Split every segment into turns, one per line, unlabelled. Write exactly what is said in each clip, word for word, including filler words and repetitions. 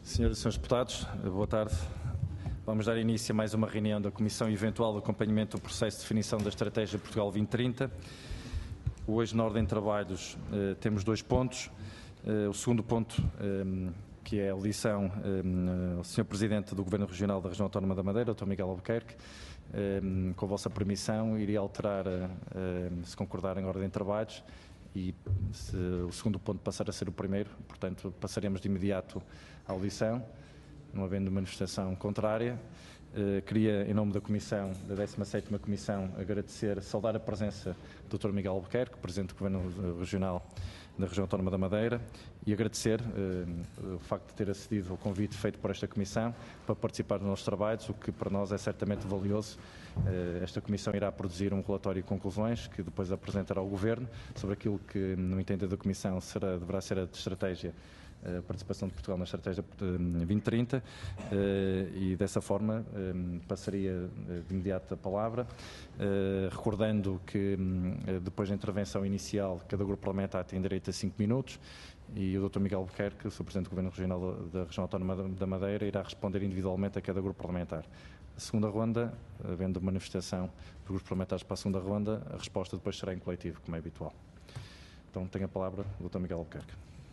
Senhoras e senhores deputados, boa tarde. Vamos dar início a mais uma reunião da Comissão Eventual de Acompanhamento do Processo de Definição da Estratégia Portugal vinte trinta. Hoje, na ordem de trabalhos, eh, temos dois pontos. Eh, o segundo ponto, eh, que é a audição eh, ao senhor Presidente do Governo Regional da Região Autónoma da Madeira, doutor Miguel Albuquerque. Eh, com a vossa permissão, iria alterar, eh, se concordarem, a ordem de trabalhos e se o segundo ponto passar a ser o primeiro. Portanto, passaremos de imediato à audição, não havendo manifestação contrária. Uh, queria, em nome da Comissão, da décima sétima Comissão, agradecer, saudar a presença do doutor Miguel Albuquerque, Presidente do Governo Regional da Região Autónoma da Madeira, e agradecer uh, o facto de ter acedido ao convite feito por esta Comissão para participar dos nossos trabalhos, o que para nós é certamente valioso. Uh, esta Comissão irá produzir um relatório e conclusões que depois apresentará ao Governo sobre aquilo que, no entender da Comissão, será, deverá ser a estratégia, a participação de Portugal na Estratégia vinte trinta, e dessa forma passaria de imediato a palavra, recordando que depois da intervenção inicial cada grupo parlamentar tem direito a cinco minutos e o doutor Miguel Albuquerque, o senhor Presidente do Governo Regional da Região Autónoma da Madeira, irá responder individualmente a cada grupo parlamentar. A segunda ronda, havendo manifestação dos grupos parlamentares para a segunda ronda, a resposta depois será em coletivo, como é habitual. Então tenho a palavra o doutor Miguel Albuquerque.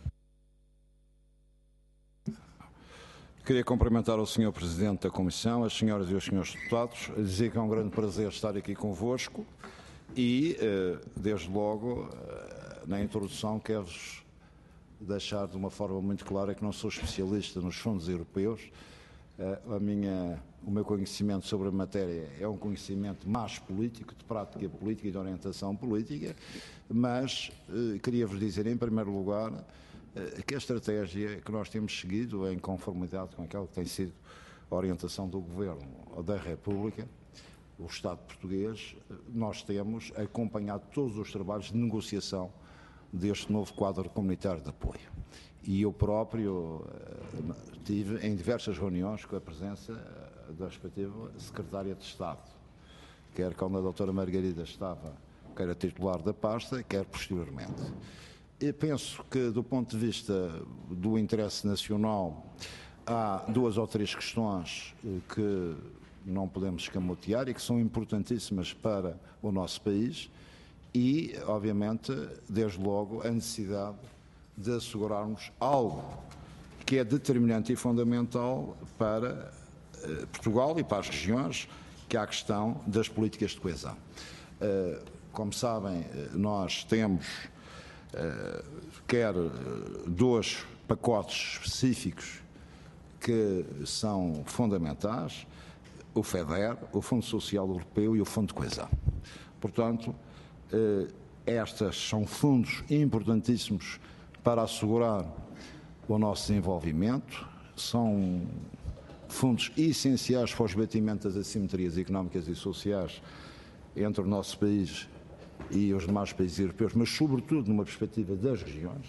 Queria cumprimentar o senhor Presidente da Comissão, as senhoras e os senhores deputados, dizer que é um grande prazer estar aqui convosco e, desde logo, na introdução, quero-vos deixar de uma forma muito clara que não sou especialista nos fundos europeus. A minha, o meu conhecimento sobre a matéria é um conhecimento mais político, de prática política e de orientação política, mas queria-vos dizer, em primeiro lugar, que a estratégia que nós temos seguido é em conformidade com aquela que tem sido a orientação do Governo da República, o Estado português. Nós temos acompanhado todos os trabalhos de negociação deste novo quadro comunitário de apoio. E eu próprio tive em diversas reuniões com a presença da respectiva Secretária de Estado, quer quando a doutora Margarida estava, quer a titular da pasta, quer posteriormente. Eu penso que, do ponto de vista do interesse nacional, há duas ou três questões que não podemos escamotear e que são importantíssimas para o nosso país e, obviamente, desde logo, a necessidade de assegurarmos algo que é determinante e fundamental para uh, Portugal e para as regiões, que é a questão das políticas de coesão. Uh, como sabem, nós temos Uh, quer uh, dois pacotes específicos que são fundamentais, o FEDER, o Fundo Social Europeu e o Fundo de Coesão. Portanto, uh, estes são fundos importantíssimos para assegurar o nosso desenvolvimento, são fundos essenciais para o esbatimento das assimetrias económicas e sociais entre o nosso país e os demais países europeus, mas sobretudo numa perspectiva das regiões.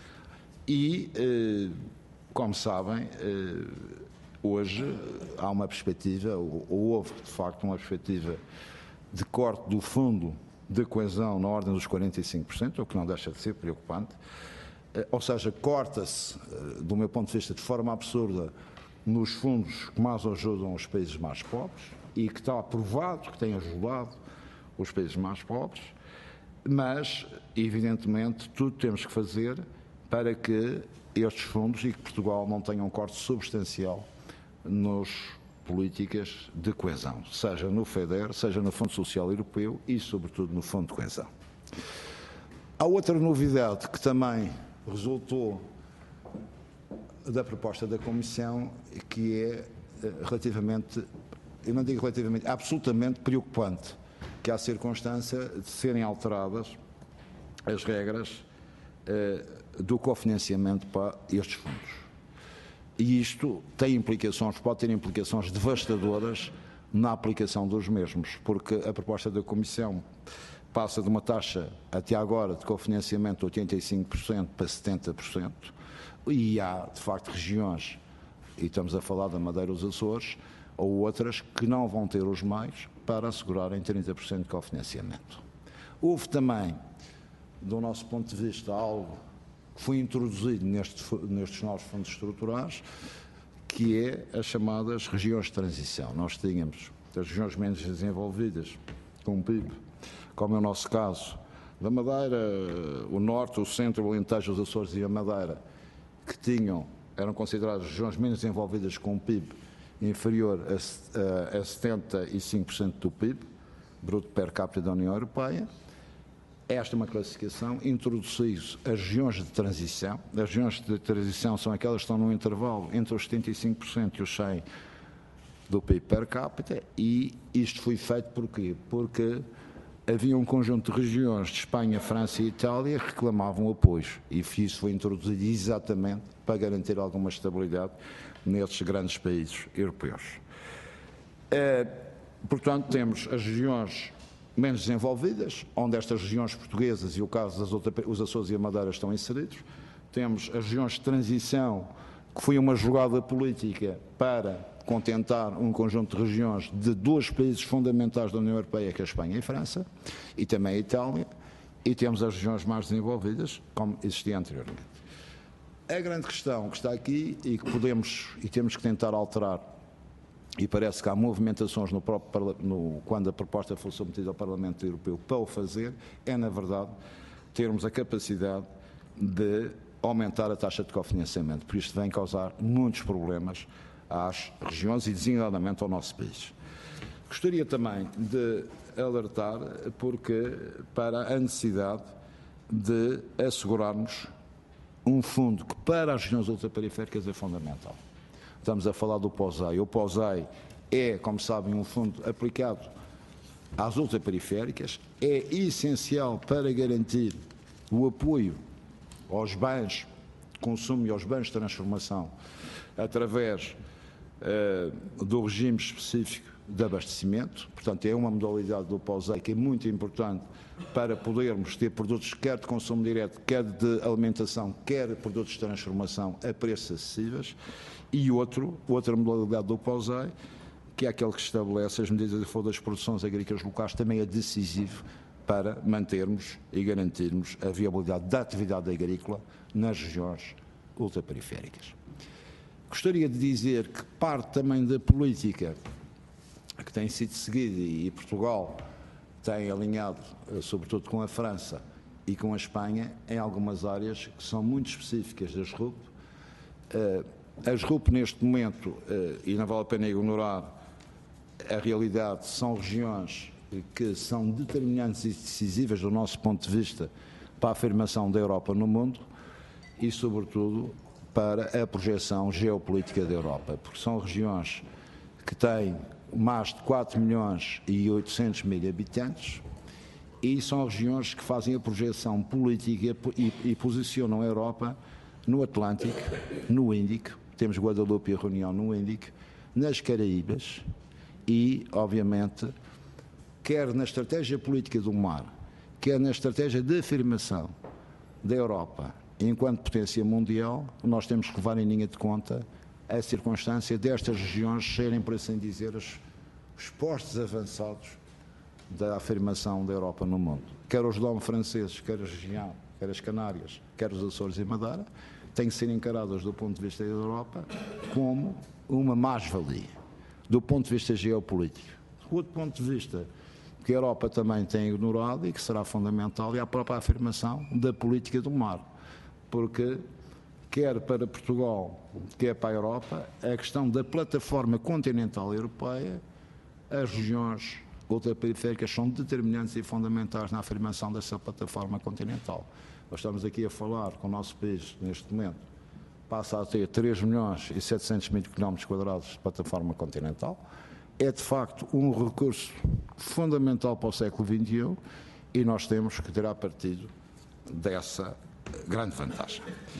E, eh, como sabem, eh, hoje há uma perspectiva, ou, ou houve de facto uma perspectiva de corte do fundo de coesão na ordem dos quarenta e cinco por cento, o que não deixa de ser preocupante. Eh, ou seja, corta-se, eh, do meu ponto de vista, de forma absurda, nos fundos que mais ajudam os países mais pobres e que está provado que tem ajudado os países mais pobres. Mas, evidentemente, tudo temos que fazer para que estes fundos e que Portugal não tenha um corte substancial nas políticas de coesão, seja no FEDER, seja no Fundo Social Europeu e, sobretudo, no Fundo de Coesão. Há outra novidade que também resultou da proposta da Comissão, que é relativamente, eu não digo relativamente, absolutamente preocupante, que há a circunstância de serem alteradas as regras eh, do cofinanciamento para estes fundos. E isto tem implicações, pode ter implicações devastadoras na aplicação dos mesmos, porque a proposta da Comissão passa de uma taxa, até agora, de cofinanciamento de oitenta e cinco por cento para setenta por cento, e há, de facto, regiões, e estamos a falar da Madeira e dos Açores, ou outras que não vão ter os meios para assegurarem trinta por cento de cofinanciamento. Houve também, do nosso ponto de vista, algo que foi introduzido neste, nestes novos fundos estruturais, que é as chamadas regiões de transição. Nós tínhamos as regiões menos desenvolvidas, com o P I B, como é o nosso caso, da Madeira, o Norte, o Centro, o Alentejo, os Açores e a Madeira, que tinham, eram consideradas regiões menos desenvolvidas com um P I B inferior a, a, a setenta e cinco por cento do P I B, bruto per capita da União Europeia. Esta é uma classificação, introduziu as regiões de transição. As regiões de transição são aquelas que estão no intervalo entre os setenta e cinco por cento e os cem por cento do P I B per capita, e isto foi feito porquê? Porque havia um conjunto de regiões de Espanha, França e Itália que reclamavam apoios, e isso foi introduzido exatamente para garantir alguma estabilidade nesses grandes países europeus. É, portanto, temos as regiões menos desenvolvidas, onde estas regiões portuguesas e o caso das outras, os Açores e a Madeira estão inseridos. Temos as regiões de transição, que foi uma jogada política para contentar um conjunto de regiões de dois países fundamentais da União Europeia, que é a Espanha e a França, e também a Itália, e temos as regiões mais desenvolvidas, como existia anteriormente. A grande questão que está aqui e que podemos e temos que tentar alterar, e parece que há movimentações no próprio, no, quando a proposta for submetida ao Parlamento Europeu para o fazer, é, na verdade, termos a capacidade de aumentar a taxa de cofinanciamento, por isto vem causar muitos problemas às regiões e, designadamente, ao nosso país. Gostaria também de alertar porque, para a necessidade de assegurarmos um fundo que, para as regiões ultraperiféricas, é fundamental. Estamos a falar do POSEI. O POSEI é, como sabem, um fundo aplicado às ultraperiféricas, é essencial para garantir o apoio aos bens de consumo e aos bens de transformação através uh, do regime específico de abastecimento. Portanto, é uma modalidade do POSEI que é muito importante para podermos ter produtos quer de consumo direto, quer de alimentação, quer produtos de transformação a preços acessíveis. E outro, outra modalidade do POSEI, que é aquele que estabelece as medidas de favor das produções agrícolas locais, também é decisivo para mantermos e garantirmos a viabilidade da atividade agrícola nas regiões ultraperiféricas. Gostaria de dizer que parte também da política que tem sido seguida, e Portugal tem alinhado, sobretudo com a França e com a Espanha, em algumas áreas que são muito específicas das R U P. As R U P, neste momento, e não vale a pena ignorar a realidade, são regiões que são determinantes e decisivas do nosso ponto de vista para a afirmação da Europa no mundo e, sobretudo, para a projeção geopolítica da Europa, porque são regiões que têm mais de quatro milhões e oitocentos mil habitantes e são regiões que fazem a projeção política e, e posicionam a Europa no Atlântico, no Índico, temos Guadalupe e a Reunião no Índico, nas Caraíbas e, obviamente, quer na estratégia política do mar, quer na estratégia de afirmação da Europa enquanto potência mundial, nós temos que levar em linha de conta a circunstância destas regiões serem, por assim dizer, os, os postos avançados da afirmação da Europa no mundo. Quer os dom franceses, quer a região, quer as Canárias, quer os Açores e Madeira, têm que ser encaradas do ponto de vista da Europa como uma mais-valia, do ponto de vista geopolítico. Do outro ponto de vista, que a Europa também tem ignorado e que será fundamental, é a própria afirmação da política do mar. Porque, quer para Portugal, quer para a Europa, a questão da plataforma continental europeia, as regiões ultraperiféricas são determinantes e fundamentais na afirmação dessa plataforma continental. Nós estamos aqui a falar que o nosso país, neste momento, passa a ter três milhões e setecentos mil quilómetros quadrados de plataforma continental. É, de facto, um recurso fundamental para o século vinte e um e nós temos que tirar partido dessa grande vantagem.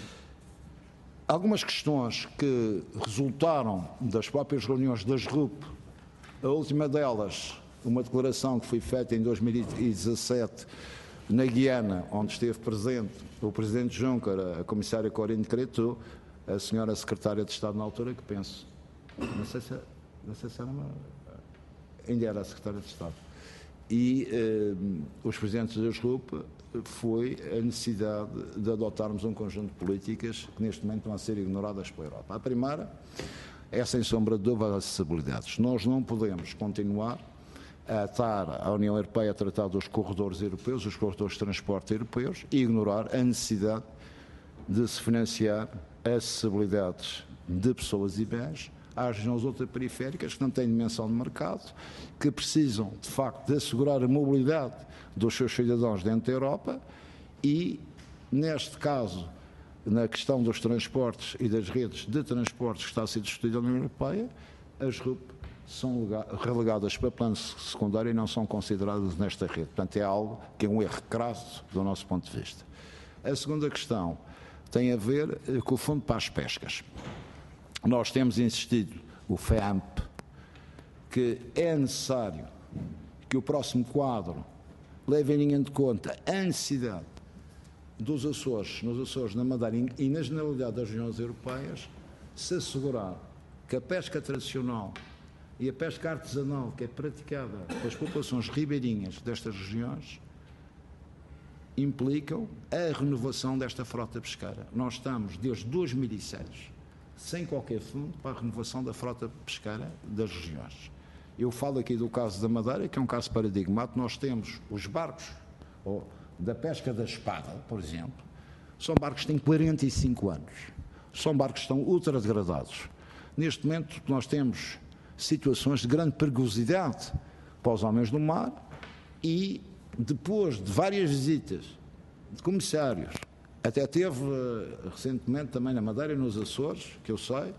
Algumas questões que resultaram das próprias reuniões das R U P, a última delas, uma declaração que foi feita em dois mil e dezassete na Guiana, onde esteve presente o Presidente Juncker, a Comissária Corinne Cretu, a Senhora Secretária de Estado na altura, que penso, não sei se, não sei se era uma, ainda era a Secretária de Estado, e eh, os Presidentes das R U P, foi a necessidade de adotarmos um conjunto de políticas que neste momento estão a ser ignoradas pela Europa. A primeira é, sem sombra de dúvida, as acessibilidades. Nós não podemos continuar a estar a União Europeia a tratar dos corredores europeus, os corredores de transporte europeus, e ignorar a necessidade de se financiar acessibilidades de pessoas e bens às regiões ultraperiféricas que não têm dimensão de mercado, que precisam, de facto, de assegurar a mobilidade dos seus cidadãos dentro da Europa e, neste caso, na questão dos transportes e das redes de transportes que está a ser discutida na União Europeia, as R U P são relegadas para plano secundário e não são consideradas nesta rede. Portanto, é algo que é um erro crasso do nosso ponto de vista. A segunda questão tem a ver com o Fundo para as Pescas. Nós temos insistido, o FEAMP, que é necessário que o próximo quadro leve em conta a necessidade dos Açores, nos Açores, na Madeira e na generalidade das regiões europeias, se assegurar que a pesca tradicional e a pesca artesanal que é praticada pelas populações ribeirinhas destas regiões implicam a renovação desta frota pesqueira. Nós estamos, desde dois mil e seis, sem qualquer fundo para a renovação da frota pesqueira das regiões. Eu falo aqui do caso da Madeira, que é um caso paradigmático. Nós temos os barcos ou, da pesca da espada, por exemplo, são barcos que têm quarenta e cinco anos. São barcos que estão ultra degradados. Neste momento nós temos situações de grande perigosidade para os homens do mar e, depois de várias visitas de comissários, até teve recentemente também na Madeira e nos Açores, que eu sei,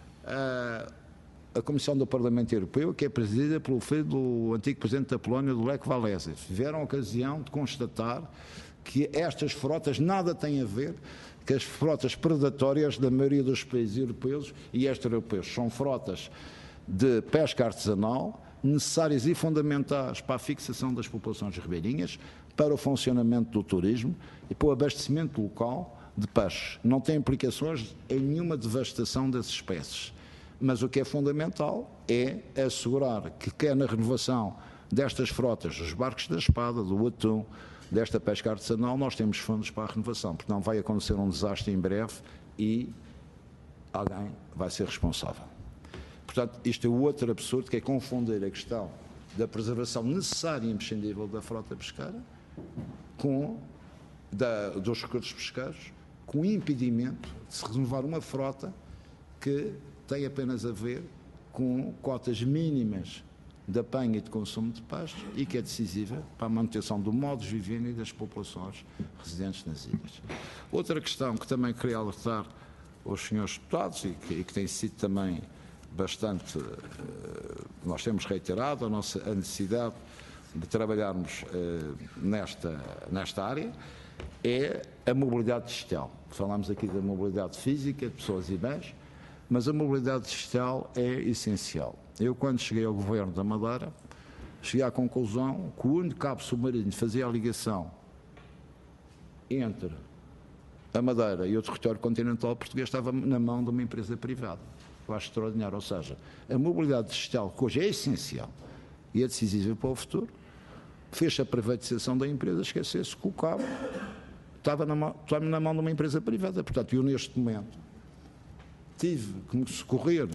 a, a Comissão do Parlamento Europeu, que é presidida pelo filho do antigo presidente da Polónia, do Lech Walesa. Tiveram a ocasião de constatar que estas frotas nada têm a ver com as frotas predatórias da maioria dos países europeus e extra-europeus. São frotas de pesca artesanal, necessárias e fundamentais para a fixação das populações ribeirinhas, para o funcionamento do turismo e para o abastecimento local de peixe. Não tem implicações em nenhuma devastação das espécies. Mas o que é fundamental é assegurar que, quer na renovação destas frotas, dos barcos da espada, do atum, desta pesca artesanal, nós temos fundos para a renovação, porque não vai acontecer um desastre em breve e alguém vai ser responsável. Portanto, isto é outro absurdo, que é confundir a questão da preservação necessária e imprescindível da frota pesqueira com da, dos recursos pesqueiros, com o impedimento de se renovar uma frota que tem apenas a ver com cotas mínimas de apanho e de consumo de peixe e que é decisiva para a manutenção do modo de viver e das populações residentes nas ilhas. Outra questão que também queria alertar os senhores deputados e que, e que tem sido também bastante, nós temos reiterado a nossa a necessidade de trabalharmos uh, nesta, nesta área, é a mobilidade digital. Falamos aqui da mobilidade física, de pessoas e bens, mas a mobilidade digital é essencial. Eu, quando cheguei ao Governo da Madeira, cheguei à conclusão que o único cabo submarino fazia a ligação entre a Madeira e o território continental português estava na mão de uma empresa privada. Eu acho extraordinário. Ou seja, a mobilidade digital, que hoje é essencial e é decisiva para o futuro, fez a privatização da empresa, esquecesse que o cabo estava na, mão, estava na mão de uma empresa privada. Portanto, eu neste momento tive que me socorrer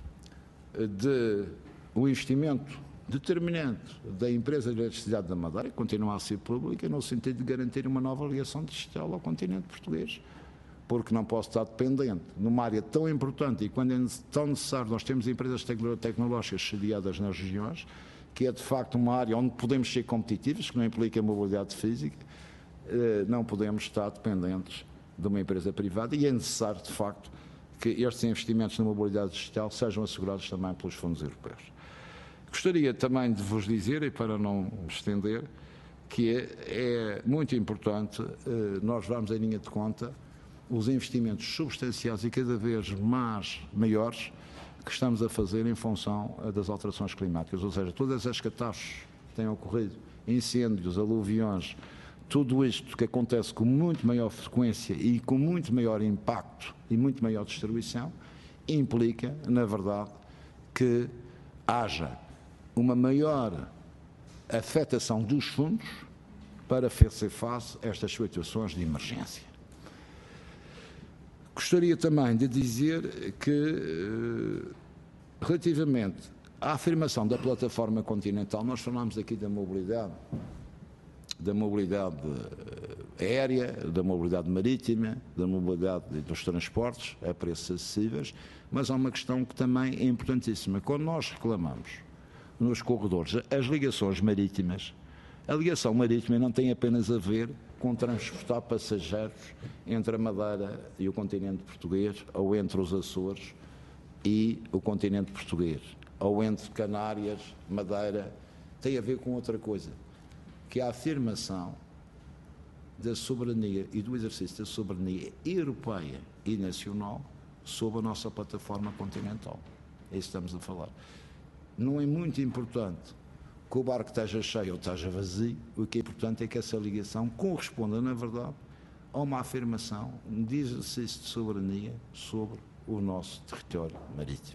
de um investimento determinante da empresa de eletricidade da Madeira, que continua a ser pública, no sentido de garantir uma nova ligação digital ao continente português, porque não posso estar dependente numa área tão importante e quando é tão necessário, nós temos empresas tecnológicas sediadas nas regiões, que é de facto uma área onde podemos ser competitivos, que não implica mobilidade física, não podemos estar dependentes de uma empresa privada e é necessário de facto que estes investimentos na mobilidade digital sejam assegurados também pelos fundos europeus. Gostaria também de vos dizer, e para não me estender, que é, é muito importante, nós vamos em linha de conta os investimentos substanciais e cada vez mais maiores que estamos a fazer em função das alterações climáticas, ou seja, todas as catástrofes que têm ocorrido, incêndios, aluviões, tudo isto que acontece com muito maior frequência e com muito maior impacto e muito maior destruição, implica, na verdade, que haja uma maior afetação dos fundos para fazer face a estas situações de emergência. Gostaria também de dizer que, relativamente à afirmação da plataforma continental, nós falamos aqui da mobilidade, da mobilidade aérea, da mobilidade marítima, da mobilidade dos transportes a preços acessíveis, mas há uma questão que também é importantíssima. Quando nós reclamamos nos corredores as ligações marítimas, a ligação marítima não tem apenas a ver com transportar passageiros entre a Madeira e o continente português, ou entre os Açores e o continente português, ou entre Canárias, Madeira. Tem a ver com outra coisa, que é a afirmação da soberania e do exercício da soberania europeia e nacional sob a nossa plataforma continental. É isso que estamos a falar. Não é muito importante que o barco esteja cheio ou esteja vazio, o que é importante é que essa ligação corresponda, na verdade, a uma afirmação de exercício de soberania sobre o nosso território marítimo.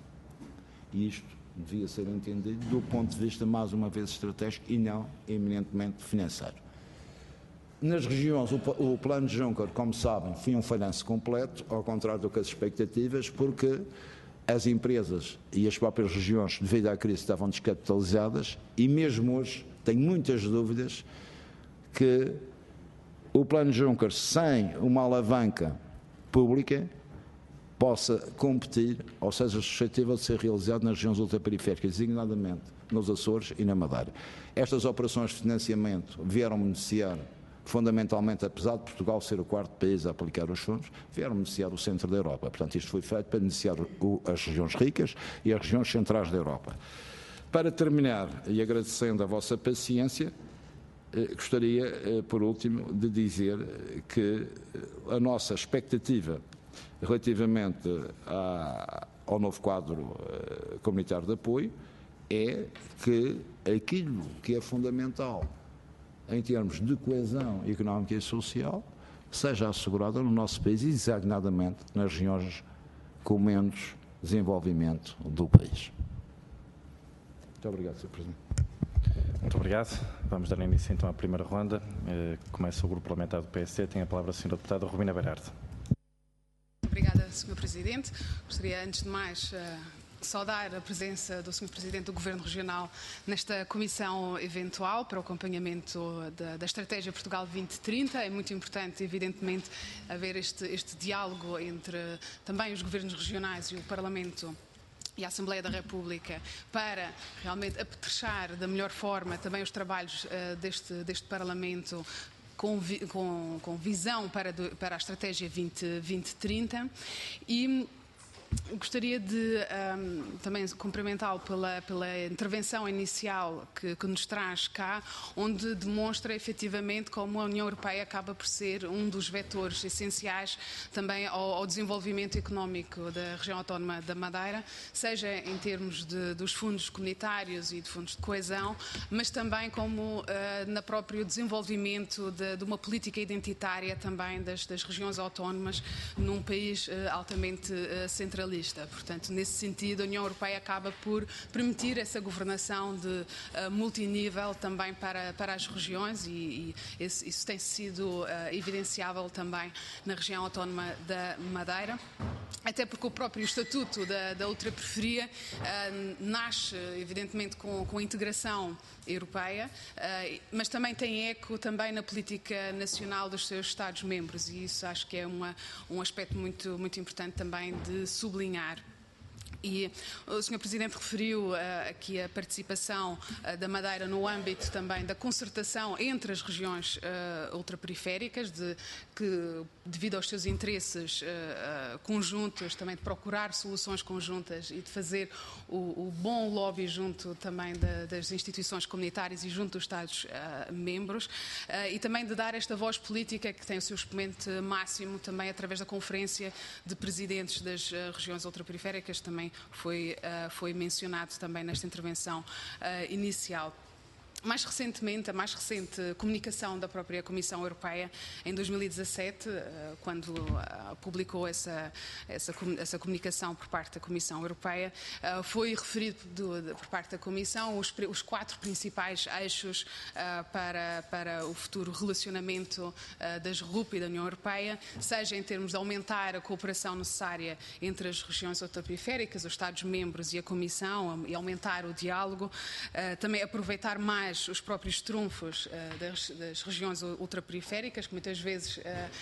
E isto devia ser entendido do ponto de vista, mais uma vez, estratégico e não eminentemente financeiro. Nas regiões, o, o plano de Juncker, como sabem, foi um falhanço completo, ao contrário do que as expectativas, porque as empresas e as próprias regiões, devido à crise, estavam descapitalizadas e mesmo hoje tenho muitas dúvidas que o plano Juncker, sem uma alavanca pública, possa competir, ou seja, suscetível de ser realizado nas regiões ultraperiféricas, designadamente nos Açores e na Madeira. Estas operações de financiamento vieram beneficiar fundamentalmente, apesar de Portugal ser o quarto país a aplicar os fundos, vieram beneficiar o centro da Europa. Portanto, isto foi feito para beneficiar o, as regiões ricas e as regiões centrais da Europa. Para terminar, e agradecendo a vossa paciência, eh, gostaria, eh, por último, de dizer que a nossa expectativa relativamente à, ao novo quadro eh, comunitário de apoio é que aquilo que é fundamental em termos de coesão económica e social, seja assegurada no nosso país, e designadamente nas regiões com menos desenvolvimento do país. Muito obrigado, senhor Presidente.
Muito obrigado. Vamos dar início então à primeira ronda. Começa o Grupo Parlamentar do P S D. Tem a palavra a senhora deputada Rubina Berardo.
Obrigada, senhor Presidente. Gostaria, antes de mais, saudar a presença do senhor Presidente do Governo Regional nesta comissão eventual para o acompanhamento da, da Estratégia Portugal vinte trinta. É muito importante, evidentemente, haver este, este diálogo entre também os governos regionais e o Parlamento e a Assembleia da República para realmente apetrechar da melhor forma também os trabalhos uh, deste, deste Parlamento com, vi, com, com visão para, do, para a Estratégia vinte trinta. E gostaria de um, também cumprimentá-lo pela, pela intervenção inicial que, que nos traz cá, onde demonstra efetivamente como a União Europeia acaba por ser um dos vetores essenciais também ao, ao desenvolvimento económico da região autónoma da Madeira, seja em termos de, dos fundos comunitários e de fundos de coesão, mas também como uh, na próprio desenvolvimento de, de uma política identitária também das, das regiões autónomas num país uh, altamente uh, centralizado. Portanto, nesse sentido, a União Europeia acaba por permitir essa governação de uh, multinível também para, para as regiões e, e esse, isso tem sido uh, evidenciável também na região autónoma da Madeira, até porque o próprio Estatuto da, da Ultraperiferia uh, nasce, evidentemente, com, com a integração europeia, uh, mas também tem eco também na política nacional dos seus Estados-membros e isso acho que é uma, um aspecto muito, muito importante também de sublinhar. E o senhor Presidente referiu uh, aqui a participação uh, da Madeira no âmbito também da concertação entre as regiões uh, ultraperiféricas, de, que, devido aos seus interesses uh, uh, conjuntos, também de procurar soluções conjuntas e de fazer o, o bom lobby junto também da, das instituições comunitárias e junto dos Estados-membros, uh, uh, e também de dar esta voz política que tem o seu expoente máximo também através da Conferência de Presidentes das uh, regiões ultraperiféricas, também foi, uh, foi mencionado também nesta intervenção uh, inicial. Mais recentemente, a mais recente comunicação da própria Comissão Europeia, em dois mil e dezassete, quando publicou essa, essa, essa comunicação por parte da Comissão Europeia, foi referido por parte da Comissão os, os quatro principais eixos para, para o futuro relacionamento das R U P e da União Europeia, seja em termos de aumentar a cooperação necessária entre as regiões ultraperiféricas, os Estados-membros e a Comissão, e aumentar o diálogo, também aproveitar mais os próprios trunfos uh, das, das regiões ultraperiféricas, que muitas vezes, uh,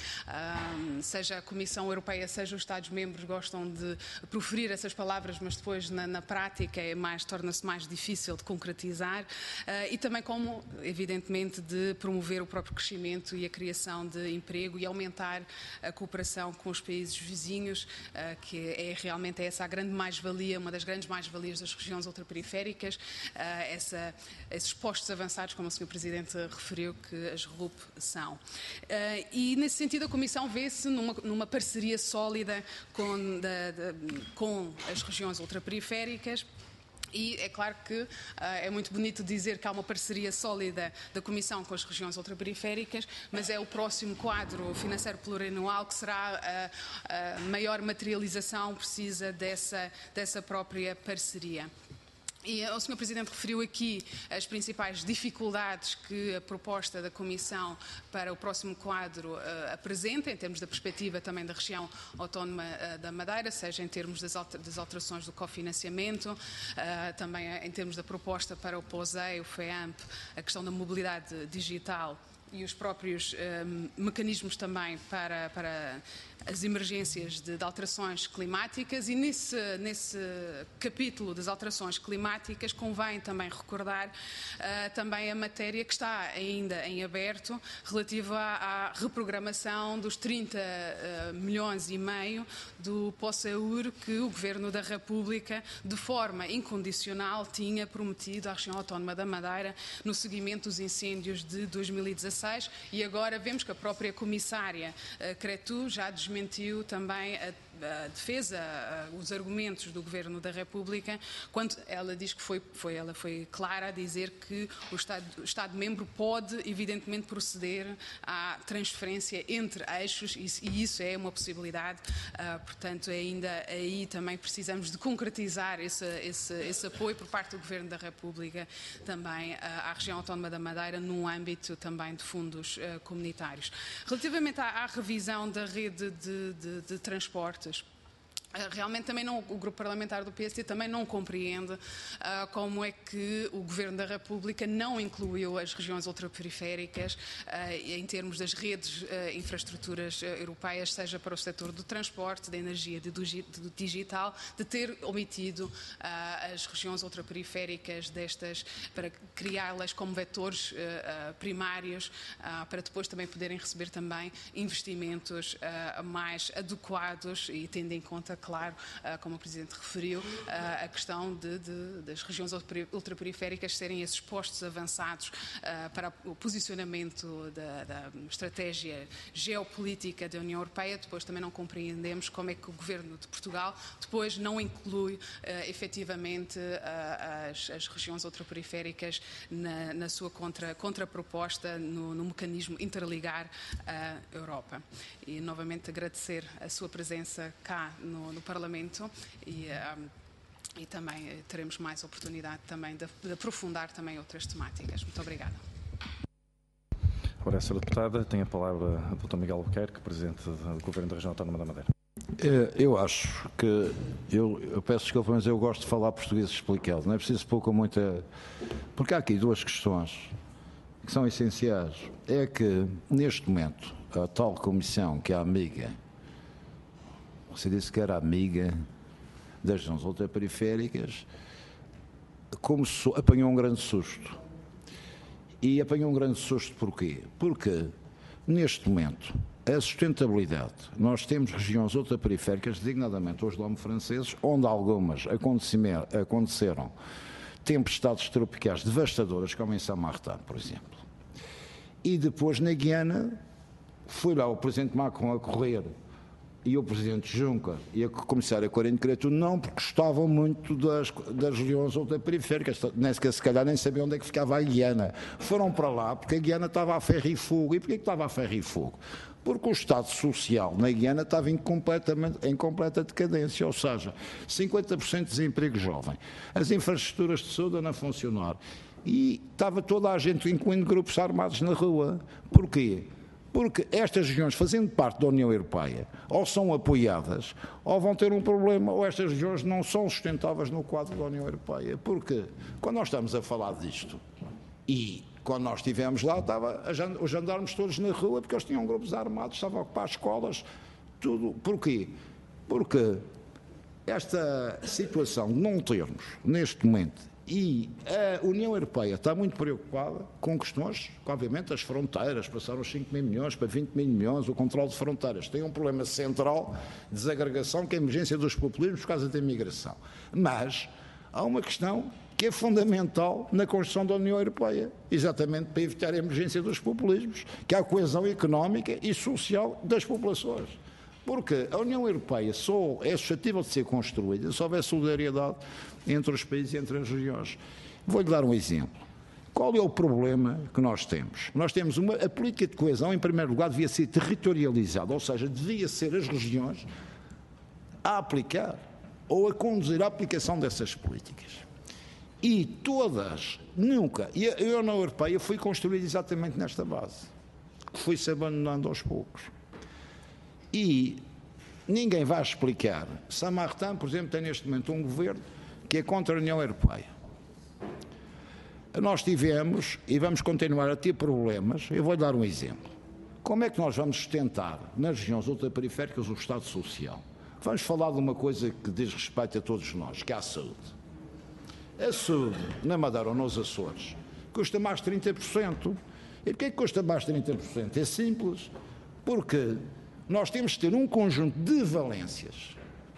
uh, seja a Comissão Europeia, seja os Estados-membros, gostam de proferir essas palavras, mas depois na, na prática é mais, torna-se mais difícil de concretizar, uh, e também como, evidentemente, de promover o próprio crescimento e a criação de emprego e aumentar a cooperação com os países vizinhos, uh, que é realmente essa a grande mais-valia, uma das grandes mais-valias das regiões ultraperiféricas, uh, essa, esses postos avançados, como o senhor Presidente referiu, que as R U P são. Uh, e, nesse sentido, a Comissão vê-se numa, numa parceria sólida com, da, da, com as regiões ultraperiféricas. E é claro que uh, é muito bonito dizer que há uma parceria sólida da Comissão com as regiões ultraperiféricas, mas é o próximo quadro financeiro plurianual que será a, a maior materialização precisa dessa, dessa própria parceria. E o senhor Presidente referiu aqui as principais dificuldades que a proposta da Comissão para o próximo quadro uh, apresenta, em termos da perspectiva também da região autónoma uh, da Madeira, seja em termos das, alter das alterações do cofinanciamento, uh, também em termos da proposta para o POSEI, o FEAMP, a questão da mobilidade digital e os próprios uh, mecanismos também para, para as emergências de, de alterações climáticas, e nesse, nesse capítulo das alterações climáticas convém também recordar uh, também a matéria que está ainda em aberto relativa à, à reprogramação dos trinta uh, milhões e meio do POSEUR que o Governo da República, de forma incondicional, tinha prometido à região autónoma da Madeira no seguimento dos incêndios de dois mil e dezasseis, e agora vemos que a própria Comissária uh, Cretu já desmentiu desmentiu também a, a defesa, a, os argumentos do Governo da República, quando ela diz que foi, foi, ela foi clara a dizer que o Estado, o Estado-membro pode, evidentemente, proceder à transferência entre eixos, e, e isso é uma possibilidade, uh, portanto, ainda aí também precisamos de concretizar esse, esse, esse apoio por parte do Governo da República também uh, à região autónoma da Madeira, num âmbito também de fundos uh, comunitários. Relativamente à, à revisão da rede de De, de, de transportes, realmente também não, o grupo parlamentar do P S D também não compreende uh, como é que o Governo da República não incluiu as regiões ultraperiféricas uh, em termos das redes, uh, infraestruturas uh, europeias, seja para o setor do transporte, da energia, de, do, do digital, de ter omitido uh, as regiões ultraperiféricas destas, para criá-las como vetores uh, uh, primários, uh, para depois também poderem receber também investimentos uh, mais adequados, e tendo em conta, claro, como o Presidente referiu, a questão de, de, das regiões ultraperiféricas serem esses postos avançados para o posicionamento da, da estratégia geopolítica da União Europeia. Depois também não compreendemos como é que o Governo de Portugal depois não inclui efetivamente as, as regiões ultraperiféricas na, na sua contra, contraproposta no, no mecanismo Interligar a Europa. E novamente agradecer a sua presença cá no no Parlamento, e, um, e também teremos mais oportunidade também de, de aprofundar também outras temáticas. Muito obrigada.
Ora, a senhora Deputada, tem a palavra a doutor Miguel Albuquerque, Presidente do Governo da Região Autónoma da Madeira.
Eu acho que, eu, eu peço desculpa, mas eu gosto de falar português explicado, não é preciso pôr com muita... Porque há aqui duas questões que são essenciais. É que, neste momento, a tal comissão que é amiga, você disse que era amiga das regiões ultraperiféricas, como so, apanhou um grande susto. E apanhou um grande susto porquê? Porque, neste momento, a sustentabilidade, nós temos regiões ultraperiféricas, designadamente os lombo-franceses, onde algumas aconteceram tempestades tropicais devastadoras, como em Saint-Martin, por exemplo. E depois, na Guiana, foi lá o Presidente Macron a correr e o Presidente Juncker e a Comissária Corina Cretu não, porque gostavam muito das, das regiões ultraperiféricas, nem sequer, se calhar nem sabiam onde é que ficava a Guiana. Foram para lá porque a Guiana estava a ferro e fogo. E porquê que estava a ferro e fogo? Porque o Estado Social na Guiana estava em, completamente, em completa decadência, ou seja, cinquenta por cento de desemprego jovem, as infraestruturas de saúde a não funcionar e estava toda a gente, incluindo grupos armados, na rua. Porquê? Porque estas regiões, fazendo parte da União Europeia, ou são apoiadas, ou vão ter um problema, ou estas regiões não são sustentáveis no quadro da União Europeia. Porque quando nós estamos a falar disto, e quando nós estivemos lá, estava os jandarmes todos na rua, porque eles tinham grupos armados, estavam a ocupar escolas, tudo. Porquê? Porque esta situação de não termos, neste momento, e a União Europeia está muito preocupada com questões, que, obviamente, as fronteiras passaram os cinco mil milhões para vinte mil milhões, o controle de fronteiras. Tem um problema central de desagregação, que é a emergência dos populismos por causa da imigração. Mas há uma questão que é fundamental na construção da União Europeia, exatamente para evitar a emergência dos populismos, que é a coesão económica e social das populações. Porque a União Europeia só é suscetível de ser construída se houver solidariedade entre os países e entre as regiões. Vou-lhe dar um exemplo. Qual é o problema que nós temos? Nós temos uma, a política de coesão, em primeiro lugar, devia ser territorializada, ou seja, devia ser as regiões a aplicar ou a conduzir a aplicação dessas políticas. E todas, nunca, e a União Europeia foi construída exatamente nesta base, que foi-se abandonando aos poucos. E ninguém vai explicar. Saint-Martin, por exemplo, tem neste momento um governo que é contra a União Europeia. Nós tivemos, e vamos continuar a ter problemas, eu vou dar um exemplo. Como é que nós vamos sustentar nas regiões ultraperiféricas o Estado Social? Vamos falar de uma coisa que diz respeito a todos nós, que é a saúde. A saúde, na Madeira ou nos Açores, custa mais de trinta por cento. E porquê que custa mais de trinta por cento? É simples. Porque nós temos de ter um conjunto de valências,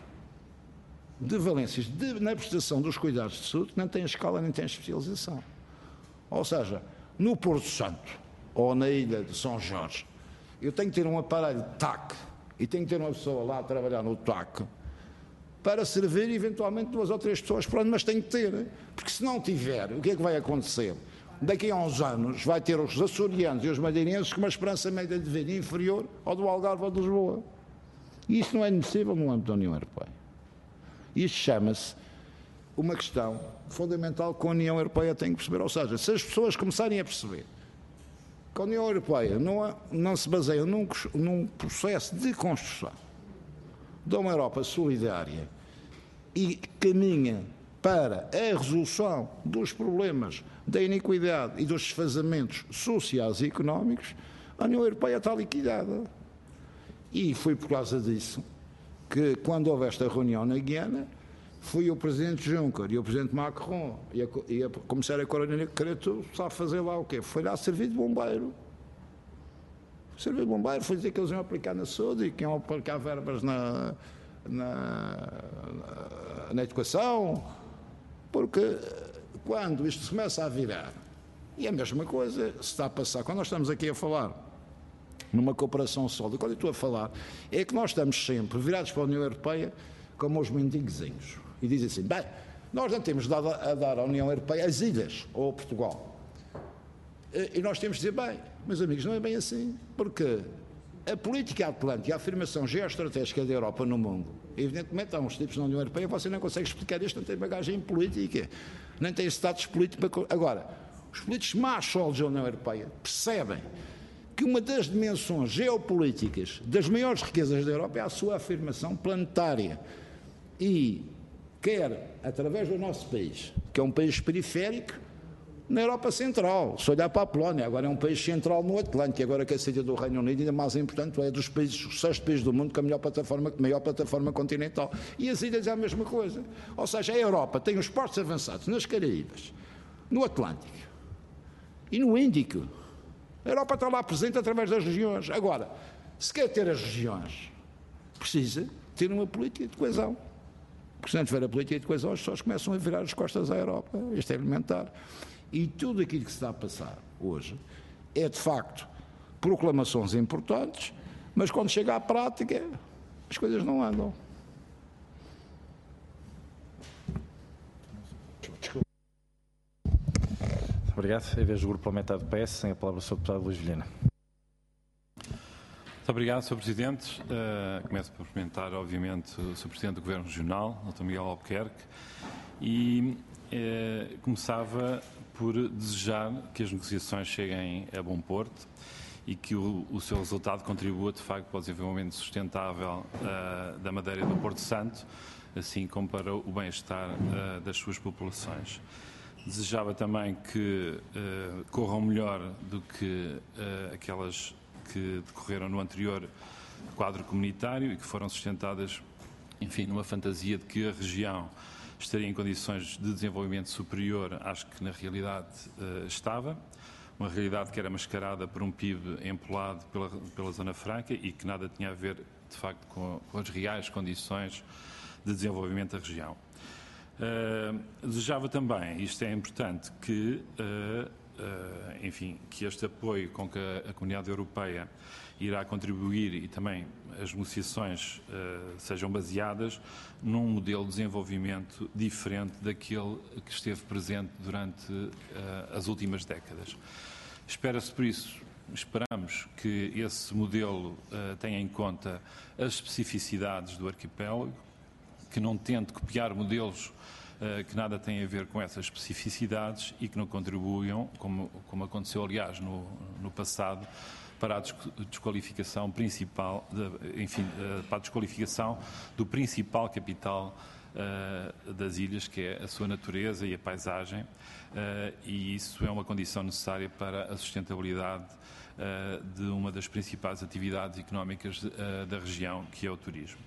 de valências de, na prestação dos cuidados de saúde que não tem escala nem tem especialização. Ou seja, no Porto Santo ou na ilha de São Jorge, eu tenho que ter um aparelho de T A C e tenho que ter uma pessoa lá a trabalhar no T A C para servir eventualmente duas ou três pessoas por ano, mas tenho que ter, porque se não tiver, o que é que vai acontecer? Daqui a uns anos vai ter os açorianos e os madeirenses com uma esperança média de vida inferior ao do Algarve ou de Lisboa. E isso não é admissível no âmbito da União Europeia. Isto chama-se uma questão fundamental que a União Europeia tem que perceber. Ou seja, se as pessoas começarem a perceber que a União Europeia não, é, não se baseia num, num processo de construção de uma Europa solidária e caminha para a resolução dos problemas da iniquidade e dos desfazamentos sociais e económicos, a União Europeia está liquidada. E foi por causa disso que, quando houve esta reunião na Guiana, foi o Presidente Juncker e o Presidente Macron e a, e a Comissária Corina Cretu a fazer lá o quê? Foi lá servir de bombeiro. Servir de bombeiro, foi dizer que eles iam aplicar na saúde e que iam aplicar verbas na, na, na, na educação, porque quando isto se começa a virar, e a mesma coisa se está a passar, quando nós estamos aqui a falar numa cooperação sólida, quando eu estou a falar, é que nós estamos sempre virados para a União Europeia como os mendigozinhos, e dizem assim, bem, nós não temos dado a dar à União Europeia as ilhas, ou Portugal, e nós temos de dizer, bem, meus amigos, não é bem assim, porque a política atlântica, a afirmação geoestratégica da Europa no mundo, evidentemente há uns tipos na União Europeia, você não consegue explicar isto, não tem bagagem política, nem tem status político. Agora, os políticos mais sólidos da União Europeia percebem que uma das dimensões geopolíticas das maiores riquezas da Europa é a sua afirmação planetária. E quer, através do nosso país, que é um país periférico, na Europa Central, se olhar para a Polónia, agora é um país central no Atlântico, agora que a saída do Reino Unido ainda mais importante, é dos países, o sexto país do mundo com a melhor plataforma, maior plataforma continental. E as ilhas é a mesma coisa. Ou seja, a Europa tem os portos avançados nas Caraíbas, no Atlântico e no Índico. A Europa está lá presente através das regiões. Agora, se quer ter as regiões, precisa ter uma política de coesão. Porque se não tiver a política de coesão, as pessoas começam a virar as costas à Europa. Isto é elementar. E tudo aquilo que se está a passar hoje é, de facto, proclamações importantes, mas quando chega à prática, as coisas não andam.
Obrigado. Em vez do Grupo Parlamentar do P S, tem a palavra o senhor Deputado Luís Vilhena.
Muito obrigado, senhor Presidente. Uh, começo por cumprimentar, obviamente, o senhor Presidente do Governo Regional, doutor Miguel Albuquerque, e uh, começava por desejar que as negociações cheguem a bom porto e que o, o seu resultado contribua, de facto, para o desenvolvimento sustentável uh, da Madeira e do Porto Santo, assim como para o bem-estar uh, das suas populações. Desejava também que uh, corram melhor do que uh, aquelas que decorreram no anterior quadro comunitário e que foram sustentadas, enfim, numa fantasia de que a região estaria em condições de desenvolvimento superior às que na realidade uh, estava. Uma realidade que era mascarada por um P I B empolado pela, pela Zona Franca e que nada tinha a ver, de facto, com, com as reais condições de desenvolvimento da região. Uh, desejava também, isto é importante, que, uh, uh, enfim, que este apoio com que a, a Comunidade Europeia irá contribuir e também as negociações uh, sejam baseadas num modelo de desenvolvimento diferente daquele que esteve presente durante uh, as últimas décadas. Espera-se por isso, esperamos que esse modelo uh, tenha em conta as especificidades do arquipélago, que não tente copiar modelos uh, que nada têm a ver com essas especificidades e que não contribuam, como, como aconteceu aliás no, no passado, para a desqualificação principal, de, enfim, uh, para a desqualificação do principal capital uh, das ilhas, que é a sua natureza e a paisagem, uh, e isso é uma condição necessária para a sustentabilidade uh, de uma das principais atividades económicas uh, da região, que é o turismo.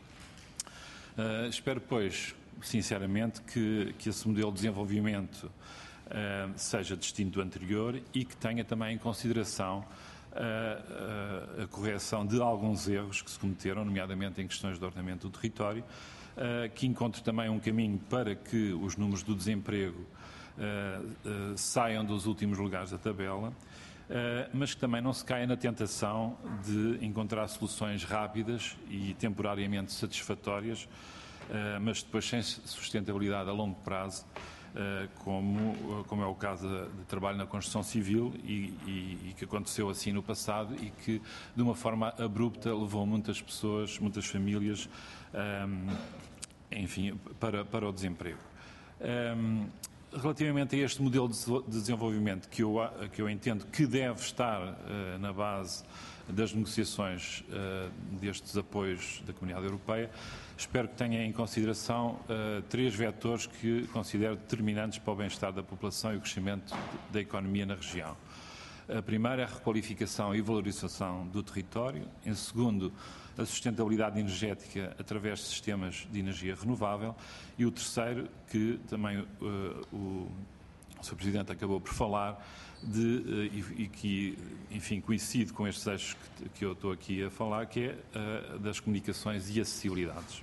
Uh, espero, pois, sinceramente, que, que esse modelo de desenvolvimento uh, seja distinto do anterior e que tenha também em consideração uh, uh, a correção de alguns erros que se cometeram, nomeadamente em questões de ordenamento do território, uh, que encontre também um caminho para que os números do desemprego uh, uh, saiam dos últimos lugares da tabela, Uh, mas que também não se caia na tentação de encontrar soluções rápidas e temporariamente satisfatórias, uh, mas depois sem sustentabilidade a longo prazo, uh, como, como é o caso de, de trabalho na construção civil e, e, e que aconteceu assim no passado e que, de uma forma abrupta, levou muitas pessoas, muitas famílias, um, enfim, para, para o desemprego. Um, Relativamente a este modelo de desenvolvimento que eu, que eu entendo que deve estar uh, na base das negociações uh, destes apoios da Comunidade Europeia, espero que tenha em consideração uh, três vetores que considero determinantes para o bem-estar da população e o crescimento da economia na região. A primeira é a requalificação e valorização do território. Em segundo, a sustentabilidade energética através de sistemas de energia renovável. E o terceiro, que também uh, o senhor Presidente acabou por falar, de, uh, e, e que, enfim, coincide com estes eixos que, que eu estou aqui a falar, que é uh, das comunicações e acessibilidades.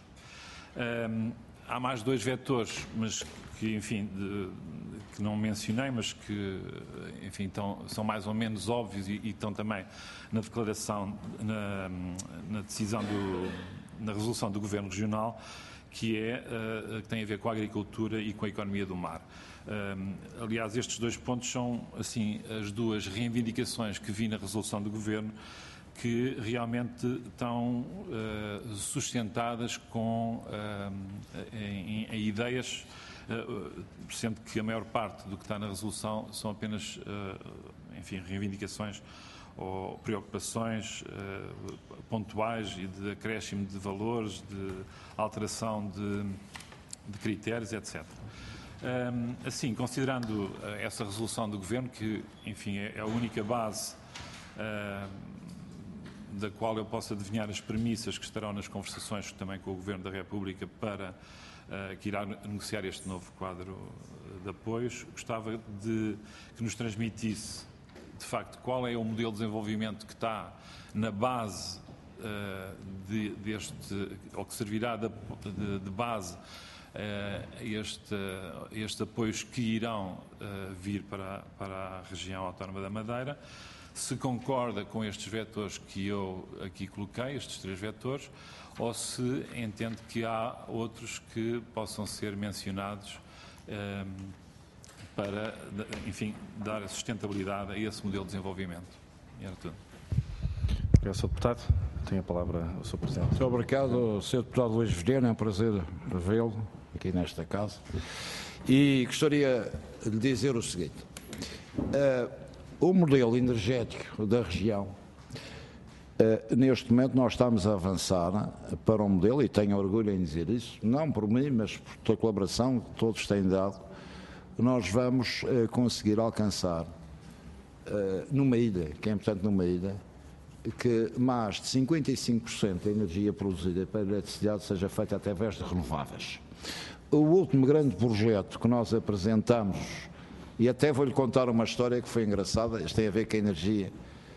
Um, há mais dois vetores, mas que, enfim, de, que não mencionei, mas que, enfim, estão, são mais ou menos óbvios e, e estão também na declaração, na, na decisão, do, na resolução do Governo Regional, que, é, uh, que tem a ver com a agricultura e com a economia do mar. Uh, aliás, estes dois pontos são, assim, as duas reivindicações que vi na resolução do Governo, que realmente estão uh, sustentadas com, uh, em, em ideias, uh, sendo que a maior parte do que está na resolução são apenas, uh, enfim, reivindicações ou preocupações uh, pontuais e de acréscimo de valores, de alteração de, de critérios, etcétera. Um, assim, considerando essa resolução do Governo, que, enfim, é a única base uh, da qual eu posso adivinhar as premissas que estarão nas conversações também com o Governo da República para uh, que irá negociar este novo quadro de apoios, gostava de que nos transmitisse, de facto, qual é o modelo de desenvolvimento que está na base uh, de, deste, ou que servirá de, de, de base a uh, este, uh, estes apoios que irão uh, vir para, para a região autónoma da Madeira. se concorda com estes vetores que eu aqui coloquei, estes três vetores, ou se entende que há outros que possam ser mencionados um, para, enfim, dar sustentabilidade a esse modelo de desenvolvimento. Era tudo.
Obrigado, senhor Deputado. Tenho a palavra ao senhor Presidente.
Muito obrigado, senhor Deputado Luís Vilhena. É um prazer vê-lo aqui nesta casa. E gostaria de dizer o seguinte. Uh, o modelo energético da região, uh, neste momento nós estamos a avançar para um modelo, e tenho orgulho em dizer isso, não por mim, mas por toda a colaboração que todos têm dado, nós vamos uh, conseguir alcançar uh, numa ilha, que é importante numa ilha, que mais de cinquenta e cinco por cento da energia produzida para a eletricidade seja feita através de renováveis. O último grande projeto que nós apresentamos, e até vou-lhe contar uma história que foi engraçada, isto tem a ver com a energia,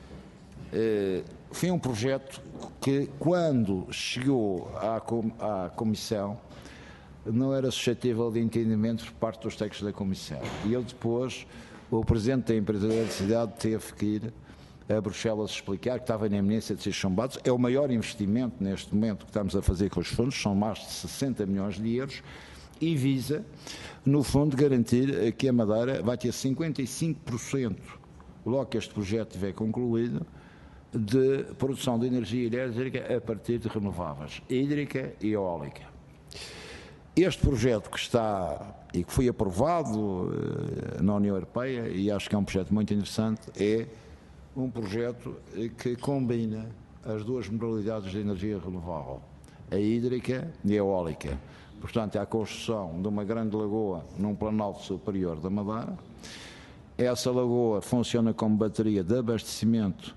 uh, foi um projeto que, quando chegou à, com, à Comissão, não era suscetível de entendimento por parte dos técnicos da Comissão. E eu depois, o Presidente da empresa de eletricidade teve que ir a Bruxelas explicar que estava na iminência de ser chumbados. É o maior investimento neste momento que estamos a fazer com os fundos, são mais de sessenta milhões de euros, e visa, no fundo, garantir que a Madeira vai ter cinquenta e cinco por cento, logo que este projeto estiver concluído, de produção de energia elétrica a partir de renováveis, hídrica e eólica. Este projeto que está e que foi aprovado eh, na União Europeia, e acho que é um projeto muito interessante, é um projeto que combina as duas modalidades de energia renovável, a hídrica e a eólica. Portanto, é a construção de uma grande lagoa num planalto superior da Madeira. Essa lagoa funciona como bateria de abastecimento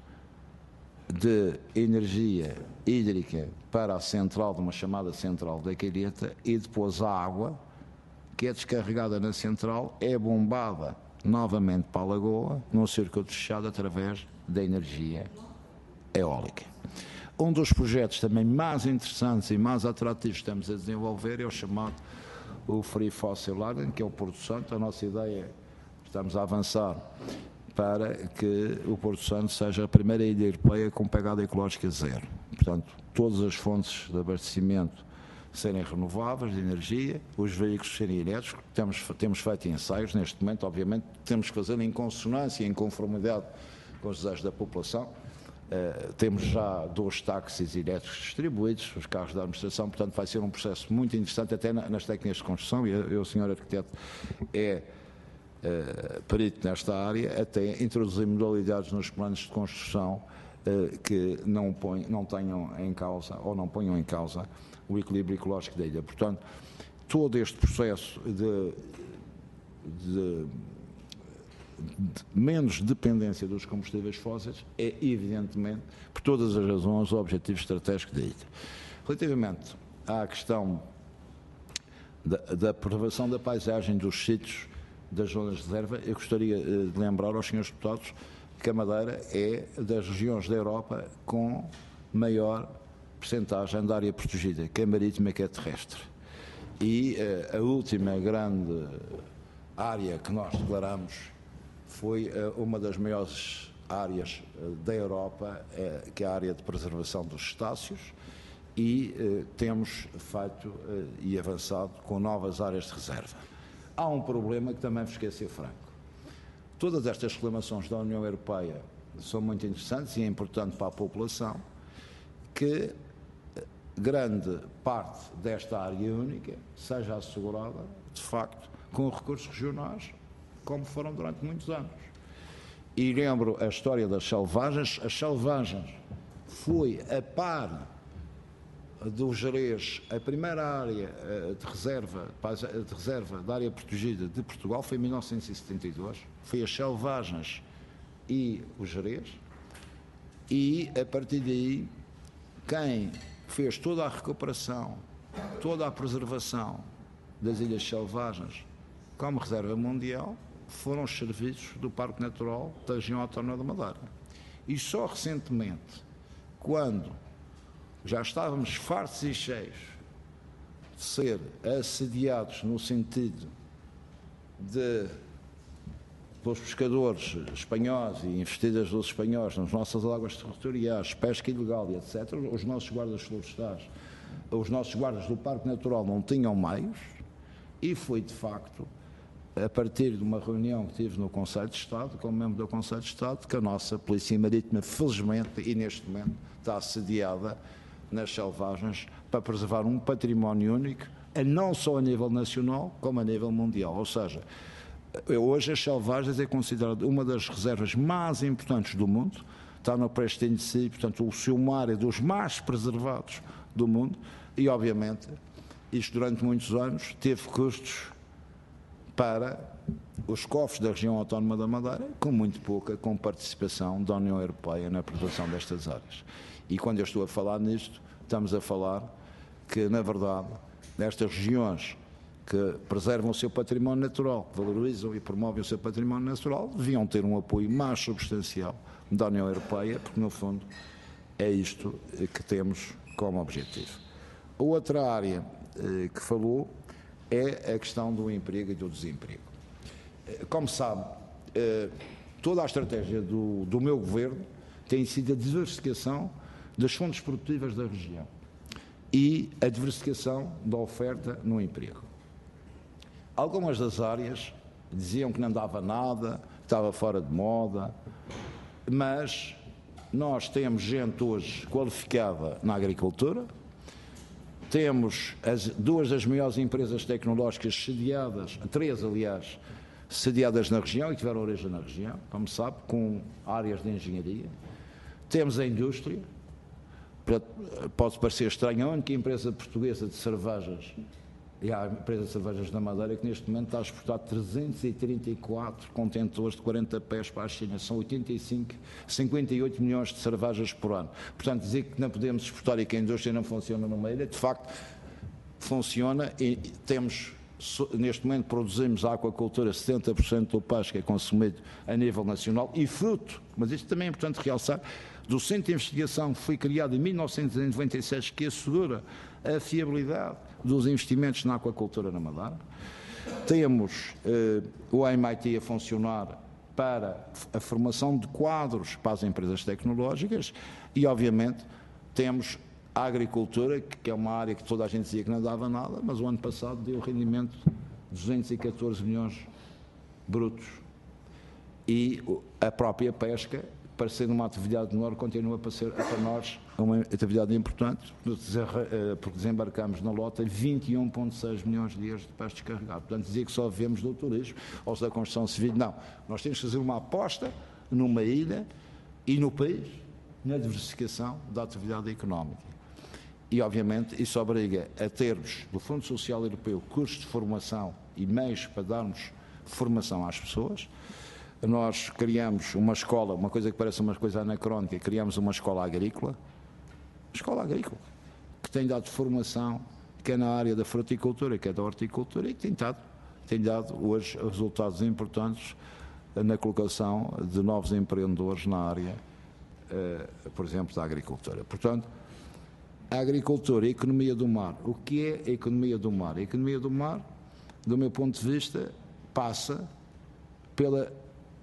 de energia hídrica para a central, de uma chamada central da Calheta, e depois a água, que é descarregada na central, é bombada novamente para a lagoa, num circuito fechado através da energia eólica. Um dos projetos também mais interessantes e mais atrativos que estamos a desenvolver é o chamado o Free Fossil Island, que é o Porto Santo. A nossa ideia, estamos a avançar para que o Porto Santo seja a primeira ilha europeia com pegada ecológica zero. Portanto, todas as fontes de abastecimento serem renováveis de energia, os veículos serem elétricos. Temos, temos feito ensaios neste momento, obviamente, temos que fazer em consonância e em conformidade com os desejos da população. Uh, temos já dois táxis elétricos distribuídos, os carros da administração, portanto vai ser um processo muito interessante, até na, nas técnicas de construção, e eu, o senhor arquiteto é uh, perito nesta área, até introduzir modalidades nos planos de construção uh, que não, põe, não tenham em causa, ou não ponham em causa, o equilíbrio ecológico da ilha. Portanto, todo este processo de, de de menos dependência dos combustíveis fósseis é, evidentemente, por todas as razões, o objetivo estratégico da ilha. Relativamente à questão da, da preservação da paisagem dos sítios das zonas de reserva, eu gostaria de lembrar aos senhores deputados que a Madeira é das regiões da Europa com maior percentagem de área protegida, que é marítima, que é terrestre. E uh, a última grande área que nós declaramos foi uh, uma das maiores áreas uh, da Europa, uh, que é a área de preservação dos cetáceos, e uh, temos feito uh, e avançado com novas áreas de reserva. Há um problema que também vos quer ser franco. Todas estas reclamações da União Europeia são muito interessantes e é importante para a população que grande parte desta área única seja assegurada, de facto, com recursos regionais, como foram durante muitos anos. E lembro a história das selvagens. As selvagens foi a par do Jerez, a primeira área de reserva, de reserva da área protegida de Portugal foi em mil novecentos e setenta e dois, foi as selvagens e o Jerez, e a partir daí quem fez toda a recuperação, toda a preservação das ilhas selvagens como reserva mundial foram os serviços do Parque Natural da região autónoma da Madeira. E só recentemente, quando já estávamos fartos e cheios de ser assediados no sentido de pelos pescadores espanhóis e investidas dos espanhóis nas nossas águas territoriais, pesca ilegal e etcétera, os nossos guardas florestais, os nossos guardas do Parque Natural não tinham meios, e foi de facto a partir de uma reunião que tive no Conselho de Estado, como membro do Conselho de Estado, que a nossa Polícia Marítima, felizmente, e neste momento, está assediada nas selvagens para preservar um património único, não só a nível nacional, como a nível mundial. Ou seja, hoje as selvagens é considerada uma das reservas mais importantes do mundo, está no Prestino de Si, portanto o seu mar é dos mais preservados do mundo, e obviamente isto durante muitos anos teve custos para os cofres da região autónoma da Madeira, com muito pouca com participação da União Europeia na proteção destas áreas. E quando eu estou a falar nisto, estamos a falar que, na verdade, nestas regiões que preservam o seu património natural, valorizam e promovem o seu património natural, deviam ter um apoio mais substancial da União Europeia, porque, no fundo, é isto que temos como objetivo. A outra área eh, que falou é a questão do emprego e do desemprego. Como sabe, eh, toda a estratégia do, do meu governo tem sido a diversificação das fontes produtivas da região e a diversificação da oferta no emprego. Algumas das áreas diziam que não dava nada, estava fora de moda, mas nós temos gente hoje qualificada na agricultura, temos as, duas das maiores empresas tecnológicas sediadas, três aliás, sediadas na região e tiveram origem na região, como sabe, com áreas de engenharia. Temos a indústria, pode parecer estranho, a única empresa portuguesa de cervejas, e há a empresa de cervejas da Madeira, que neste momento está a exportar trezentos e trinta e quatro contentores de quarenta pés para a China, são oitenta e cinco, cinquenta e oito milhões de cervejas por ano. Portanto, dizer que não podemos exportar e que a indústria não funciona numa ilha, de facto, funciona, e temos, neste momento, produzimos a aquacultura, setenta por cento do peixe que é consumido a nível nacional, e fruto, mas isto também é importante realçar, do Centro de Investigação que foi criado em mil novecentos e noventa e seis, que assegura a fiabilidade dos investimentos na aquacultura na Madeira. Temos eh, o M I T a funcionar para a formação de quadros para as empresas tecnológicas e, obviamente, temos a agricultura, que é uma área que toda a gente dizia que não dava nada, mas o ano passado deu rendimento de duzentos e catorze milhões brutos. E a própria pesca, para ser uma atividade menor, continua para ser para nós uma atividade importante, porque desembarcamos na lota vinte e um vírgula seis milhões de euros de peixe descarregado. Portanto, dizer que só vivemos do turismo ou da construção civil, não. Nós temos que fazer uma aposta numa ilha e no país, na diversificação da atividade económica. E, obviamente, isso obriga a termos, do Fundo Social Europeu, cursos de formação e meios para darmos formação às pessoas. Nós criamos uma escola, uma coisa que parece uma coisa anacrónica, criamos uma escola agrícola, escola agrícola, que tem dado formação, que é na área da fruticultura, que é da horticultura, e que tem dado, tem dado hoje resultados importantes na colocação de novos empreendedores na área, eh, por exemplo, da agricultura. Portanto, a agricultura, a economia do mar. O que é a economia do mar? A economia do mar, do meu ponto de vista, passa pela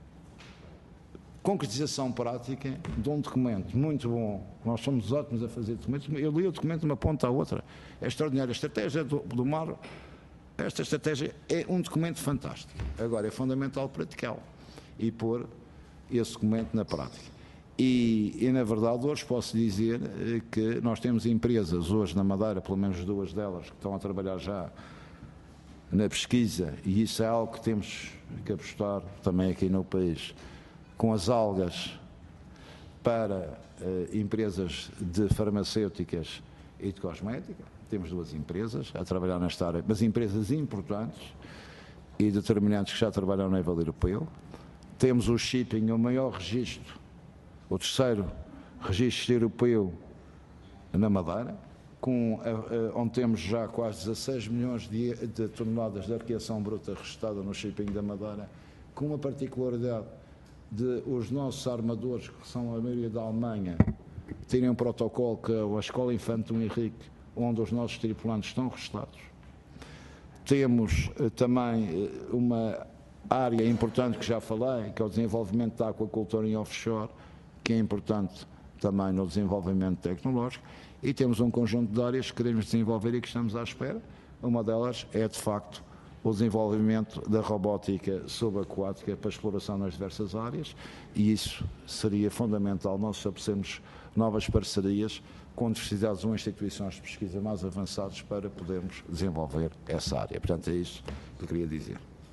concretização prática de um documento muito bom. Nós somos ótimos a fazer documentos. Eu li o documento de uma ponta à outra. É extraordinário. A estratégia do, do mar, esta estratégia é um documento fantástico. Agora, é fundamental praticá-lo e pôr esse documento na prática. E, e, na verdade, hoje posso dizer que nós temos empresas hoje na Madeira, pelo menos duas delas, que estão a trabalhar já na pesquisa, e isso é algo que temos que apostar também aqui no país, com as algas para uh, empresas de farmacêuticas e de cosmética. Temos duas empresas a trabalhar nesta área, mas empresas importantes e determinantes que já trabalham a nível europeu. Temos o shipping, o maior registro, o terceiro registro europeu na Madeira, com, uh, uh, onde temos já quase dezasseis milhões de, de toneladas de arqueação bruta registada no shipping da Madeira, com uma particularidade de os nossos armadores, que são a maioria da Alemanha, terem um protocolo que é a Escola Infante Dom Henrique, onde os nossos tripulantes estão registados. Temos uh, também uh, uma área importante que já falei, que é o desenvolvimento da aquacultura em offshore, que é importante também no desenvolvimento tecnológico, e temos um conjunto de áreas que queremos desenvolver e que estamos à espera. Uma delas é, de facto, o desenvolvimento da robótica subaquática para exploração nas diversas áreas, e isso seria fundamental nós estabelecermos novas parcerias com universidades ou instituições de pesquisa mais avançadas para podermos desenvolver essa área. Portanto, é isso que eu queria dizer.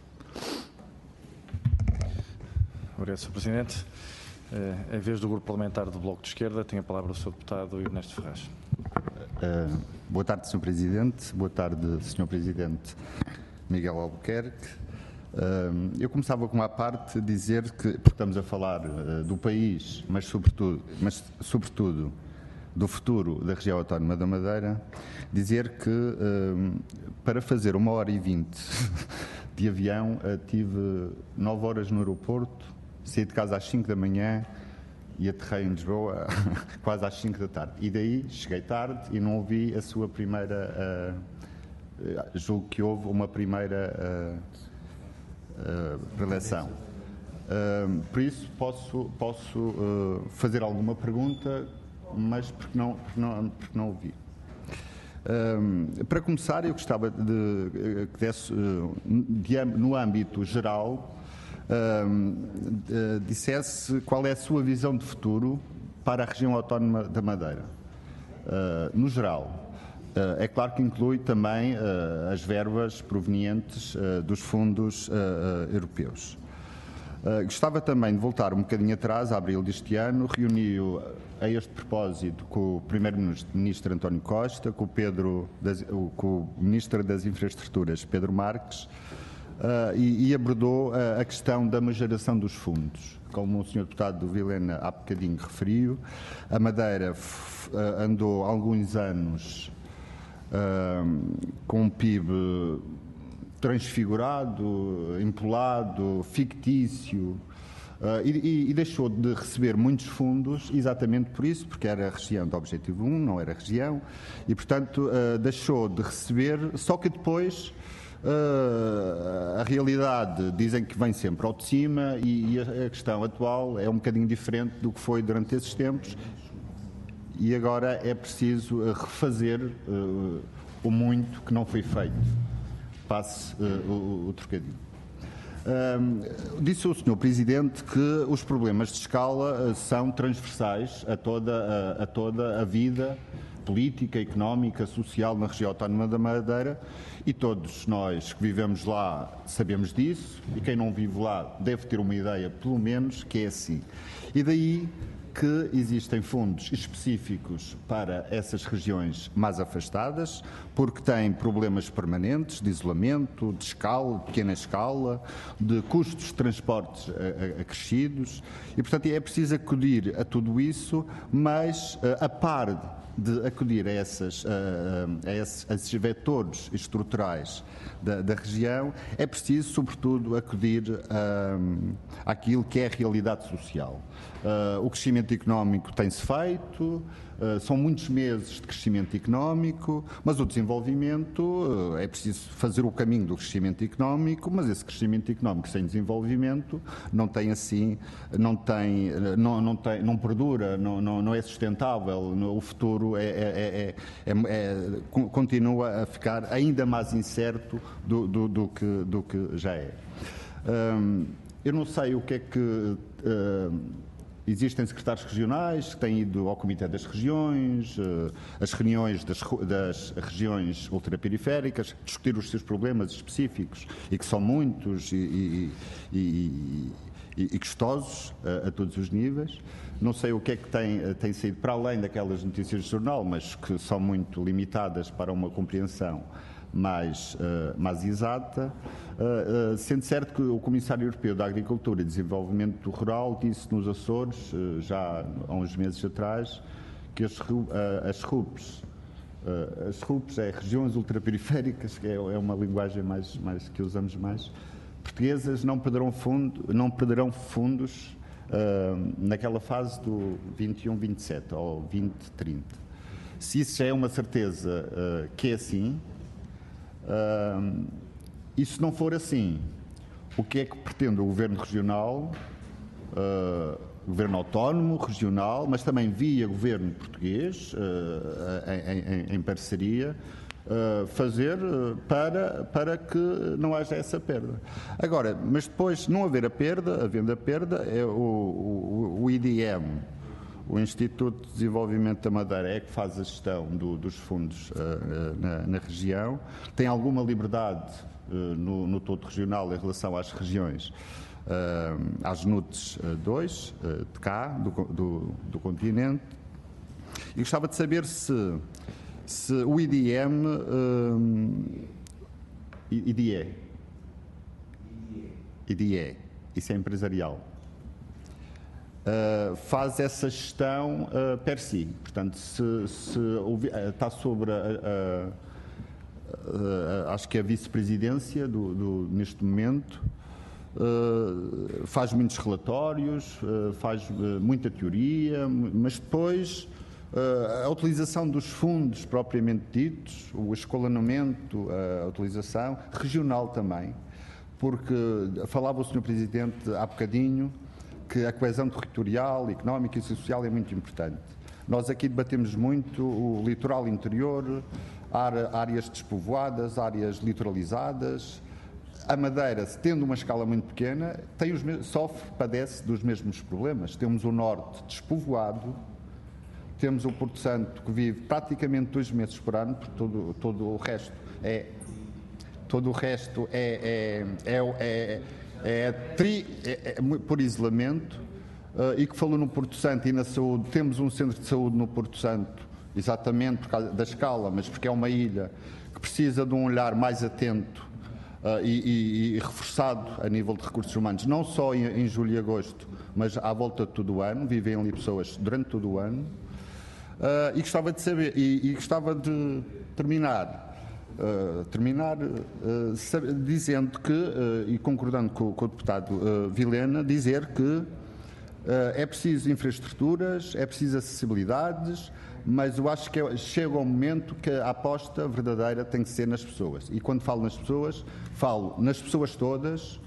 Obrigado, senhor Presidente. Em vez do Grupo Parlamentar do Bloco de Esquerda, tem a palavra o senhor Deputado Ernesto Ferraz.
Uh, boa tarde, senhor Presidente. Boa tarde, senhor Presidente Miguel Albuquerque. Uh, eu começava com uma parte dizer que, porque estamos a falar uh, do país, mas sobretudo, mas sobretudo do futuro da região autónoma da Madeira, dizer que uh, para fazer uma hora e vinte de avião uh, tive nove horas no aeroporto, saí de casa às cinco da manhã e aterrei em Lisboa quase às cinco da tarde. E daí cheguei tarde e não ouvi a sua primeira... Uh, julgo que houve uma primeira uh, uh, preleção. Uh, por isso posso, posso uh, fazer alguma pergunta, mas porque não, porque não, porque não ouvi. Uh, para começar, eu gostava de que desse, uh, de, no âmbito geral, Uh, uh, dissesse qual é a sua visão de futuro para a região autónoma da Madeira, uh, no geral. Uh, é claro que inclui também uh, as verbas provenientes uh, dos fundos uh, uh, europeus. Uh, gostava também de voltar um bocadinho atrás, a abril deste ano, reuni-o a este propósito com o primeiro-ministro António Costa, com o, Pedro das, com o Ministro das Infraestruturas, Pedro Marques, Uh, e, e abordou uh, a questão da majoração dos fundos. Como o senhor Deputado Vilhena há bocadinho referiu, a Madeira f, uh, andou alguns anos uh, com um P I B transfigurado, empolado, fictício, uh, e, e deixou de receber muitos fundos exatamente por isso, porque era a região do Objetivo um, não era a região, e portanto uh, deixou de receber, só que depois... Uh, a realidade dizem que vem sempre ao de cima e, e a, a questão atual é um bocadinho diferente do que foi durante esses tempos e agora é preciso uh, refazer uh, o muito que não foi feito. Passe uh, o, o trocadilho. Uh, disse o senhor Presidente que os problemas de escala uh, são transversais a toda a, a toda a vida política, económica, social na região autónoma da Madeira e todos nós que vivemos lá sabemos disso e quem não vive lá deve ter uma ideia, pelo menos, que é assim. E daí que existem fundos específicos para essas regiões mais afastadas, porque têm problemas permanentes de isolamento, de escala, de pequena escala, de custos de transportes acrescidos e, portanto, é preciso acudir a tudo isso, mas a par de acudir a, essas, a, a, esses, a esses vetores estruturais da, da região, é preciso, sobretudo, acudir a, àquilo que é a realidade social. Uh, o crescimento económico tem-se feito, uh, são muitos meses de crescimento económico, mas o desenvolvimento, uh, é preciso fazer o caminho do crescimento económico, mas esse crescimento económico sem desenvolvimento não tem assim, não tem, não, não, tem, não perdura, não, não, não é sustentável, o futuro é, é, é, é, é, continua a ficar ainda mais incerto do, do, do, que, do que já é. Um, eu não sei o que é que... Uh, Existem secretários regionais que têm ido ao Comitê das Regiões, as reuniões das, das regiões ultraperiféricas, discutir os seus problemas específicos, e que são muitos e, e, e, e, e custosos a, a todos os níveis. Não sei o que é que tem, tem saído para além daquelas notícias de jornal, mas que são muito limitadas para uma compreensão mais, uh, mais exata, uh, uh, sendo certo que o Comissário Europeu da Agricultura e Desenvolvimento Rural disse nos Açores, uh, já há uns meses atrás, que as, uh, as R U Ps, uh, as R U Ps é regiões ultraperiféricas, que é, é uma linguagem mais, mais, que usamos mais, portuguesas não perderão, fundo, não perderão fundos uh, naquela fase do vinte e um vinte e sete ou vinte trinta. Se isso já é uma certeza uh, que é assim, Uh, e se não for assim, o que é que pretende o Governo Regional, uh, Governo Autónomo, Regional, mas também via Governo Português, uh, em, em, em parceria, uh, fazer uh, para, para que não haja essa perda. Agora, mas depois, não haver a perda, havendo a perda, é o, o, o I D M, o Instituto de Desenvolvimento da Madeira, é que faz a gestão do, dos fundos uh, na, na região, tem alguma liberdade uh, no, no todo regional em relação às regiões, uh, às N U T S dois, uh, de cá, do, do, do continente, e gostava de saber se, se o I D M, uh, I D E, I D E, isso é empresarial, Uh, faz essa gestão uh, per si. Portanto, se, se uh, está sobre a, a, a, a, acho que a vice-presidência do, do, neste momento, uh, faz muitos relatórios, uh, faz uh, muita teoria, mas depois uh, a utilização dos fundos propriamente ditos, o escalonamento, a utilização regional também, porque falava o senhor Presidente há bocadinho que a coesão territorial, económica e social é muito importante. Nós aqui debatemos muito o litoral interior, áreas despovoadas, áreas litoralizadas. A Madeira, tendo uma escala muito pequena, tem os mesmos, sofre, padece dos mesmos problemas. Temos o norte despovoado, temos o Porto Santo que vive praticamente dois meses por ano, porque todo, todo o resto é todo o resto é, é, é, é É, tri, é, é, por isolamento, uh, e que falou no Porto Santo e na saúde. Temos um centro de saúde no Porto Santo, exatamente por causa da escala, mas porque é uma ilha que precisa de um olhar mais atento uh, e, e, e reforçado a nível de recursos humanos, não só em, em julho e agosto, mas à volta de todo o ano. Vivem ali pessoas durante todo o ano. Uh, e gostava de saber, e, e gostava de terminar. Uh, terminar uh, sabe, dizendo que, uh, e concordando com, com o deputado uh, Vilhena, dizer que uh, é preciso infraestruturas, é preciso acessibilidades, mas eu acho que é, chega o momento que a aposta verdadeira tem que ser nas pessoas. E quando falo nas pessoas, falo nas pessoas todas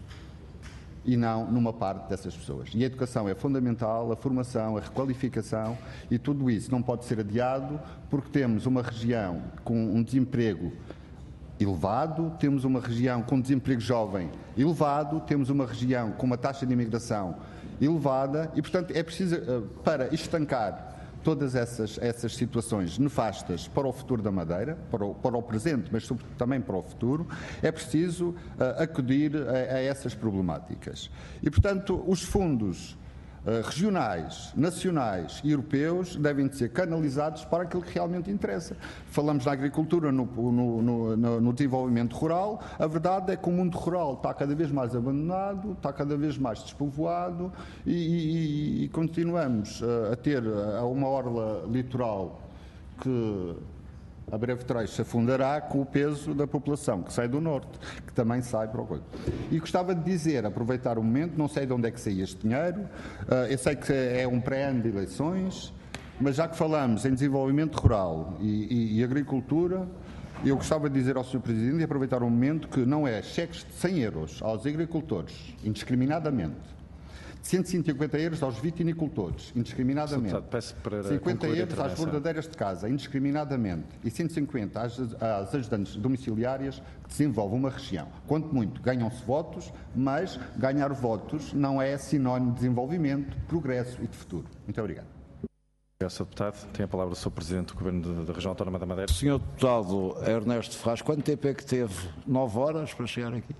e não numa parte dessas pessoas. E a educação é fundamental, a formação, a requalificação, e tudo isso não pode ser adiado porque temos uma região com um desemprego elevado, temos uma região com desemprego jovem elevado, temos uma região com uma taxa de imigração elevada e, portanto, é preciso, para estancar todas essas, essas situações nefastas para o futuro da Madeira, para o, para o presente, mas sobretudo também para o futuro, é preciso uh, acudir a, a essas problemáticas. E, portanto, os fundos uh, regionais, nacionais e europeus devem ser canalizados para aquilo que realmente interessa. Falamos na agricultura, no, no, no, no desenvolvimento rural. A verdade é que o mundo rural está cada vez mais abandonado, está cada vez mais despovoado e, e, e continuamos uh, a ter uh, uma orla litoral que a breve trecho afundará com o peso da população que sai do norte, que também sai para o coisa. E gostava de dizer, aproveitar o momento, não sei de onde é que saía este dinheiro, uh, eu sei que é um pré-ano de eleições, mas já que falamos em desenvolvimento rural e, e, e agricultura, eu gostava de dizer ao senhor Presidente e aproveitar o momento que não é cheques de cem euros aos agricultores, indiscriminadamente, cento e cinquenta euros aos vitinicultores, indiscriminadamente, cinquenta euros às bordadeiras de casa, indiscriminadamente, e cento e cinquenta às, às ajudantes domiciliárias que desenvolvem uma região. Quanto muito, ganham-se votos, mas ganhar votos não é sinónimo de desenvolvimento, progresso e de futuro. Muito obrigado.
Obrigado, senhor Deputado. Tem a palavra o senhor Presidente do Governo da Região Autónoma da Madeira.
senhor Deputado Ernesto Ferraz, quanto tempo é que teve? Nove horas para chegar aqui?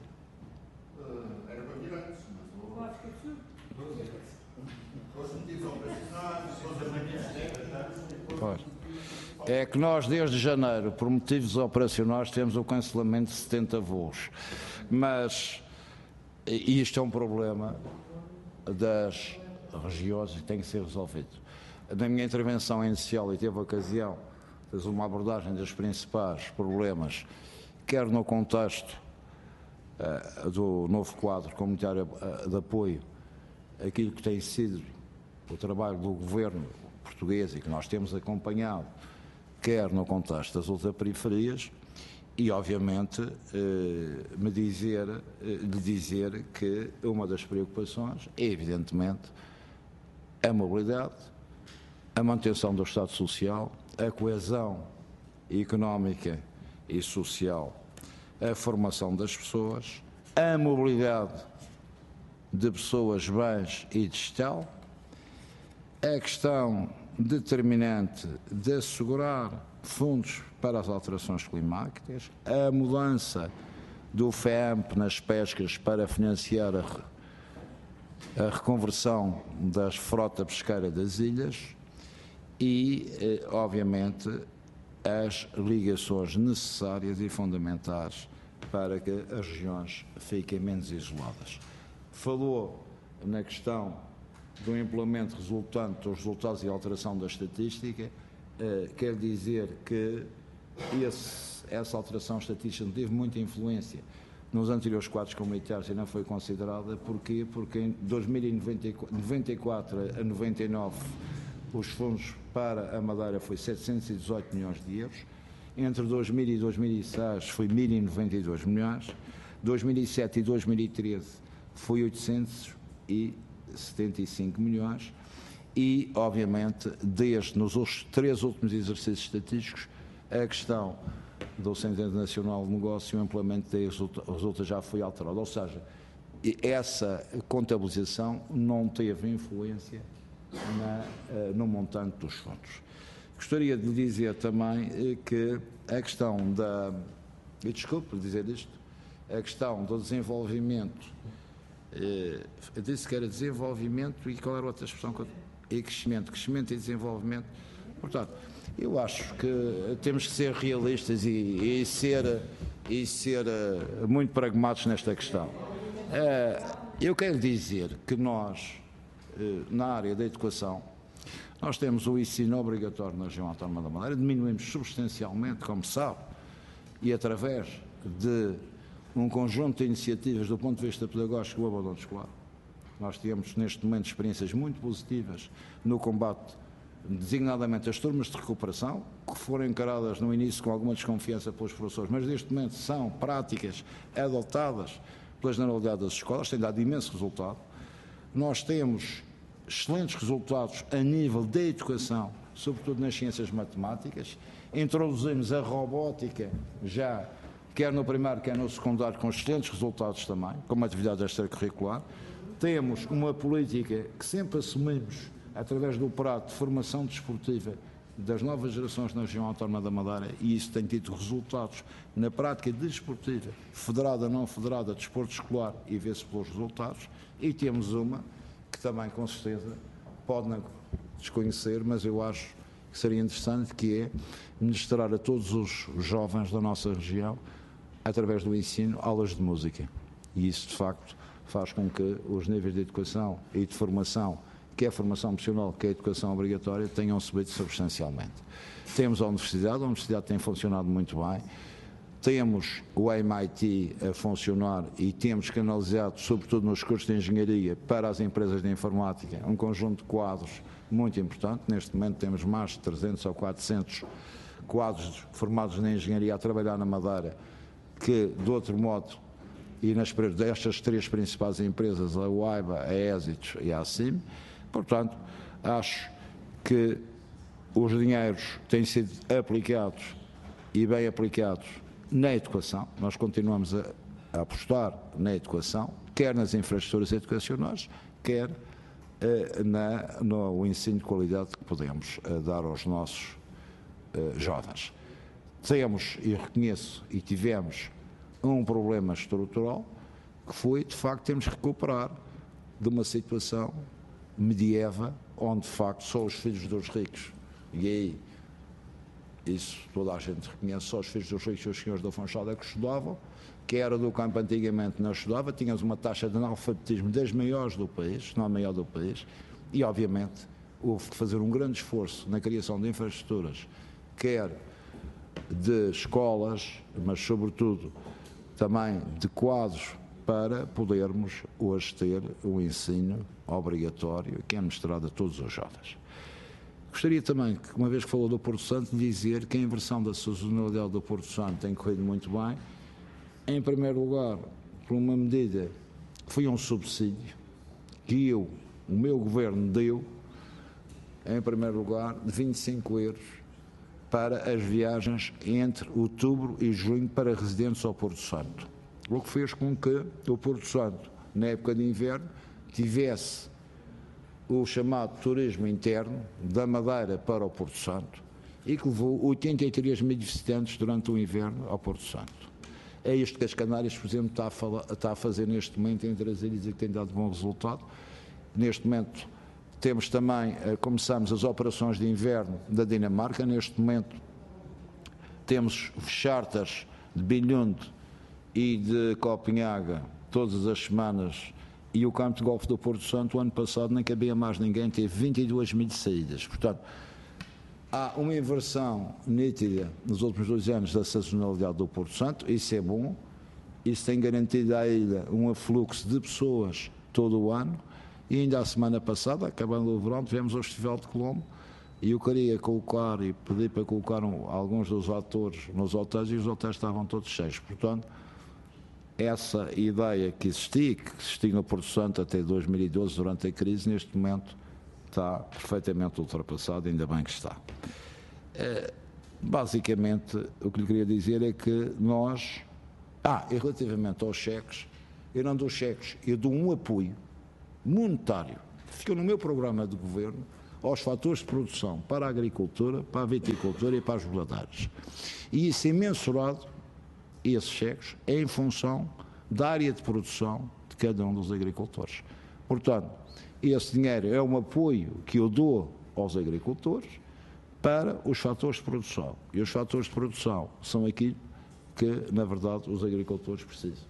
É que nós, desde janeiro, por motivos operacionais, temos o cancelamento de setenta voos. Mas isto é um problema das regiões e tem que ser resolvido. Na minha intervenção inicial, e teve ocasião, fez uma abordagem dos principais problemas, quer no contexto uh, do novo quadro comunitário de apoio, aquilo que tem sido o trabalho do governo português e que nós temos acompanhado, quer no contexto das ultraperiferias, e, obviamente, me dizer, lhe dizer que uma das preocupações é, evidentemente, a mobilidade, a manutenção do Estado Social, a coesão económica e social, a formação das pessoas, a mobilidade de pessoas, bens e digital, a questão determinante de assegurar fundos para as alterações climáticas, a mudança do F E A M P nas pescas para financiar a, a reconversão da frota pesqueira das ilhas e, eh, obviamente, as ligações necessárias e fundamentais para que as regiões fiquem menos isoladas. Falou na questão do implemento resultante dos resultados e alteração da estatística, eh, quer dizer que esse, essa alteração estatística teve muita influência nos anteriores quadros comunitários e não foi considerada. Porquê? Porque em dois mil e noventa e quatro a noventa e nove os fundos para a Madeira foi setecentos e dezoito milhões de euros, entre dois mil e dois mil e seis foi mil e noventa e dois milhões, dois mil e sete e dois mil e treze foi oitocentos e setenta e cinco milhões e, obviamente, desde nos três últimos exercícios estatísticos, a questão do Centro Internacional de Negócio e o implemento da resulta já foi alterado. Ou seja, essa contabilização não teve influência na, no montante dos fundos. Gostaria de lhe dizer também que a questão da... E desculpe dizer isto, a questão do desenvolvimento, eu disse que era desenvolvimento e qual era a outra expressão? E crescimento, crescimento e desenvolvimento. Portanto, eu acho que temos que ser realistas e, e, ser, e ser muito pragmáticos nesta questão. Eu quero dizer que nós, na área da educação, nós temos o ensino obrigatório na região autónoma da Madeira, diminuímos substancialmente, como sabe, e através de um conjunto de iniciativas do ponto de vista pedagógico, o abandono escolar. Nós temos, neste momento, experiências muito positivas no combate, designadamente as turmas de recuperação, que foram encaradas no início com alguma desconfiança pelos professores, mas neste momento são práticas adotadas pela generalidade das escolas, têm dado imenso resultado. Nós temos excelentes resultados a nível da educação, sobretudo nas ciências matemáticas. Introduzimos a robótica já, quer no primário, quer no secundário, com excelentes resultados também, como atividade extracurricular. Temos uma política que sempre assumimos, através do prato de formação desportiva das novas gerações na região autónoma da Madeira, e isso tem tido resultados na prática desportiva, federada, não federada, desporto escolar, e vê-se pelos resultados. E temos uma que também, com certeza, pode não desconhecer, mas eu acho que seria interessante, que é ministrar a todos os jovens da nossa região, através do ensino, aulas de música. E isso, de facto, faz com que os níveis de educação e de formação, que é a formação profissional, que é a educação obrigatória, tenham subido substancialmente. Temos a universidade, a universidade tem funcionado muito bem. Temos o M I T a funcionar e temos canalizado, sobretudo nos cursos de engenharia, para as empresas de informática, um conjunto de quadros muito importante. Neste momento temos mais de trezentos ou quatrocentos quadros formados na engenharia a trabalhar na Madeira, que, de outro modo, e nas destas três principais empresas, a UAIBA, a Éxitos e a ACIM. Portanto, acho que os dinheiros têm sido aplicados e bem aplicados na educação. Nós continuamos a, a apostar na educação, quer nas infraestruturas educacionais, quer eh, na, no ensino de qualidade que podemos eh, dar aos nossos eh, jovens. Temos, e reconheço, e tivemos um problema estrutural, que foi, de facto, temos que recuperar de uma situação medieval, onde, de facto, só os filhos dos ricos, e aí, isso toda a gente reconhece, só os filhos dos ricos e os senhores da Funchal é que estudavam, que era do campo antigamente não estudava, tínhamos uma taxa de analfabetismo das maiores do país, se não a maior do país, e, obviamente, houve que fazer um grande esforço na criação de infraestruturas, quer de escolas, mas, sobretudo, também de quadros, para podermos hoje ter o ensino obrigatório que é mostrado a todos os jovens. Gostaria também, que, uma vez que falou do Porto Santo, dizer que a inversão da sazonalidade do Porto Santo tem corrido muito bem. Em primeiro lugar, por uma medida que foi um subsídio que eu, o meu governo deu, em primeiro lugar, de vinte e cinco euros para as viagens entre outubro e junho para residentes ao Porto Santo. O que fez com que o Porto Santo, na época de inverno, tivesse o chamado turismo interno da Madeira para o Porto Santo e que levou oitenta e três mil visitantes durante o inverno ao Porto Santo. É isto que as Canárias, por exemplo, está a, falar, está a fazer neste momento em Trasílias e que tem dado bom resultado. Neste momento temos também, começamos as operações de inverno da Dinamarca. Neste momento temos charters de Billund e de Copenhaga todas as semanas, e o campo de golfe do Porto Santo, o ano passado, nem cabia mais ninguém, teve vinte e duas mil saídas. Portanto, há uma inversão nítida nos últimos dois anos da sazonalidade do Porto Santo, isso é bom, isso tem garantido à ilha um afluxo de pessoas todo o ano, e ainda a semana passada, acabando o verão, tivemos o Festival de Colombo, e eu queria colocar e pedir para colocar um, alguns dos atores nos hotéis, e os hotéis estavam todos cheios. Portanto, essa ideia que existia, que existia no Porto Santo até dois mil e doze, durante a crise, neste momento está perfeitamente ultrapassada, ainda bem que está. É, basicamente, o que lhe queria dizer é que nós... Ah, e relativamente aos cheques, eu não dou cheques, eu dou um apoio monetário, que ficou no meu programa de governo, aos fatores de produção para a agricultura, para a viticultura e para as geladeiras. E isso é mensurado, esses cheques, em função da área de produção de cada um dos agricultores. Portanto, esse dinheiro é um apoio que eu dou aos agricultores para os fatores de produção. E os fatores de produção são aquilo que, na verdade, os agricultores precisam.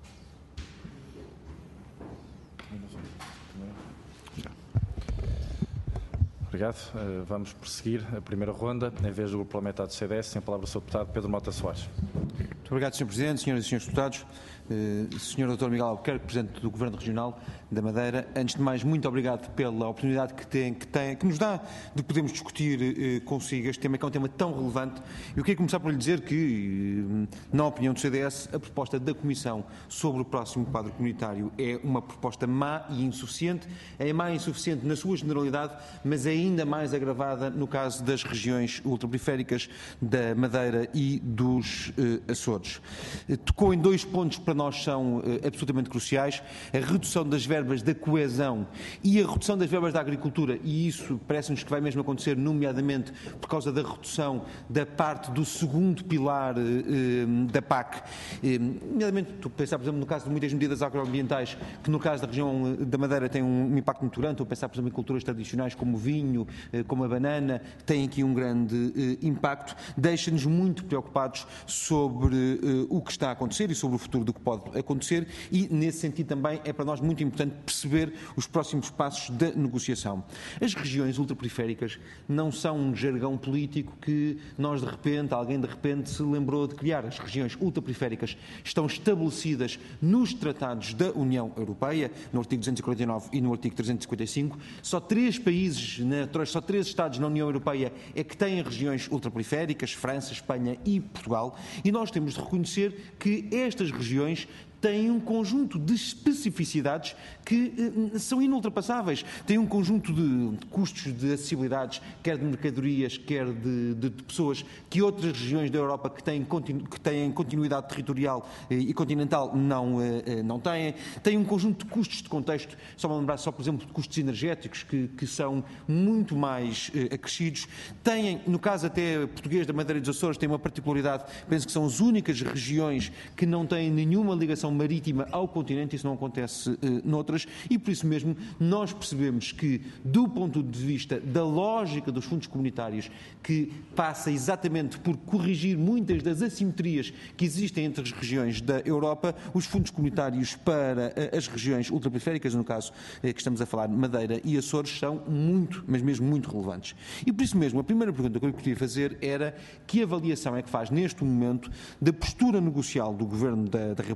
Obrigado. Uh, vamos prosseguir a primeira ronda. Em vez do Grupo Parlamentar do C D S, tem a palavra o senhor Deputado Pedro Mota Soares.
Muito obrigado, senhor Presidente, senhoras e senhores deputados. Uh, senhor doutor Miguel Albuquerque, Presidente do Governo Regional da Madeira, antes de mais, muito obrigado pela oportunidade que, tem, que, tem, que nos dá de podermos discutir uh, consigo este tema, que é um tema tão relevante. Eu queria começar por lhe dizer que, uh, na opinião do C D S, a proposta da Comissão sobre o próximo quadro comunitário é uma proposta má e insuficiente. É má e insuficiente na sua generalidade, mas é ainda mais agravada no caso das regiões ultraperiféricas da Madeira e dos uh, Açores. Uh, tocou em dois pontos que para nós são uh, absolutamente cruciais: a redução das verbas da coesão e a redução das verbas da agricultura, e isso parece-nos que vai mesmo acontecer, nomeadamente por causa da redução da parte do segundo pilar uh, uh, da P A C. Uh, nomeadamente, estou a pensar, por exemplo, no caso de muitas medidas agroambientais, que no caso da região da Madeira tem um impacto muito grande. Estou a pensar, por exemplo, em culturas tradicionais como o vinho, como a banana, tem aqui um grande uh, impacto. Deixa-nos muito preocupados sobre uh, o que está a acontecer e sobre o futuro do que pode acontecer, e nesse sentido também é para nós muito importante perceber os próximos passos da negociação. As regiões ultraperiféricas não são um jargão político que nós de repente, alguém de repente se lembrou de criar. As regiões ultraperiféricas estão estabelecidas nos tratados da União Europeia, no artigo duzentos e quarenta e nove e no artigo trezentos e cinquenta e cinco. Só três países, na, só três Estados na União Europeia é que têm regiões ultraperiféricas: França, Espanha e Portugal, e nós temos de reconhecer que estas regiões têm um conjunto de especificidades que eh, são inultrapassáveis. Têm um conjunto de, de custos de acessibilidades, quer de mercadorias, quer de, de, de pessoas, que outras regiões da Europa que têm, continu, que têm continuidade territorial eh, e continental não, eh, não têm. Têm um conjunto de custos de contexto, só me lembrar só, por exemplo, de custos energéticos, que, que são muito mais eh, acrescidos. Têm, no caso até português da Madeira e dos Açores, têm uma particularidade, penso que são as únicas regiões que não têm nenhuma ligação marítima ao continente. Isso não acontece uh, noutras, e por isso mesmo nós percebemos que, do ponto de vista da lógica dos fundos comunitários, que passa exatamente por corrigir muitas das assimetrias que existem entre as regiões da Europa, os fundos comunitários para uh, as regiões ultraperiféricas, no caso uh, que estamos a falar, Madeira e Açores, são muito, mas mesmo muito relevantes. E por isso mesmo, a primeira pergunta que eu queria fazer era: que avaliação é que faz neste momento da postura negocial do Governo da, da República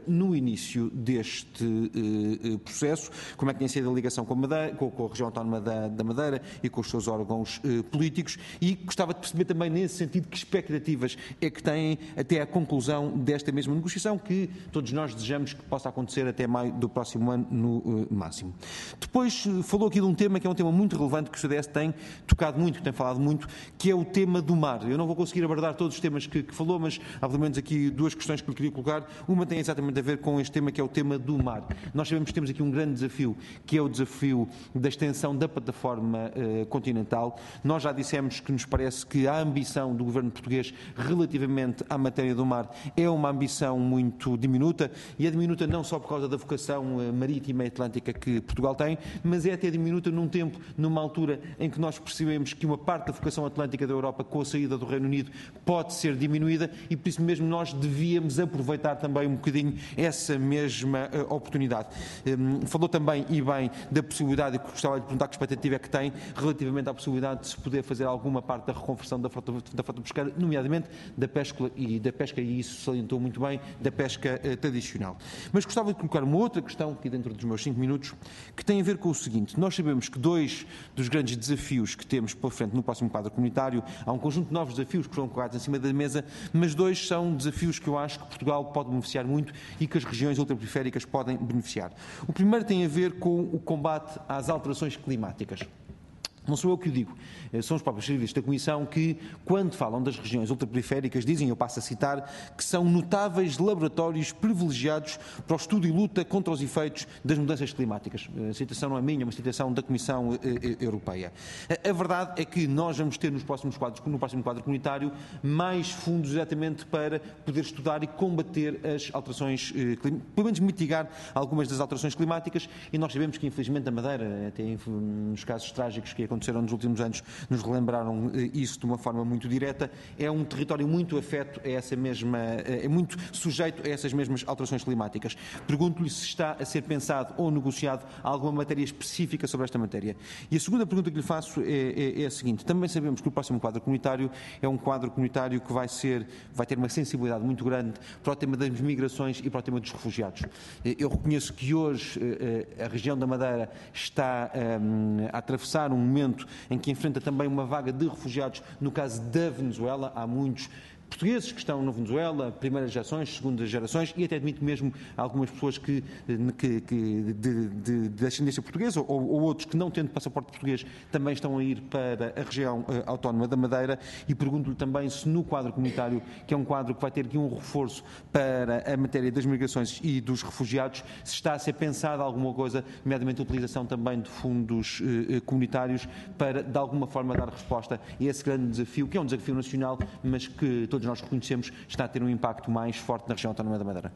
no início deste uh, processo, como é que tinha sido a ligação com a, Madeira, com, com a região autónoma da, da Madeira e com os seus órgãos uh, políticos, e gostava de perceber também nesse sentido que expectativas é que têm até a conclusão desta mesma negociação, que todos nós desejamos que possa acontecer até maio do próximo ano no uh, máximo. Depois uh, falou aqui de um tema que é um tema muito relevante que o C D S tem tocado muito, que tem falado muito, que é o tema do mar. Eu não vou conseguir abordar todos os temas que, que falou, mas há pelo menos aqui duas questões que lhe queria colocar. Uma tem exatamente a ver com este tema, que é o tema do mar. Nós sabemos que temos aqui um grande desafio, que é o desafio da extensão da plataforma uh, continental. Nós já dissemos que nos parece que a ambição do governo português relativamente à matéria do mar é uma ambição muito diminuta, e é diminuta não só por causa da vocação uh, marítima e atlântica que Portugal tem, mas é até diminuta num tempo, numa altura em que nós percebemos que uma parte da vocação atlântica da Europa, com a saída do Reino Unido, pode ser diminuída, e por isso mesmo nós devíamos aproveitar também um bocadinho essa mesma uh, oportunidade. Um, falou também, e bem, da possibilidade, que gostava de perguntar que expectativa é que tem relativamente à possibilidade de se poder fazer alguma parte da reconversão da frota, da frota pesqueira, nomeadamente da pesca, e da pesca, e isso salientou muito bem, da pesca uh, tradicional. Mas gostava de colocar uma outra questão, aqui dentro dos meus cinco minutos, que tem a ver com o seguinte: nós sabemos que dois dos grandes desafios que temos pela frente no próximo quadro comunitário, há um conjunto de novos desafios que foram colocados em cima da mesa, mas dois são desafios que eu acho que Portugal pode beneficiar muito e que as regiões ultraperiféricas podem beneficiar. O primeiro tem a ver com o combate às alterações climáticas. Não sou eu que o digo, são os próprios serviços da Comissão que, quando falam das regiões ultraperiféricas, dizem, eu passo a citar, que são notáveis laboratórios privilegiados para o estudo e luta contra os efeitos das mudanças climáticas. A citação não é minha, é uma citação da Comissão Europeia. A verdade é que nós vamos ter nos próximos quadros, no próximo quadro comunitário mais fundos exatamente para poder estudar e combater as alterações climáticas, pelo menos mitigar algumas das alterações climáticas, e nós sabemos que, infelizmente, a Madeira, até nos casos trágicos que aconteceram nos últimos anos, nos relembraram isso de uma forma muito direta, é um território muito afeto a essa mesma, é muito sujeito a essas mesmas alterações climáticas. Pergunto-lhe se está a ser pensado ou negociado alguma matéria específica sobre esta matéria. E a segunda pergunta que lhe faço é, é, é a seguinte: também sabemos que o próximo quadro comunitário é um quadro comunitário que vai ser, vai ter uma sensibilidade muito grande para o tema das migrações e para o tema dos refugiados. Eu reconheço que hoje a região da Madeira está a atravessar um momento em que enfrenta também uma vaga de refugiados, no caso da Venezuela. Há muitos portugueses que estão na Venezuela, primeiras gerações, segundas gerações, e até admito mesmo algumas pessoas que, que, que de, de, de ascendência portuguesa, ou, ou outros que, não tendo passaporte português, também estão a ir para a região uh, autónoma da Madeira, e pergunto-lhe também se no quadro comunitário, que é um quadro que vai ter aqui um reforço para a matéria das migrações e dos refugiados, se está a ser pensada alguma coisa, nomeadamente a utilização também de fundos uh, comunitários para, de alguma forma, dar resposta a esse grande desafio, que é um desafio nacional, mas que todos nós reconhecemos está a ter um impacto mais forte na região autónoma da Madeira.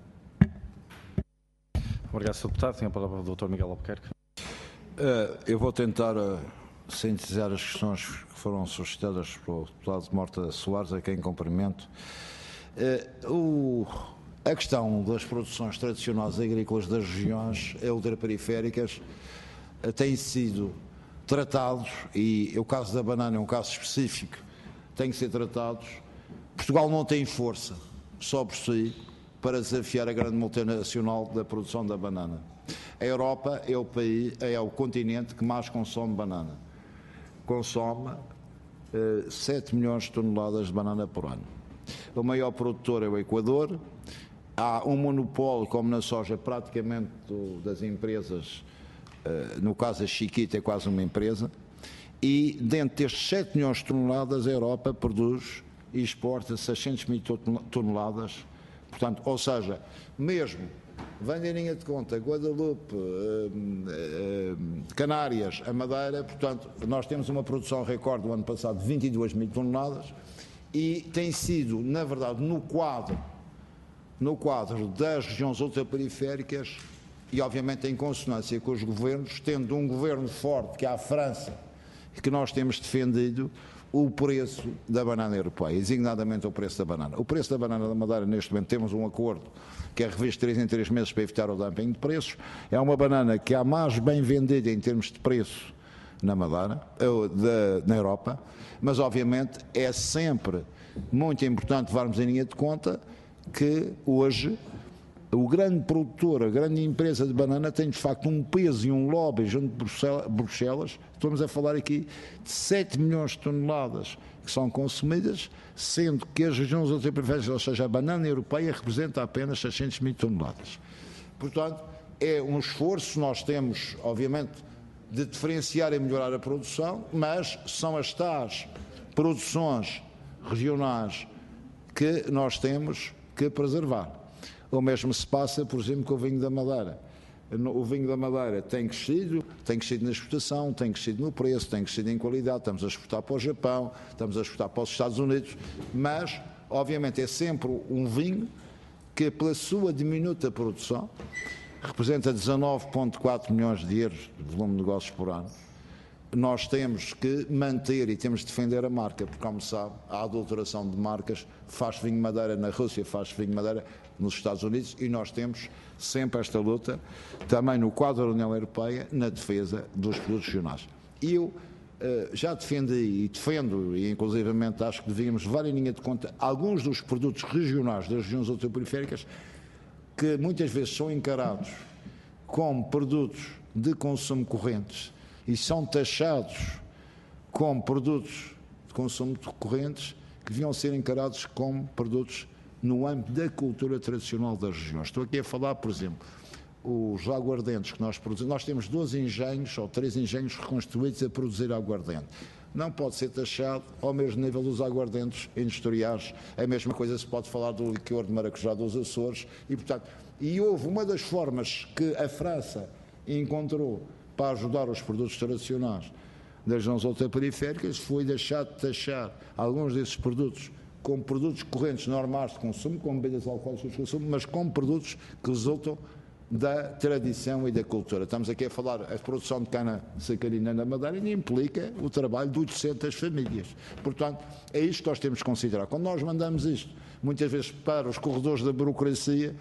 Obrigado, senhor Deputado. Tenho a palavra o doutor Miguel Albuquerque.
Uh, eu vou tentar uh, sintetizar as questões que foram suscitadas pelo deputado Morta Soares, a quem cumprimento. Uh, o, a questão das produções tradicionais agrícolas das regiões ultraperiféricas uh, tem sido tratados, e o caso da banana é um caso específico, tem que ser tratados. Portugal não tem força, só por si, para desafiar a grande multinacional da produção da banana. A Europa é o país, é o continente que mais consome banana. Consome eh, sete milhões de toneladas de banana por ano. O maior produtor é o Equador. Há um monopólio, como na soja, praticamente do, das empresas, eh, no caso a Chiquita é quase uma empresa, e dentro destes sete milhões de toneladas a Europa produz e exporta seiscentas mil toneladas, portanto, ou seja, mesmo vem em linha de conta Guadalupe, eh, eh, Canárias, a Madeira, portanto, nós temos uma produção recorde do ano passado de vinte e duas mil toneladas, e tem sido, na verdade, no quadro, no quadro das regiões ultraperiféricas, e obviamente em consonância com os governos, tendo um governo forte que é a França, que nós temos defendido o preço da banana europeia, designadamente o preço da banana. O preço da banana da Madeira, neste momento, temos um acordo que é revisto de três em três meses para evitar o dumping de preços. É uma banana que há mais bem vendida em termos de preço na Madeira, ou de, na Europa, mas obviamente é sempre muito importante levarmos em linha de conta que hoje o grande produtor, a grande empresa de banana tem de facto um peso e um lobby junto de Bruxelas. Estamos a falar aqui de sete milhões de toneladas que são consumidas, sendo que as regiões ultraperiféricas, ou seja, a banana europeia, representa apenas seiscentas mil toneladas. Portanto, é um esforço, nós temos, obviamente, de diferenciar e melhorar a produção, mas são as tais produções regionais que nós temos que preservar. O mesmo se passa, por exemplo, com o vinho da Madeira. O vinho da Madeira tem crescido, tem crescido na exportação, tem crescido no preço, tem crescido em qualidade, estamos a exportar para o Japão, estamos a exportar para os Estados Unidos, mas, obviamente, é sempre um vinho que, pela sua diminuta produção, representa dezanove vírgula quatro milhões de euros de volume de negócios por ano. Nós temos que manter e temos de defender a marca, porque, como sabe, a adulteração de marcas faz vinho Madeira na Rússia, faz vinho Madeira nos Estados Unidos, e nós temos sempre esta luta, também no quadro da União Europeia, na defesa dos produtos regionais. E eu uh, já defendi e defendo, e inclusivamente acho que devíamos levar em linha de conta alguns dos produtos regionais das regiões ultraperiféricas que muitas vezes são encarados como produtos de consumo correntes e são taxados como produtos de consumo correntes que deviam ser encarados como produtos no âmbito da cultura tradicional das regiões. Estou aqui a falar, por exemplo, os aguardentes que nós produzimos. Nós temos doze engenhos ou três engenhos reconstruídos a produzir aguardente. Não pode ser taxado ao mesmo nível dos aguardentes industriais. A mesma coisa se pode falar do licor de maracujá dos Açores. E, portanto, e houve uma das formas que a França encontrou para ajudar os produtos tradicionais das regiões ultraperiféricas foi deixar de taxar alguns desses produtos como produtos correntes normais de consumo, como bebidas alcoólicas de consumo, mas como produtos que resultam da tradição e da cultura. Estamos aqui a falar, a produção de cana sacarina na Madeira e implica o trabalho de oitocentas famílias. Portanto, é isto que nós temos que considerar. Quando nós mandamos isto, muitas vezes para os corredores da burocracia,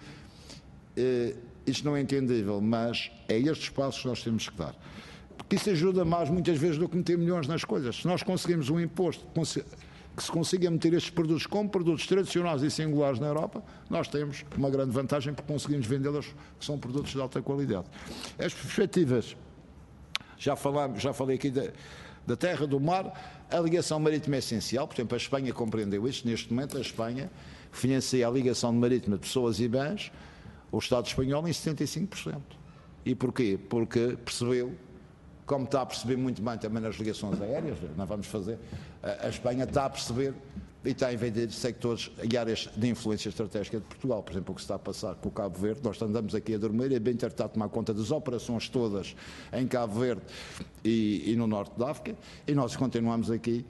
eh, isto não é entendível, mas é estes passos que nós temos que dar. Porque isso ajuda mais, muitas vezes, do que meter milhões nas coisas. Se nós conseguimos um imposto que se consiga meter estes produtos como produtos tradicionais e singulares na Europa, nós temos uma grande vantagem porque conseguimos vendê-los, que são produtos de alta qualidade. As perspectivas, já, falamos, já falei aqui da, da terra, do mar, a ligação marítima é essencial, por exemplo, a Espanha compreendeu isto, neste momento a Espanha financia a ligação marítima de pessoas e bens, o Estado espanhol em setenta e cinco por cento. E porquê? Porque percebeu, como está a perceber muito bem também nas ligações aéreas, nós vamos fazer, a Espanha está a perceber e está a invadir sectores e áreas de influência estratégica de Portugal. Por exemplo, o que se está a passar com o Cabo Verde, nós andamos aqui a dormir e a Binter está a tomar conta das operações todas em Cabo Verde e, e no norte da África, e nós continuamos aqui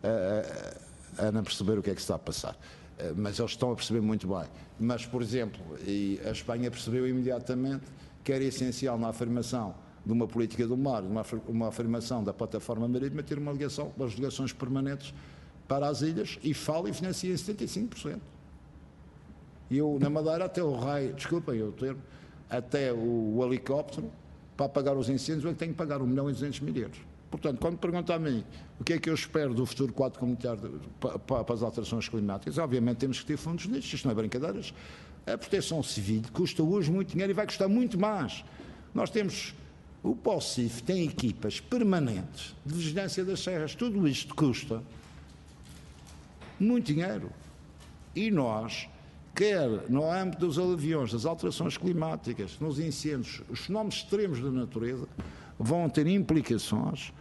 a, a, a não perceber o que é que se está a passar. Mas eles estão a perceber muito bem. Mas, por exemplo, e a Espanha percebeu imediatamente que era essencial na afirmação de uma política do mar, uma, uma afirmação da plataforma marítima, ter uma ligação, umas ligações permanentes para as ilhas, e fala e financia em setenta e cinco por cento. E eu, na Madeira, até o raio, desculpem o termo, até o, o helicóptero, para apagar os incêndios, eu tenho que pagar um milhão e duzentos mil euros. Portanto, quando me perguntam a mim o que é que eu espero do futuro quadro comunitário para, para, para as alterações climáticas, obviamente temos que ter fundos nisto, isto não é brincadeiras. A proteção civil custa hoje muito dinheiro e vai custar muito mais. Nós temos... O POCIF tem equipas permanentes de vigilância das serras. Tudo isto custa muito dinheiro. E nós, quer no âmbito dos aluviões, das alterações climáticas, nos incêndios, os fenómenos extremos da natureza, vão ter implicações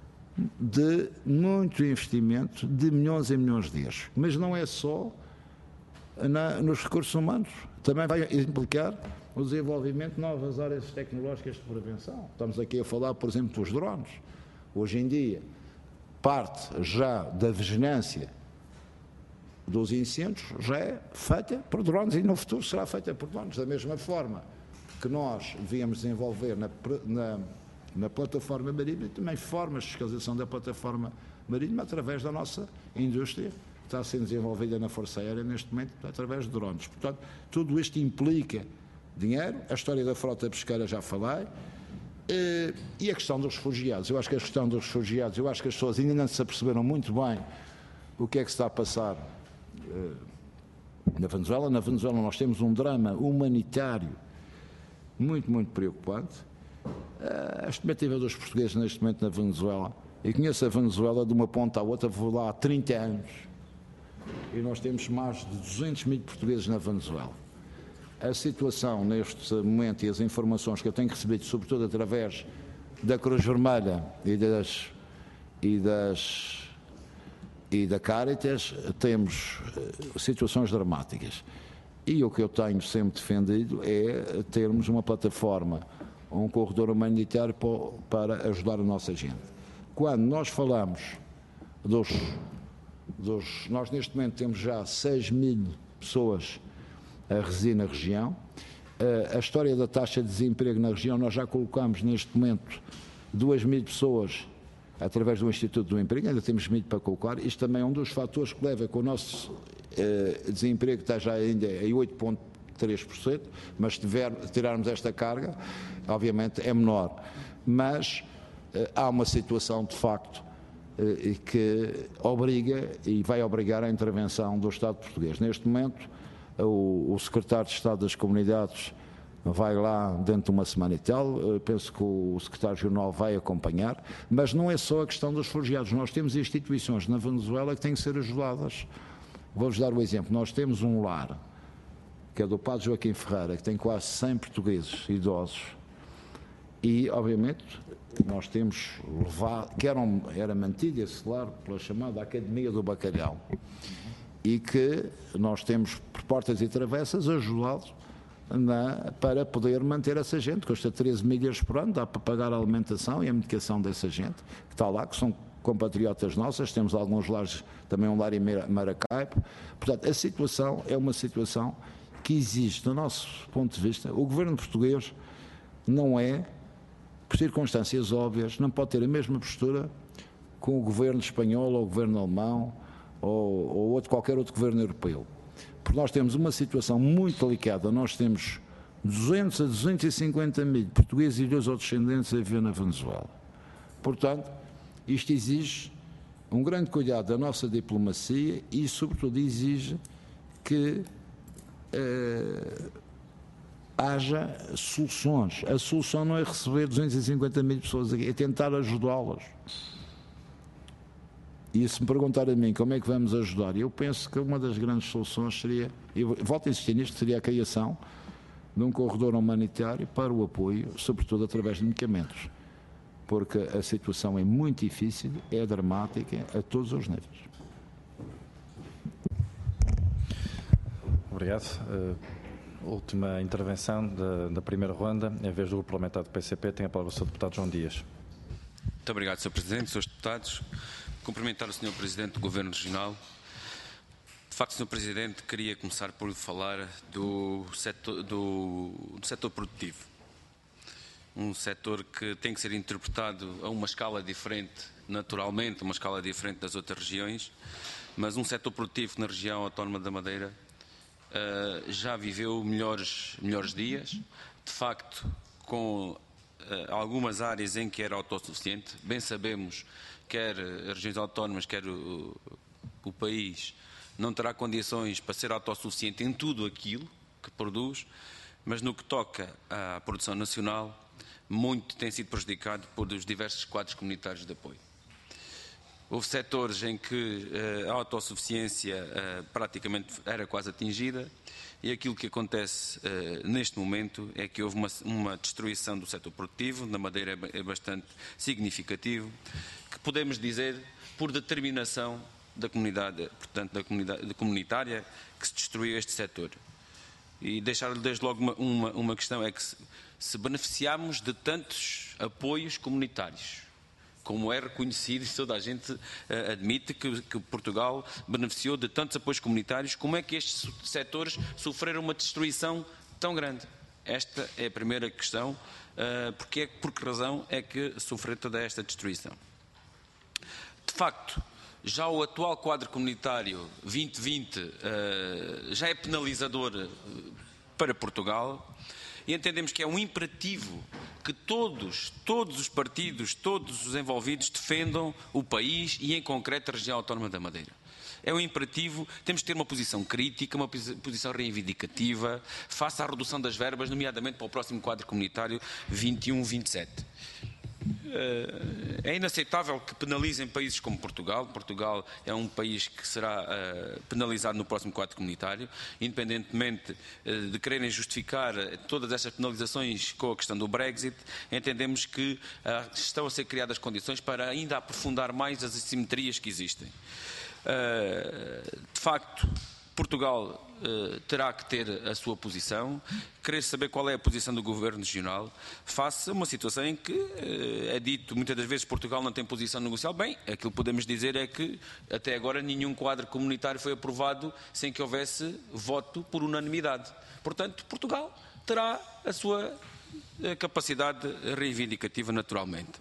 de muito investimento, de milhões e milhões de euros. Mas não é só na, nos recursos humanos. Também vai implicar o desenvolvimento de novas áreas tecnológicas de prevenção. Estamos aqui a falar, por exemplo, dos drones. Hoje em dia, parte já da vigilância dos incêndios já é feita por drones e no futuro será feita por drones. Da mesma forma que nós devíamos desenvolver na, na, na plataforma marítima, também formas de fiscalização da plataforma marítima através da nossa indústria, que está sendo desenvolvida na Força Aérea neste momento através de drones. Portanto, tudo isto implica dinheiro. A história da frota pesqueira já falei, e a questão dos refugiados. Eu acho que a questão dos refugiados, eu acho que as pessoas ainda não se aperceberam muito bem o que é que se está a passar na Venezuela. Na Venezuela nós temos um drama humanitário muito, muito preocupante. A estimativa dos portugueses neste momento na Venezuela, eu conheço a Venezuela de uma ponta à outra, vou lá há trinta anos, e nós temos mais de duzentos mil portugueses na Venezuela. A situação neste momento e as informações que eu tenho recebido, sobretudo através da Cruz Vermelha e das e das e da Caritas, temos situações dramáticas. E o que eu tenho sempre defendido é termos uma plataforma, um corredor humanitário para ajudar a nossa gente. Quando nós falamos dos, dos nós neste momento temos já seis mil pessoas a residir na região. A história da taxa de desemprego na região, nós já colocamos neste momento duas mil pessoas através do Instituto do Emprego, ainda temos mil para colocar. Isto também é um dos fatores que leva que o nosso eh, desemprego está já ainda em oito vírgula três por cento, mas se tiver, tirarmos esta carga, obviamente é menor. Mas eh, há uma situação de facto eh, que obriga e vai obrigar a intervenção do Estado português. Neste momento, o, o Secretário de Estado das Comunidades vai lá dentro de uma semana e tal, penso que o secretário-geral vai acompanhar, mas não é só a questão dos refugiados. Nós temos instituições na Venezuela que têm que ser ajudadas. Vou-vos dar o exemplo. Nós temos um lar, que é do Padre Joaquim Ferreira, que tem quase cem portugueses idosos, e, obviamente, nós temos levado, que era, um, era mantido esse lar pela chamada Academia do Bacalhau, e que nós temos, por portas e travessas, ajudado Na, para poder manter essa gente. Custa treze milhas por ano, dá para pagar a alimentação e a medicação dessa gente que está lá, que são compatriotas nossas. Temos alguns lares, também um lar em Maracaibo. Portanto, a situação é uma situação que exige, do nosso ponto de vista, o governo português não é, por circunstâncias óbvias, não pode ter a mesma postura com o governo espanhol ou o governo alemão ou, ou outro, qualquer outro governo europeu. Porque nós temos uma situação muito delicada. Nós temos duzentos a duzentos e cinquenta mil portugueses e dois outros descendentes a viver na Venezuela. Portanto, isto exige um grande cuidado da nossa diplomacia e, sobretudo, exige que eh, haja soluções. A solução não é receber duzentos e cinquenta mil pessoas aqui, é tentar ajudá-las. E se me perguntar a mim como é que vamos ajudar, eu penso que uma das grandes soluções seria, eu volto a insistir nisto, seria a criação de um corredor humanitário para o apoio, sobretudo através de medicamentos, porque a situação é muito difícil, é dramática a todos os níveis.
Obrigado. Uh, última intervenção da, da primeira ronda, em vez do Grupo Parlamentar do P C P, tem a palavra o senhor Deputado João Dias.
Muito obrigado, senhor Presidente, senhores Deputados. Cumprimentar o senhor Presidente do Governo Regional. De facto, senhor Presidente, queria começar por falar do setor, do, do setor produtivo. Um setor que tem que ser interpretado a uma escala diferente, naturalmente, uma escala diferente das outras regiões, mas um setor produtivo na região autónoma da Madeira uh, já viveu melhores, melhores dias. De facto, com uh, algumas áreas em que era autossuficiente, bem sabemos quer as regiões autónomas, quer o, o país, não terá condições para ser autossuficiente em tudo aquilo que produz, mas no que toca à produção nacional, muito tem sido prejudicado por os diversos quadros comunitários de apoio. Houve setores em que uh, a autossuficiência uh, praticamente era quase atingida, e aquilo que acontece uh, neste momento é que houve uma, uma destruição do setor produtivo. Na Madeira é, é bastante significativo, que podemos dizer por determinação da comunidade, portanto da comunidade comunitária, que se destruiu este setor. E deixar desde logo uma, uma, uma questão, é que se, se beneficiarmos de tantos apoios comunitários, como é reconhecido, e toda a gente uh, admite que, que Portugal beneficiou de tantos apoios comunitários, como é que estes setores sofreram uma destruição tão grande? Esta é a primeira questão, uh, porque é, por que razão é que sofreu toda esta destruição? De facto, já o atual quadro comunitário vinte vinte uh, já é penalizador uh, para Portugal, e entendemos que é um imperativo que todos, todos os partidos, todos os envolvidos defendam o país e, em concreto, a região autónoma da Madeira. É um imperativo, temos que ter uma posição crítica, uma posição reivindicativa, face à redução das verbas, nomeadamente para o próximo quadro comunitário vinte e um vinte e sete. É inaceitável que penalizem países como Portugal. Portugal é um país que será uh, penalizado no próximo quadro comunitário, independentemente uh, de quererem justificar todas estas penalizações com a questão do Brexit. Entendemos que uh, estão a ser criadas condições para ainda aprofundar mais as assimetrias que existem. Uh, de facto, Portugal uh, terá que ter a sua posição, querer saber qual é a posição do Governo Regional face a uma situação em que uh, é dito muitas das vezes que Portugal não tem posição negocial. Bem, aquilo que podemos dizer é que até agora nenhum quadro comunitário foi aprovado sem que houvesse voto por unanimidade. Portanto, Portugal terá a sua uh, capacidade reivindicativa naturalmente.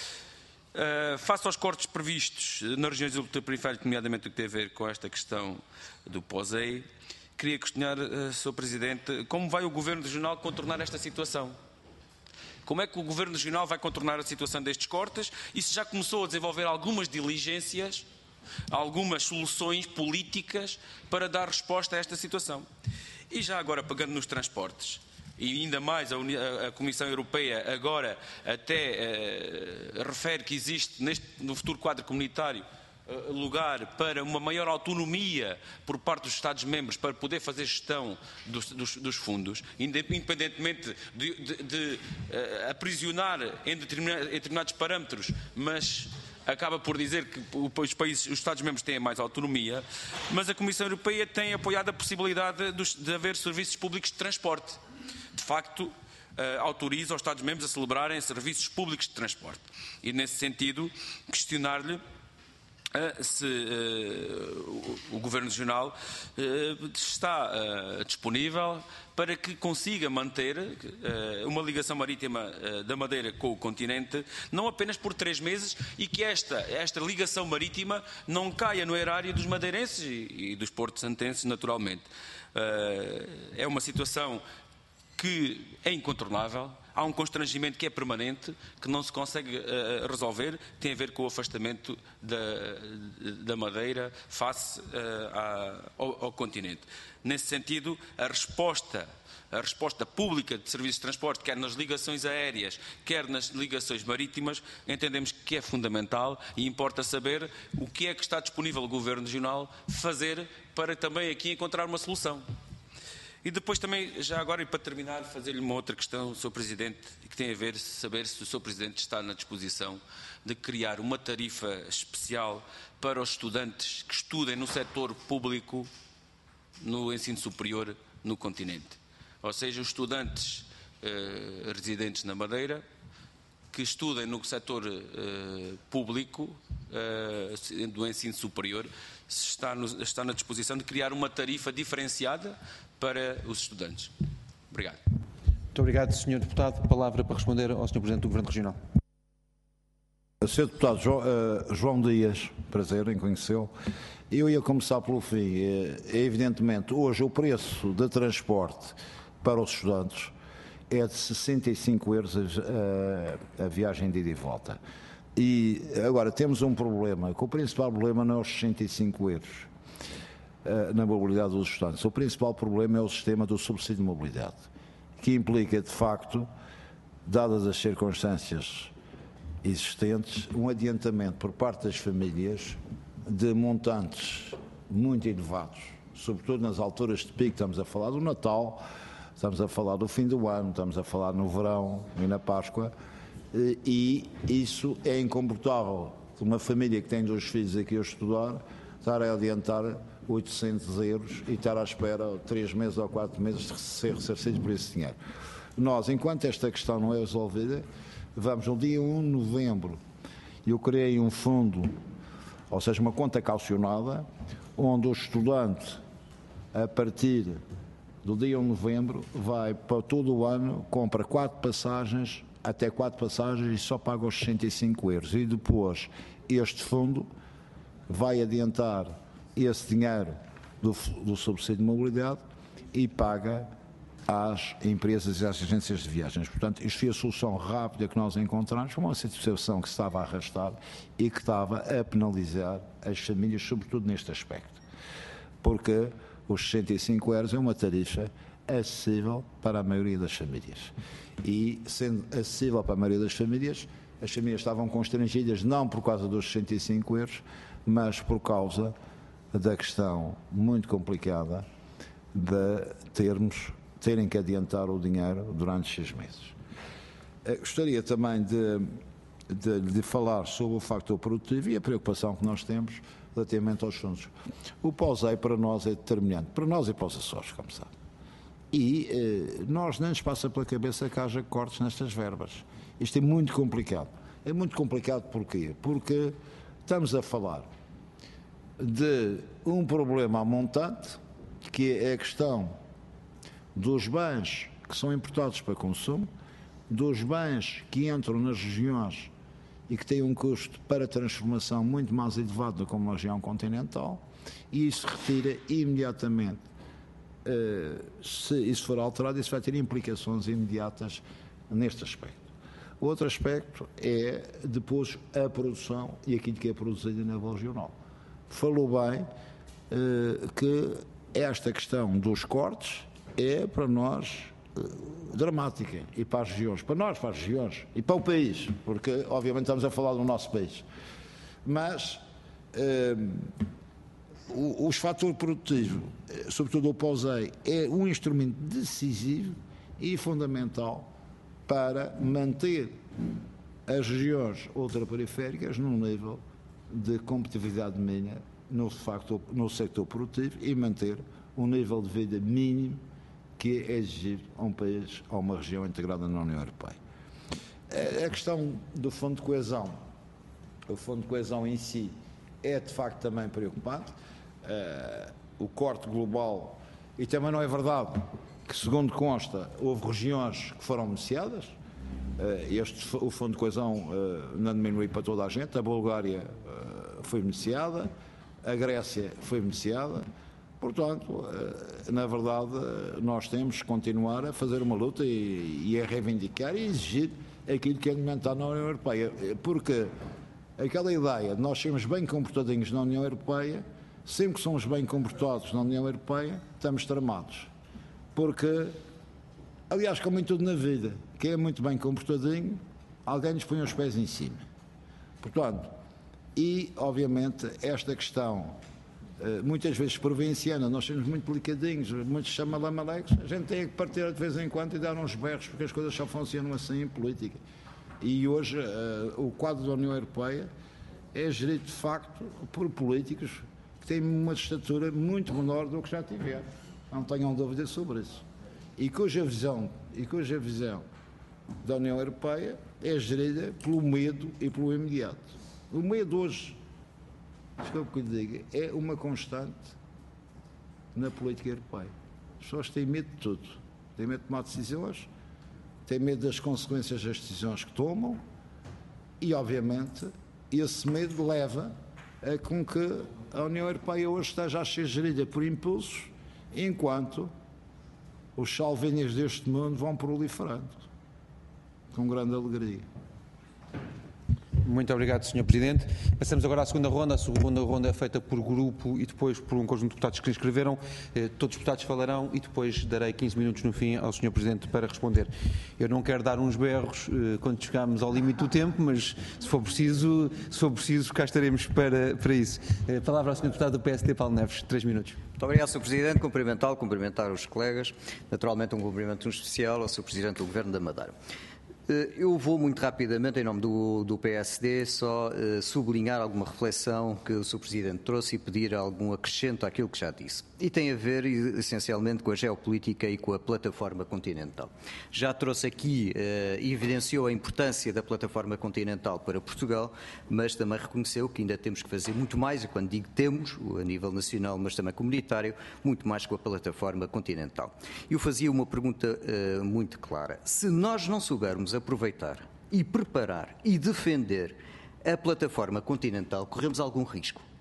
Uh, face aos cortes previstos nas regiões ultraperiféricas, nomeadamente o que tem a ver com esta questão do POSEI, queria questionar, uh, senhor Presidente, como vai o Governo Regional contornar esta situação? Como é que o Governo Regional vai contornar a situação destes cortes e se já começou a desenvolver algumas diligências, algumas soluções políticas para dar resposta a esta situação? E já agora, pegando nos transportes, e ainda mais a, Uni a Comissão Europeia agora até uh, refere que existe neste, no futuro quadro comunitário uh, lugar para uma maior autonomia por parte dos Estados-membros para poder fazer gestão dos, dos, dos fundos, independentemente de, de, de uh, aprisionar em, determina em determinados parâmetros, mas acaba por dizer que os países, os Estados-membros têm mais autonomia, mas a Comissão Europeia tem apoiado a possibilidade de, de haver serviços públicos de transporte. De facto, uh, autoriza os Estados-membros a celebrarem serviços públicos de transporte. E, nesse sentido, questionar-lhe uh, se uh, o, o Governo Regional uh, está uh, disponível para que consiga manter uh, uma ligação marítima uh, da Madeira com o continente, não apenas por três meses, e que esta, esta ligação marítima não caia no erário dos madeirenses e, e dos porto-santenses, naturalmente. Uh, é uma situação que é incontornável, há um constrangimento que é permanente, que não se consegue uh, resolver, tem a ver com o afastamento da, da Madeira face uh, à, ao, ao continente. Nesse sentido, a resposta, a resposta pública de serviços de transporte, quer nas ligações aéreas, quer nas ligações marítimas, entendemos que é fundamental e importa saber o que é que está disponível o Governo Regional fazer para também aqui encontrar uma solução. E depois também, já agora e para terminar, fazer-lhe uma outra questão, senhor Presidente, que tem a ver, saber se o senhor Presidente está na disposição de criar uma tarifa especial para os estudantes que estudem no setor público no ensino superior no continente. Ou seja, os estudantes eh, residentes na Madeira que estudem no setor eh, público eh, do ensino superior, se está, no, está na disposição de criar uma tarifa diferenciada para os estudantes. Obrigado.
Muito obrigado, senhor Deputado. Palavra para responder ao senhor Presidente do Governo Regional.
senhor Deputado João, uh, João Dias, prazer em conhecê-lo. Eu ia começar pelo fim. É, evidentemente, hoje o preço de transporte para os estudantes é de sessenta e cinco euros a, a viagem de ida e volta. E agora temos um problema, que o principal problema não é os sessenta e cinco euros uh, na mobilidade dos estudantes. O principal problema é o sistema do subsídio de mobilidade, que implica, de facto, dadas as circunstâncias existentes, um adiantamento por parte das famílias de montantes muito elevados, sobretudo nas alturas de pico. Estamos a falar do Natal, estamos a falar do fim do ano, estamos a falar no verão e na Páscoa, e isso é incomportável. Uma família que tem dois filhos aqui a estudar, estar a adiantar oitocentos euros e estar à espera três meses ou quatro meses de ser ressarcido por esse dinheiro. Nós, enquanto esta questão não é resolvida, vamos no dia um de novembro, eu criei um fundo, ou seja, uma conta calcionada, onde o estudante, a partir do dia um de novembro, vai para todo o ano, compra quatro passagens, até quatro passagens, e só paga os sessenta e cinco euros. E depois este fundo vai adiantar esse dinheiro do, do subsídio de mobilidade e paga às empresas e às agências de viagens. Portanto, isto foi a solução rápida que nós encontramos para uma situação que se estava a arrastar e que estava a penalizar as famílias, sobretudo neste aspecto. Porque os sessenta e cinco euros é uma tarifa acessível para a maioria das famílias. E, sendo acessível para a maioria das famílias, as famílias estavam constrangidas não por causa dos sessenta e cinco euros, mas por causa da questão muito complicada de termos, terem que adiantar o dinheiro durante seis meses. Gostaria também de, de, de falar sobre o fator produtivo e a preocupação que nós temos relativamente aos fundos. O POSEI para nós é determinante, para nós e para os Açores, como sabe. E eh, nós nem nos passa pela cabeça que haja cortes nestas verbas. Isto é muito complicado. É muito complicado porquê? Porque estamos a falar de um problema montante, que é a questão dos bens que são importados para consumo, dos bens que entram nas regiões e que têm um custo para transformação muito mais elevado do que uma região continental, e isso retira imediatamente, uh, se isso for alterado, isso vai ter implicações imediatas neste aspecto. O outro aspecto é depois a produção e aquilo que é produzido a nível regional. Falou bem uh, que esta questão dos cortes é para nós dramática, e para as regiões, para nós, para as regiões e para o país, porque obviamente estamos a falar do nosso país, mas eh, o, os fatores produtivos, sobretudo o POSEI, é um instrumento decisivo e fundamental para manter as regiões ultraperiféricas num nível de competitividade mínima no, facto, no sector produtivo e manter um nível de vida mínimo que é exigido a um país, a uma região integrada na União Europeia. A questão do Fundo de Coesão, o Fundo de Coesão em si é de facto também preocupante. Uh, o corte global, e também não é verdade que, segundo consta, houve regiões que foram beneficiadas. Uh, este, o Fundo de Coesão uh, não diminuiu para toda a gente. A Bulgária uh, foi beneficiada, a Grécia foi beneficiada. Portanto, na verdade, nós temos que continuar a fazer uma luta e, e a reivindicar e exigir aquilo que é alimentado na União Europeia. Porque aquela ideia de nós sermos bem comportadinhos na União Europeia, sempre que somos bem comportados na União Europeia, estamos tramados. Porque, aliás, como em tudo na vida, quem é muito bem comportadinho, alguém nos põe os pés em cima. Portanto, e, obviamente, esta questão muitas vezes provinciana, nós somos muito delicadinhos, muitos chamam lamalecos, a gente tem que partir de vez em quando e dar uns berros, porque as coisas só funcionam assim em política. E hoje uh, o quadro da União Europeia é gerido de facto por políticos que têm uma estatura muito menor do que já tiveram. Não tenham dúvida sobre isso. E cuja visão, e cuja visão da União Europeia é gerida pelo medo e pelo imediato. O medo hoje, desculpe que lhe diga, é uma constante na política europeia. As pessoas têm medo de tudo. Têm medo de tomar decisões, têm medo das consequências das decisões que tomam e, obviamente, esse medo leva a com que a União Europeia hoje esteja a ser gerida por impulsos, enquanto os salvinhas deste mundo vão proliferando. Com grande alegria.
Muito obrigado, senhor Presidente. Passamos agora à segunda ronda. A segunda ronda é feita por grupo e depois por um conjunto de deputados que se inscreveram. Todos os deputados falarão e depois darei quinze minutos no fim ao senhor Presidente para responder. Eu não quero dar uns berros quando chegarmos ao limite do tempo, mas se for preciso, se for preciso cá estaremos para, para isso. A palavra ao senhor Deputado do P S D, Paulo Neves. Três minutos.
Muito obrigado, senhor Presidente. Cumprimentá-lo, cumprimentar os colegas. Naturalmente, um cumprimento especial ao senhor Presidente do Governo da Madeira. Eu vou muito rapidamente, em nome do, do P S D, só uh, sublinhar alguma reflexão que o senhor Presidente trouxe e pedir algum acrescento àquilo que já disse. E tem a ver, essencialmente, com a geopolítica e com a plataforma continental. Já trouxe aqui uh, e evidenciou a importância da plataforma continental para Portugal, mas também reconheceu que ainda temos que fazer muito mais, e quando digo temos, a nível nacional, mas também comunitário, muito mais com a plataforma continental. Eu fazia uma pergunta uh, muito clara. Se nós não soubermos aproveitar e preparar e defender a plataforma continental, corremos algum risco.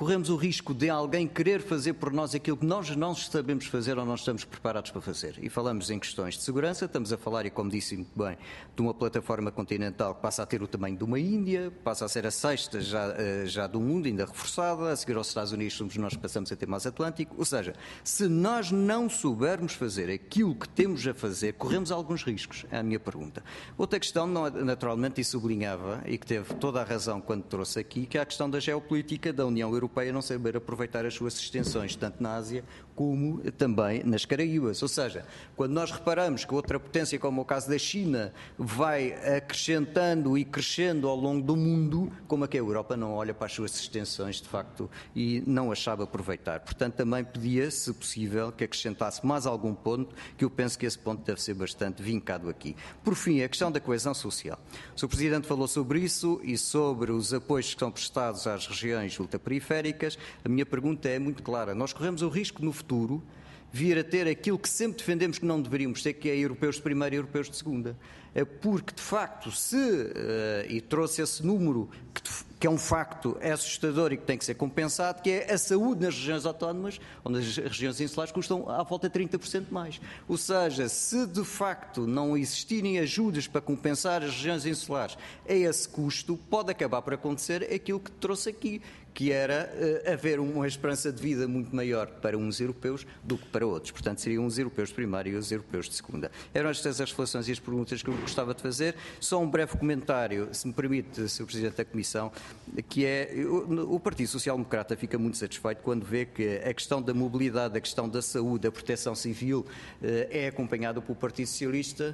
corremos o risco de alguém querer fazer por nós aquilo que nós não sabemos fazer ou não estamos preparados para fazer. E falamos em questões de segurança, estamos a falar, e como disse muito bem, de uma plataforma continental que passa a ter o tamanho de uma Índia, passa a ser a sexta já, já do mundo, ainda reforçada, a seguir aos Estados Unidos somos nós que passamos a ter mais Atlântico, ou seja, se nós não soubermos fazer aquilo que temos a fazer, corremos alguns riscos, é a minha pergunta. Outra questão, naturalmente, e sublinhava, e que teve toda a razão quando trouxe aqui, que é a questão da geopolítica da União Europeia não saber aproveitar as suas extensões, tanto na Ásia como também nas Caraíbas. Ou seja, quando nós reparamos que outra potência, como o caso da China, vai acrescentando e crescendo ao longo do mundo, como é que a Europa não olha para as suas extensões, de facto, e não as sabe aproveitar. Portanto, também pedia, se possível, que acrescentasse mais algum ponto, que eu penso que esse ponto deve ser bastante vincado aqui. Por fim, a questão da coesão social. O senhor Presidente falou sobre isso e sobre os apoios que são prestados às regiões ultraperiféricas. A minha pergunta é muito clara. Nós corremos o risco no futuro vir a ter aquilo que sempre defendemos que não deveríamos ter, que é europeus de primeira e europeus de segunda. É porque, de facto, se, uh, e trouxe esse número, que, que é um facto é assustador e que tem que ser compensado, que é a saúde nas regiões autónomas, ou nas regiões insulares, custam à volta de trinta por cento mais. Ou seja, se de facto não existirem ajudas para compensar as regiões insulares a esse custo, pode acabar por acontecer aquilo que trouxe aqui, que era uh, haver uma esperança de vida muito maior para uns europeus do que para outros. Portanto, seriam os europeus de primeira e os europeus de segunda. Eram estas as reflexões e as perguntas que eu gostava de fazer. Só um breve comentário, se me permite, senhor Presidente da Comissão, que é, o, o Partido Social Democrata fica muito satisfeito quando vê que a questão da mobilidade, a questão da saúde, a proteção civil uh, é acompanhada pelo Partido Socialista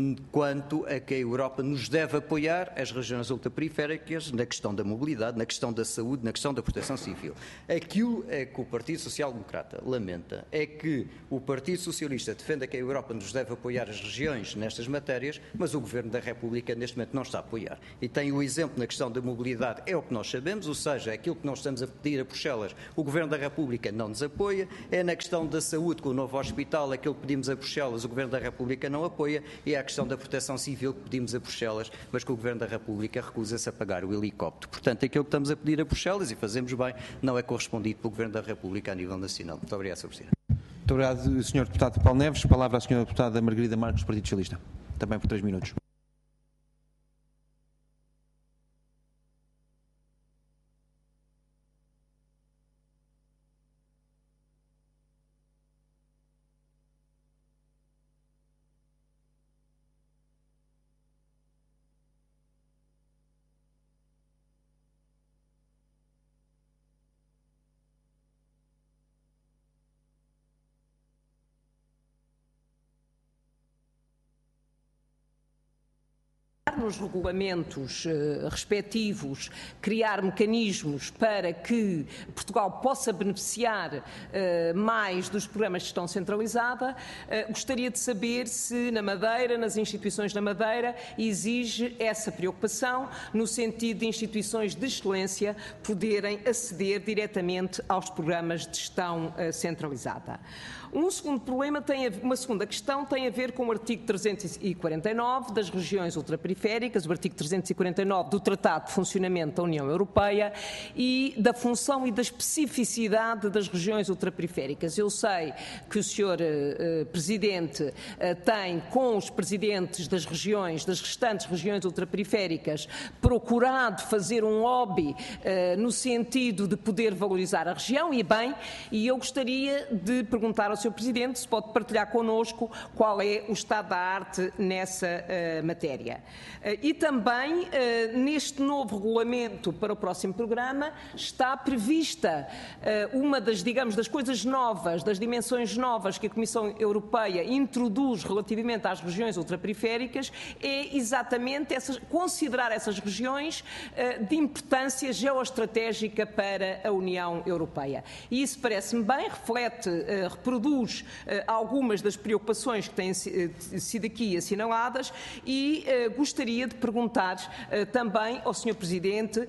quanto a que a Europa nos deve apoiar, as regiões ultraperiféricas, na questão da mobilidade, na questão da saúde, na questão da proteção civil. Aquilo é que o Partido Social Democrata lamenta é que o Partido Socialista defenda que a Europa nos deve apoiar as regiões nestas matérias, mas o Governo da República neste momento não está a apoiar. E tem o exemplo na questão da mobilidade, é o que nós sabemos, ou seja, aquilo que nós estamos a pedir a Bruxelas, o Governo da República não nos apoia, é na questão da saúde, com o novo hospital, aquilo que pedimos a Bruxelas, o Governo da República não apoia, e é a questão da proteção civil que pedimos a Bruxelas, mas que o Governo da República recusa-se a pagar o helicóptero. Portanto, aquilo que estamos a pedir a Bruxelas, e fazemos bem, não é correspondido pelo Governo da República a nível nacional. Muito obrigado, senhor Presidente.
Muito obrigado, senhor Deputado Paulo Neves. Palavra à senhora Deputada Margarida Marques, do Partido Socialista. Também por três minutos.
Nos regulamentos uh, respectivos, criar mecanismos para que Portugal possa beneficiar uh, mais dos programas de gestão centralizada. Uh, gostaria de saber se na Madeira, nas instituições da Madeira, exige essa preocupação no sentido de instituições de excelência poderem aceder diretamente aos programas de gestão uh, centralizada. Um segundo problema, tem a, uma segunda questão tem a ver com o artigo trezentos e quarenta e nove das regiões ultraperiféricas, o artigo trezentos e quarenta e nove do Tratado de Funcionamento da União Europeia e da função e da especificidade das regiões ultraperiféricas. Eu sei que o senhor uh, Presidente uh, tem, com os presidentes das regiões, das restantes regiões ultraperiféricas, procurado fazer um lobby uh, no sentido de poder valorizar a região, e bem, e eu gostaria de perguntar ao senhor Presidente se pode partilhar connosco qual é o estado da arte nessa uh, matéria. Uh, e também, uh, neste novo regulamento para o próximo programa, está prevista uh, uma das, digamos, das coisas novas, das dimensões novas que a Comissão Europeia introduz relativamente às regiões ultraperiféricas, é exatamente essas, considerar essas regiões uh, de importância geoestratégica para a União Europeia. E isso parece-me bem, reflete, uh, reproduz Uh, algumas das preocupações que têm uh, sido aqui assinaladas e uh, gostaria de perguntar uh, também ao senhor Presidente uh,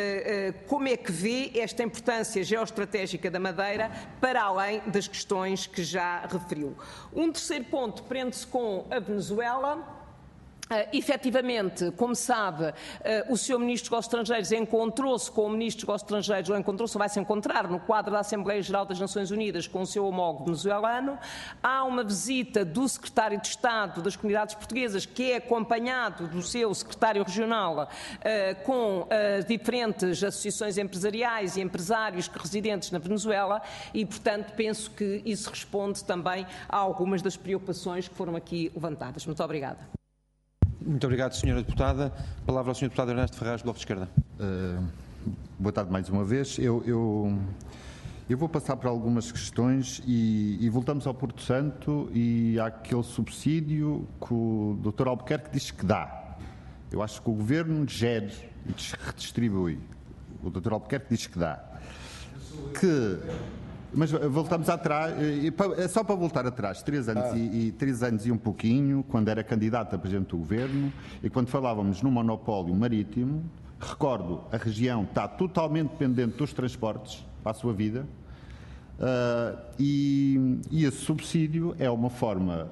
uh, como é que vê esta importância geoestratégica da Madeira para além das questões que já referiu. Um terceiro ponto prende-se com a Venezuela. Uh, efetivamente, como sabe, uh, o senhor Ministro dos Negócios Estrangeiros encontrou-se com o Ministro dos Negócios Estrangeiros, ou encontrou-se, ou vai-se encontrar no quadro da Assembleia Geral das Nações Unidas com o seu homólogo venezuelano. Há uma visita do Secretário de Estado das Comunidades Portuguesas, que é acompanhado do seu Secretário Regional, uh, com uh, diferentes associações empresariais e empresários residentes na Venezuela e, portanto, penso que isso responde também a algumas das preocupações que foram aqui levantadas. Muito obrigada.
Muito obrigado, senhora Deputada. Palavra ao senhor Deputado Ernesto Ferraz, Bloco de Esquerda.
Uh, boa tarde mais uma vez. Eu, eu, eu vou passar por algumas questões e, e voltamos ao Porto Santo e àquele subsídio que o doutor Albuquerque diz que dá. Eu acho que o Governo gere e redistribui. O doutor Albuquerque diz que dá. Que... Mas voltamos atrás, só para voltar atrás, três anos, ah. e, e, três anos e um pouquinho, quando era candidato a Presidente do Governo, e quando falávamos no monopólio marítimo, recordo, a região está totalmente dependente dos transportes para a sua vida, uh, e, e esse subsídio é uma forma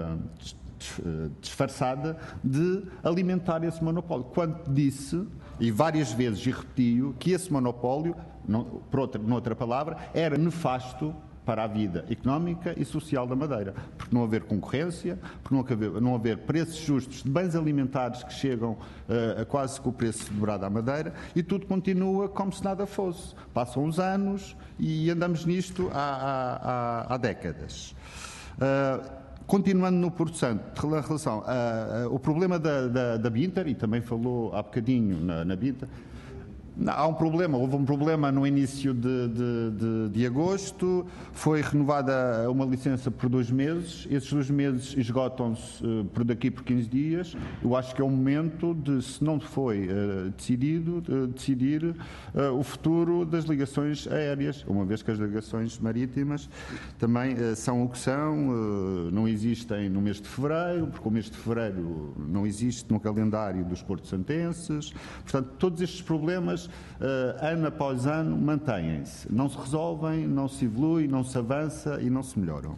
uh, disfarçada de alimentar esse monopólio. Quando disse, e várias vezes e repetiu, que esse monopólio, não, por outra, noutra palavra, era nefasto para a vida económica e social da Madeira, porque não haver concorrência, porque não haver, não haver preços justos de bens alimentares que chegam uh, a quase que o preço de dobrado à Madeira, e tudo continua como se nada fosse. Passam os anos e andamos nisto há, há, há, há décadas. Uh, Continuando no Porto Santo, em relação ao problema da, da, da Binter, e também falou há bocadinho na, na Binter, há um problema, houve um problema no início de, de, de, de agosto, foi renovada uma licença por dois meses, esses dois meses esgotam-se uh, por daqui por quinze dias. Eu acho que é o momento de, se não foi uh, decidido, uh, decidir uh, o futuro das ligações aéreas, uma vez que as ligações marítimas também uh, são o que são, uh, não existem no mês de fevereiro, porque o mês de fevereiro não existe no calendário dos porto-santenses. Portanto, todos estes problemas Uh, ano após ano mantêm-se, não se resolvem, não se evolui, não se avança e não se melhoram.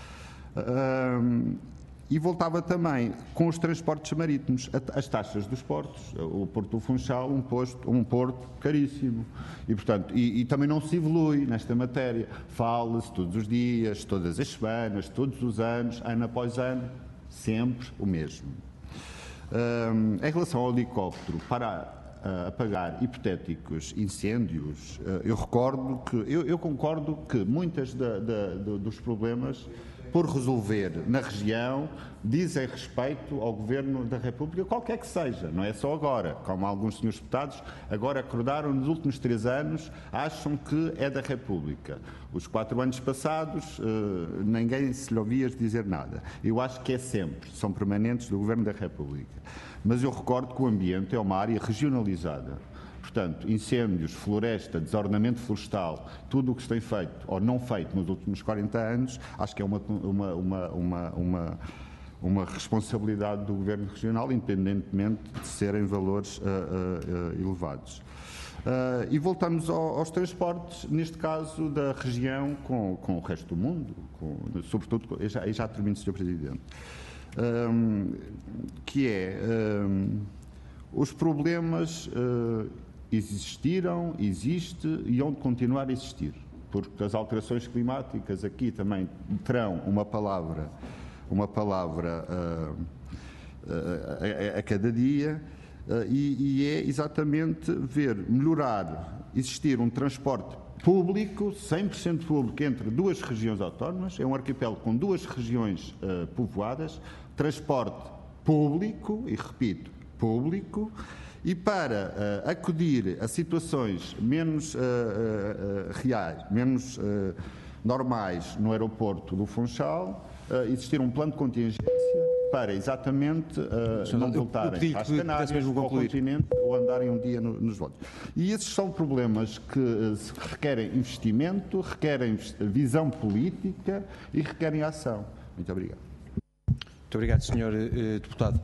Uh, e voltava também com os transportes marítimos, as taxas dos portos, o Porto do Funchal, um, posto, um porto caríssimo, e, portanto, e, e também não se evolui nesta matéria, fala-se todos os dias, todas as semanas, todos os anos, ano após ano, sempre o mesmo. Uh, em relação ao helicóptero, para a apagar hipotéticos incêndios, eu recordo que, eu, eu concordo que muitas da, da, dos problemas por resolver na região dizem respeito ao Governo da República, qualquer que seja, não é só agora, como alguns senhores deputados agora acordaram nos últimos três anos, acham que é da República. Os quatro anos passados, ninguém se lhe ouvia dizer nada. Eu acho que é sempre, são permanentes do Governo da República. Mas eu recordo que o ambiente é uma área regionalizada. Portanto, incêndios, floresta, desordenamento florestal, tudo o que se tem feito ou não feito nos últimos quarenta anos, acho que é uma, uma, uma, uma, uma, uma responsabilidade do Governo Regional, independentemente de serem valores uh, uh, uh, elevados. Uh, e voltamos ao, aos transportes, neste caso da região com, com o resto do mundo, com, sobretudo, eu já, eu já termino, senhor Presidente, um, que é um, os problemas uh, existiram, existe e hão de continuar a existir, porque as alterações climáticas aqui também terão uma palavra, uma palavra uh, uh, a, a cada dia, uh, e, e é exatamente ver, melhorar, existir um transporte público, cem por cento público entre duas regiões autónomas, é um arquipélago com duas regiões uh, povoadas, transporte público, e repito, público, e para uh, acudir a situações menos uh, uh, reais, menos uh, normais no aeroporto do Funchal, uh, existir um plano de contingência para exatamente uh, não voltarem às Canárias, ao continente, ou andarem um dia no, nos votos. E esses são problemas que uh, requerem investimento, requerem visão política e requerem ação. Muito obrigado.
Muito obrigado, senhor uh, Deputado.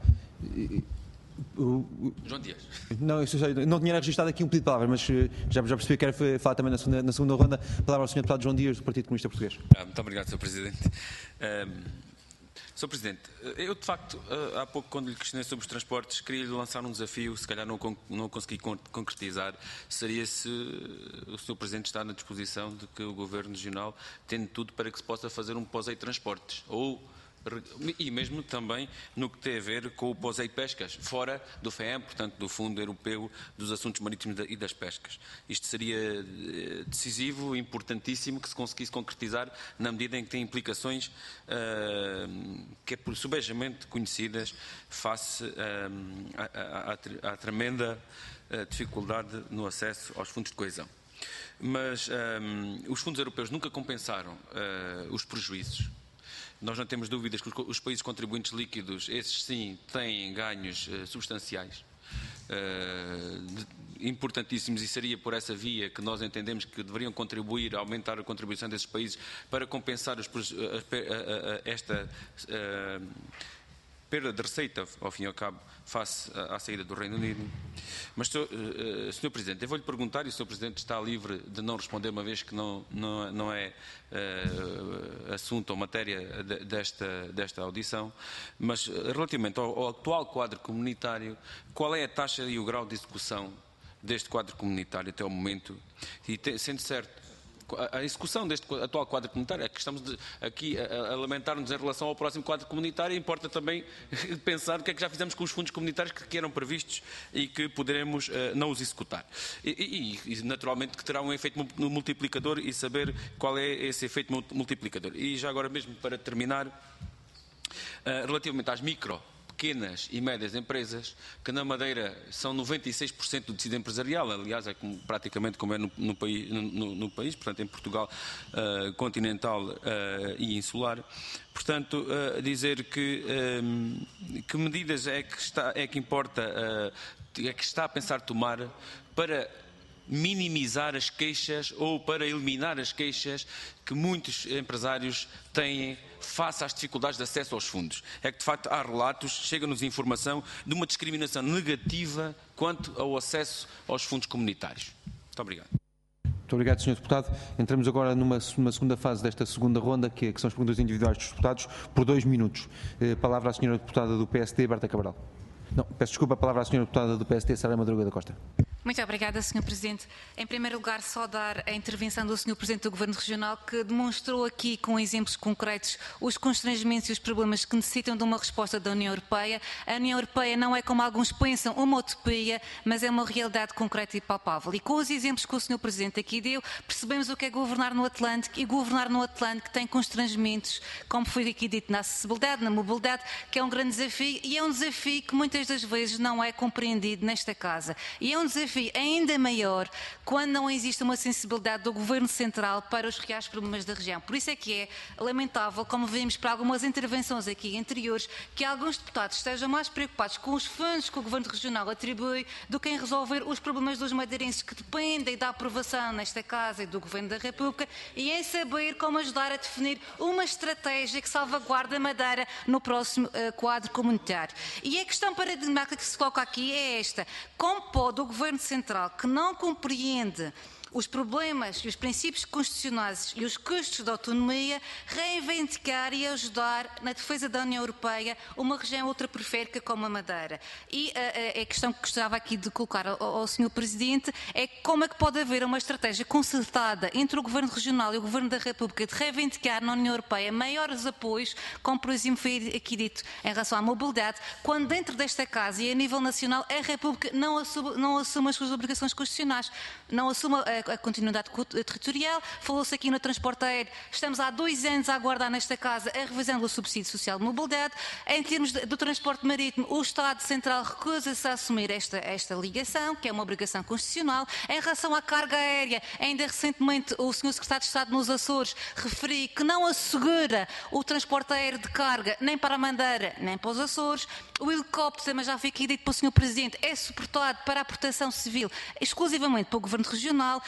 Uh, João Dias.
Não, eu não tinha registrado aqui um pedido de palavra, mas uh, já, já percebi que quero falar também na segunda, na segunda ronda. Palavra ao senhor Deputado João Dias, do Partido Comunista Português.
Ah, muito obrigado, senhor Presidente. Um, senhor Presidente, eu de facto, há pouco quando lhe questionei sobre os transportes, queria lhe lançar um desafio, se calhar não, não consegui concretizar, seria se o senhor Presidente está na disposição de que o Governo Regional tenha tudo para que se possa fazer um POSEI Transportes, ou e mesmo também no que tem a ver com o POSEI Pescas, fora do F E M, portanto do Fundo Europeu dos Assuntos Marítimos e das Pescas. Isto seria decisivo, importantíssimo, que se conseguisse concretizar na medida em que tem implicações uh, que é por subejamente conhecidas face uh, à, à, à tremenda uh, dificuldade no acesso aos fundos de coesão. Mas um, os fundos europeus nunca compensaram uh, os prejuízos. Nós não temos dúvidas que os países contribuintes líquidos, esses sim, têm ganhos uh, substanciais, uh, de, importantíssimos, e seria por essa via que nós entendemos que deveriam contribuir a aumentar a contribuição desses países para compensar os, uh, uh, uh, esta uh, perda de receita, ao fim e ao cabo, face à saída do Reino Unido. Mas, senhor senhor Presidente, eu vou-lhe perguntar, e o senhor Presidente está livre de não responder, uma vez que não, não, não é uh, assunto ou matéria de, desta, desta audição, mas relativamente ao, ao atual quadro comunitário, qual é a taxa e o grau de execução deste quadro comunitário até o momento? E te, sendo certo, a execução deste atual quadro comunitário, é que estamos de, aqui a, a lamentar-nos em relação ao próximo quadro comunitário, importa também pensar o que é que já fizemos com os fundos comunitários que, que eram previstos e que poderemos uh, não os executar. E, e, e naturalmente que terá um efeito multiplicador, e saber qual é esse efeito multiplicador. E já agora mesmo para terminar, uh, relativamente às micro, pequenas e médias empresas, que na Madeira são noventa e seis por cento do tecido empresarial, aliás é como, praticamente como é no, no, país, no, no país, portanto em Portugal uh, continental uh, e insular. Portanto, uh, dizer que, uh, que medidas é que, está, é que importa, uh, é que está a pensar tomar para minimizar as queixas ou para eliminar as queixas que muitos empresários têm face às dificuldades de acesso aos fundos. É que, de facto, há relatos, chega-nos informação de uma discriminação negativa quanto ao acesso aos fundos comunitários. Muito obrigado.
Muito obrigado, senhor Deputado. Entramos agora numa, numa segunda fase desta segunda ronda, que, é, que são as perguntas individuais dos deputados, por dois minutos. Eh, palavra à senhora deputada do P S D, Berta Cabral. Não, peço desculpa, a palavra à senhora deputada do P S D, Sara Madruga da Costa.
Muito obrigada, senhor Presidente. Em primeiro lugar, saudar a intervenção do senhor Presidente do Governo Regional, que demonstrou aqui com exemplos concretos os constrangimentos e os problemas que necessitam de uma resposta da União Europeia. A União Europeia não é, como alguns pensam, uma utopia, mas é uma realidade concreta e palpável. E com os exemplos que o senhor Presidente aqui deu, percebemos o que é governar no Atlântico, e governar no Atlântico tem constrangimentos, como foi aqui dito, na acessibilidade, na mobilidade, que é um grande desafio, e é um desafio que muitas das vezes não é compreendido nesta casa. E é um desafio ainda maior quando não existe uma sensibilidade do Governo Central para os reais problemas da região. Por isso é que é lamentável, como vimos para algumas intervenções aqui anteriores, que alguns deputados estejam mais preocupados com os fundos que o Governo Regional atribui do que em resolver os problemas dos madeirenses, que dependem da aprovação nesta Casa e do Governo da República, e em saber como ajudar a definir uma estratégia que salvaguarde a Madeira no próximo uh, quadro comunitário. E a questão paradigmática que se coloca aqui é esta: como pode o Governo Central, que não compreende os problemas e os princípios constitucionais e os custos da autonomia, reivindicar e ajudar na defesa da União Europeia uma região ultraperiférica como a Madeira? E a, a, a questão que gostava aqui de colocar ao, ao senhor Presidente é como é que pode haver uma estratégia concertada entre o Governo Regional e o Governo da República de reivindicar na União Europeia maiores apoios, como por exemplo foi aqui dito em relação à mobilidade, quando dentro desta Casa e a nível nacional a República não assume, não assume as suas obrigações constitucionais, não assume a a continuidade territorial. Falou-se aqui no transporte aéreo, estamos há dois anos a aguardar nesta Casa a revisão do subsídio social de mobilidade. Em termos de, do transporte marítimo, o Estado Central recusa-se a assumir esta, esta ligação, que é uma obrigação constitucional. Em relação à carga aérea, ainda recentemente o senhor Secretário de Estado nos Açores referiu que não assegura o transporte aéreo de carga nem para a Madeira, nem para os Açores. O helicóptero, também já foi aqui dito pelo senhor Presidente, é suportado para a proteção civil exclusivamente pelo Governo Regional.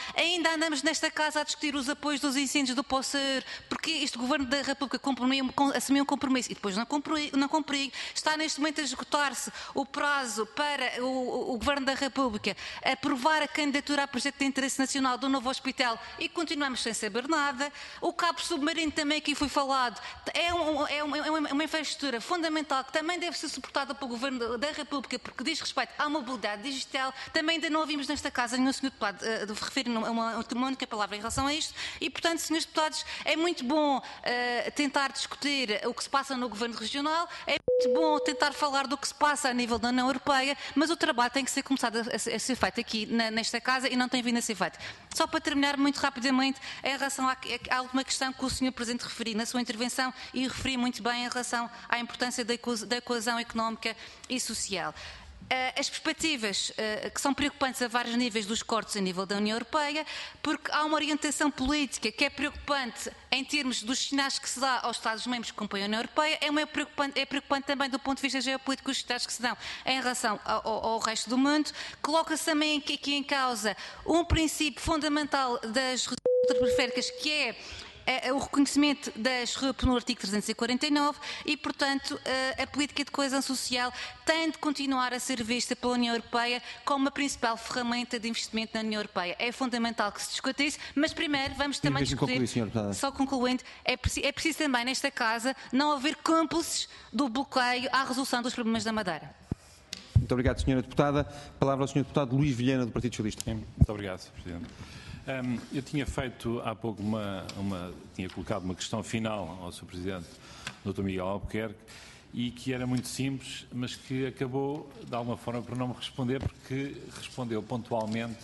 ainda andamos nesta casa a discutir os apoios dos incêndios do Poçer, porque este Governo da República assumiu um compromisso e depois não cumpriu, não cumpriu. Está neste momento a esgotar-se o prazo para o, o Governo da República aprovar a candidatura a projeto de interesse nacional do novo hospital e continuamos sem saber nada. O cabo submarino também aqui foi falado, é, um, é, uma, é uma infraestrutura fundamental que também deve ser suportada pelo Governo da República porque diz respeito à mobilidade digital. Também ainda não ouvimos nesta casa nenhum senhor deputado uh, referir uma, uma, uma única palavra em relação a isto e, portanto, senhores deputados, é muito bom uh, tentar discutir o que se passa no Governo Regional, é muito bom tentar falar do que se passa a nível da União Europeia, mas o trabalho tem que ser começado a, a, a ser feito aqui na, nesta casa e não tem vindo a ser feito. Só para terminar muito rapidamente, em relação à, à última questão que o senhor Presidente referiu na sua intervenção e referi muito bem em relação à importância da, da coesão económica e social. As perspectivas uh, que são preocupantes a vários níveis dos cortes a nível da União Europeia, porque há uma orientação política que é preocupante em termos dos sinais que se dá aos Estados-membros que compõem a União Europeia, é, uma preocupante, é preocupante também do ponto de vista geopolítico os sinais que se dão em relação ao, ao resto do mundo. Coloca-se também aqui, aqui em causa um princípio fundamental das reduções periféricas, que é o reconhecimento das R U P no artigo trezentos e quarenta e nove e, portanto, a política de coesão social tem de continuar a ser vista pela União Europeia como a principal ferramenta de investimento na União Europeia. É fundamental que se discuta isso, mas primeiro vamos também discutir, concluir, só concluindo, é preciso, é preciso também nesta casa não haver cúmplices do bloqueio à resolução dos problemas da Madeira.
Muito obrigado, senhora Deputada. Palavra ao senhor Deputado Luís Vilhena, do Partido Socialista.
Muito obrigado, senhor Presidente. Um, eu tinha feito há pouco uma, uma, tinha colocado uma questão final ao senhor Presidente, doutor Miguel Albuquerque, e que era muito simples, mas que acabou, de alguma forma, por não me responder, porque respondeu pontualmente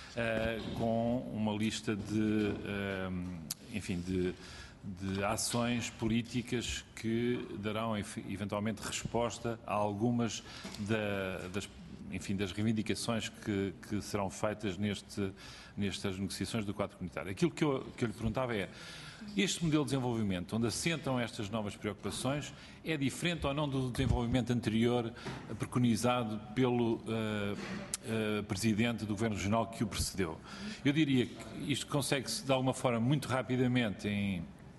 uh, com uma lista de, uh, enfim, de, de ações políticas que darão, eventualmente, resposta a algumas da, das enfim, das reivindicações que, que serão feitas neste, nestas negociações do quadro comunitário. Aquilo que eu, que eu lhe perguntava é, este modelo de desenvolvimento, onde assentam estas novas preocupações, é diferente ou não do desenvolvimento anterior preconizado pelo uh, uh, Presidente do Governo Regional que o precedeu? Eu diria que isto consegue-se, de alguma forma, muito rapidamente em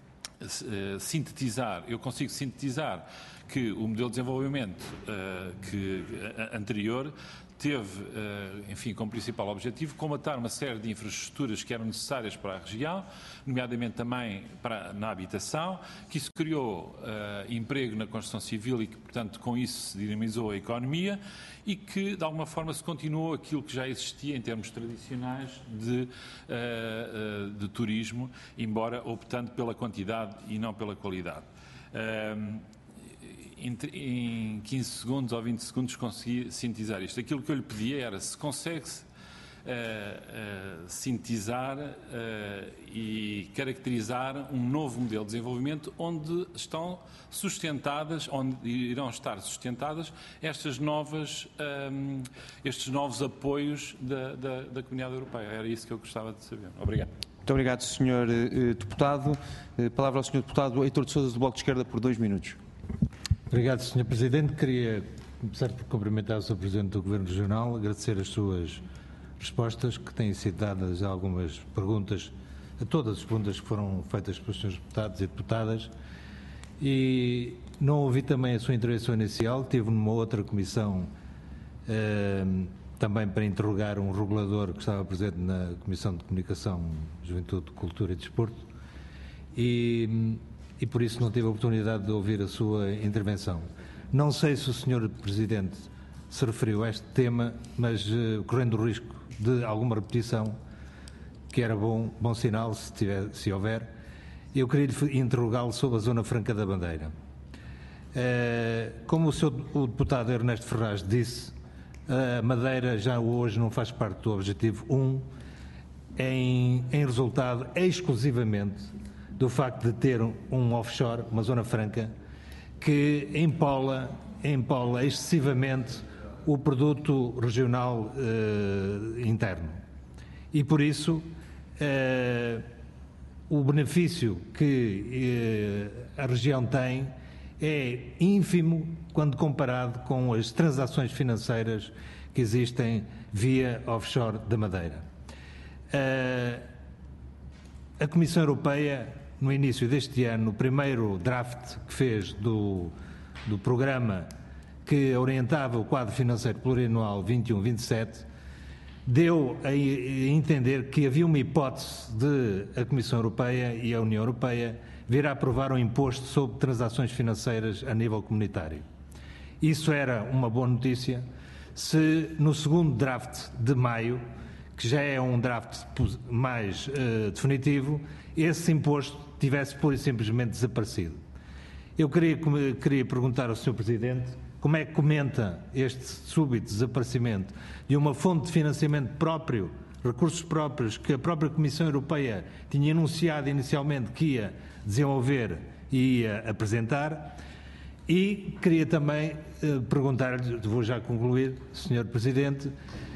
uh, sintetizar, eu consigo sintetizar que o modelo de desenvolvimento uh, que, uh, anterior teve, uh, enfim, como principal objetivo comatar uma série de infraestruturas que eram necessárias para a região, nomeadamente também para, na habitação, que isso criou uh, emprego na construção civil e que, portanto, com isso se dinamizou a economia e que, de alguma forma, se continuou aquilo que já existia em termos tradicionais de, uh, uh, de turismo, embora optando pela quantidade e não pela qualidade. Uh, Em quinze segundos ou vinte segundos consegui sintetizar isto. Aquilo que eu lhe pedia era se consegue-se uh, uh, sintetizar uh, e caracterizar um novo modelo de desenvolvimento onde estão sustentadas, onde irão estar sustentadas estas novas, um, estes novos apoios da, da, da Comunidade Europeia. Era isso que eu gostava de saber. Obrigado.
Muito obrigado, senhor uh, Deputado. Uh, palavra ao senhor Deputado Heitor de Sousa, do Bloco de Esquerda, por dois minutos.
Obrigado, senhor Presidente. Queria começar por cumprimentar o senhor Presidente do Governo Regional, agradecer as suas respostas, que têm sido dadas a algumas perguntas, a todas as perguntas que foram feitas pelos senhores deputados e deputadas, e não ouvi também a sua intervenção inicial. Estive numa outra comissão eh, também para interrogar um regulador que estava presente na Comissão de Comunicação, Juventude, Cultura e Desporto, e... e por isso não tive a oportunidade de ouvir a sua intervenção. Não sei se o senhor Presidente se referiu a este tema, mas uh, correndo o risco de alguma repetição, que era bom, bom sinal se, tiver, se houver, eu queria interrogá-lo sobre a Zona Franca da Bandeira. Uh, como o, seu, o deputado Ernesto Ferraz disse, a Madeira já hoje não faz parte do objetivo um, em, em resultado exclusivamente do facto de ter um offshore, uma zona franca, que empola, empola excessivamente o produto regional eh, interno. E por isso eh, o benefício que eh, a região tem é ínfimo quando comparado com as transações financeiras que existem via offshore da Madeira. A Comissão Europeia, no início deste ano, o primeiro draft que fez do, do programa que orientava o quadro financeiro plurianual vinte e um vinte e sete, deu a entender que havia uma hipótese de a Comissão Europeia e a União Europeia vir a aprovar um imposto sobre transações financeiras a nível comunitário. Isso era uma boa notícia se no segundo draft de maio, que já é um draft mais uh, definitivo, esse imposto tivesse pura e simplesmente desaparecido. Eu queria, queria perguntar ao senhor Presidente como é que comenta este súbito desaparecimento de uma fonte de financiamento próprio, recursos próprios, que a própria Comissão Europeia tinha anunciado inicialmente que ia desenvolver e ia apresentar. E queria também uh, perguntar-lhe, vou já concluir, senhor Presidente,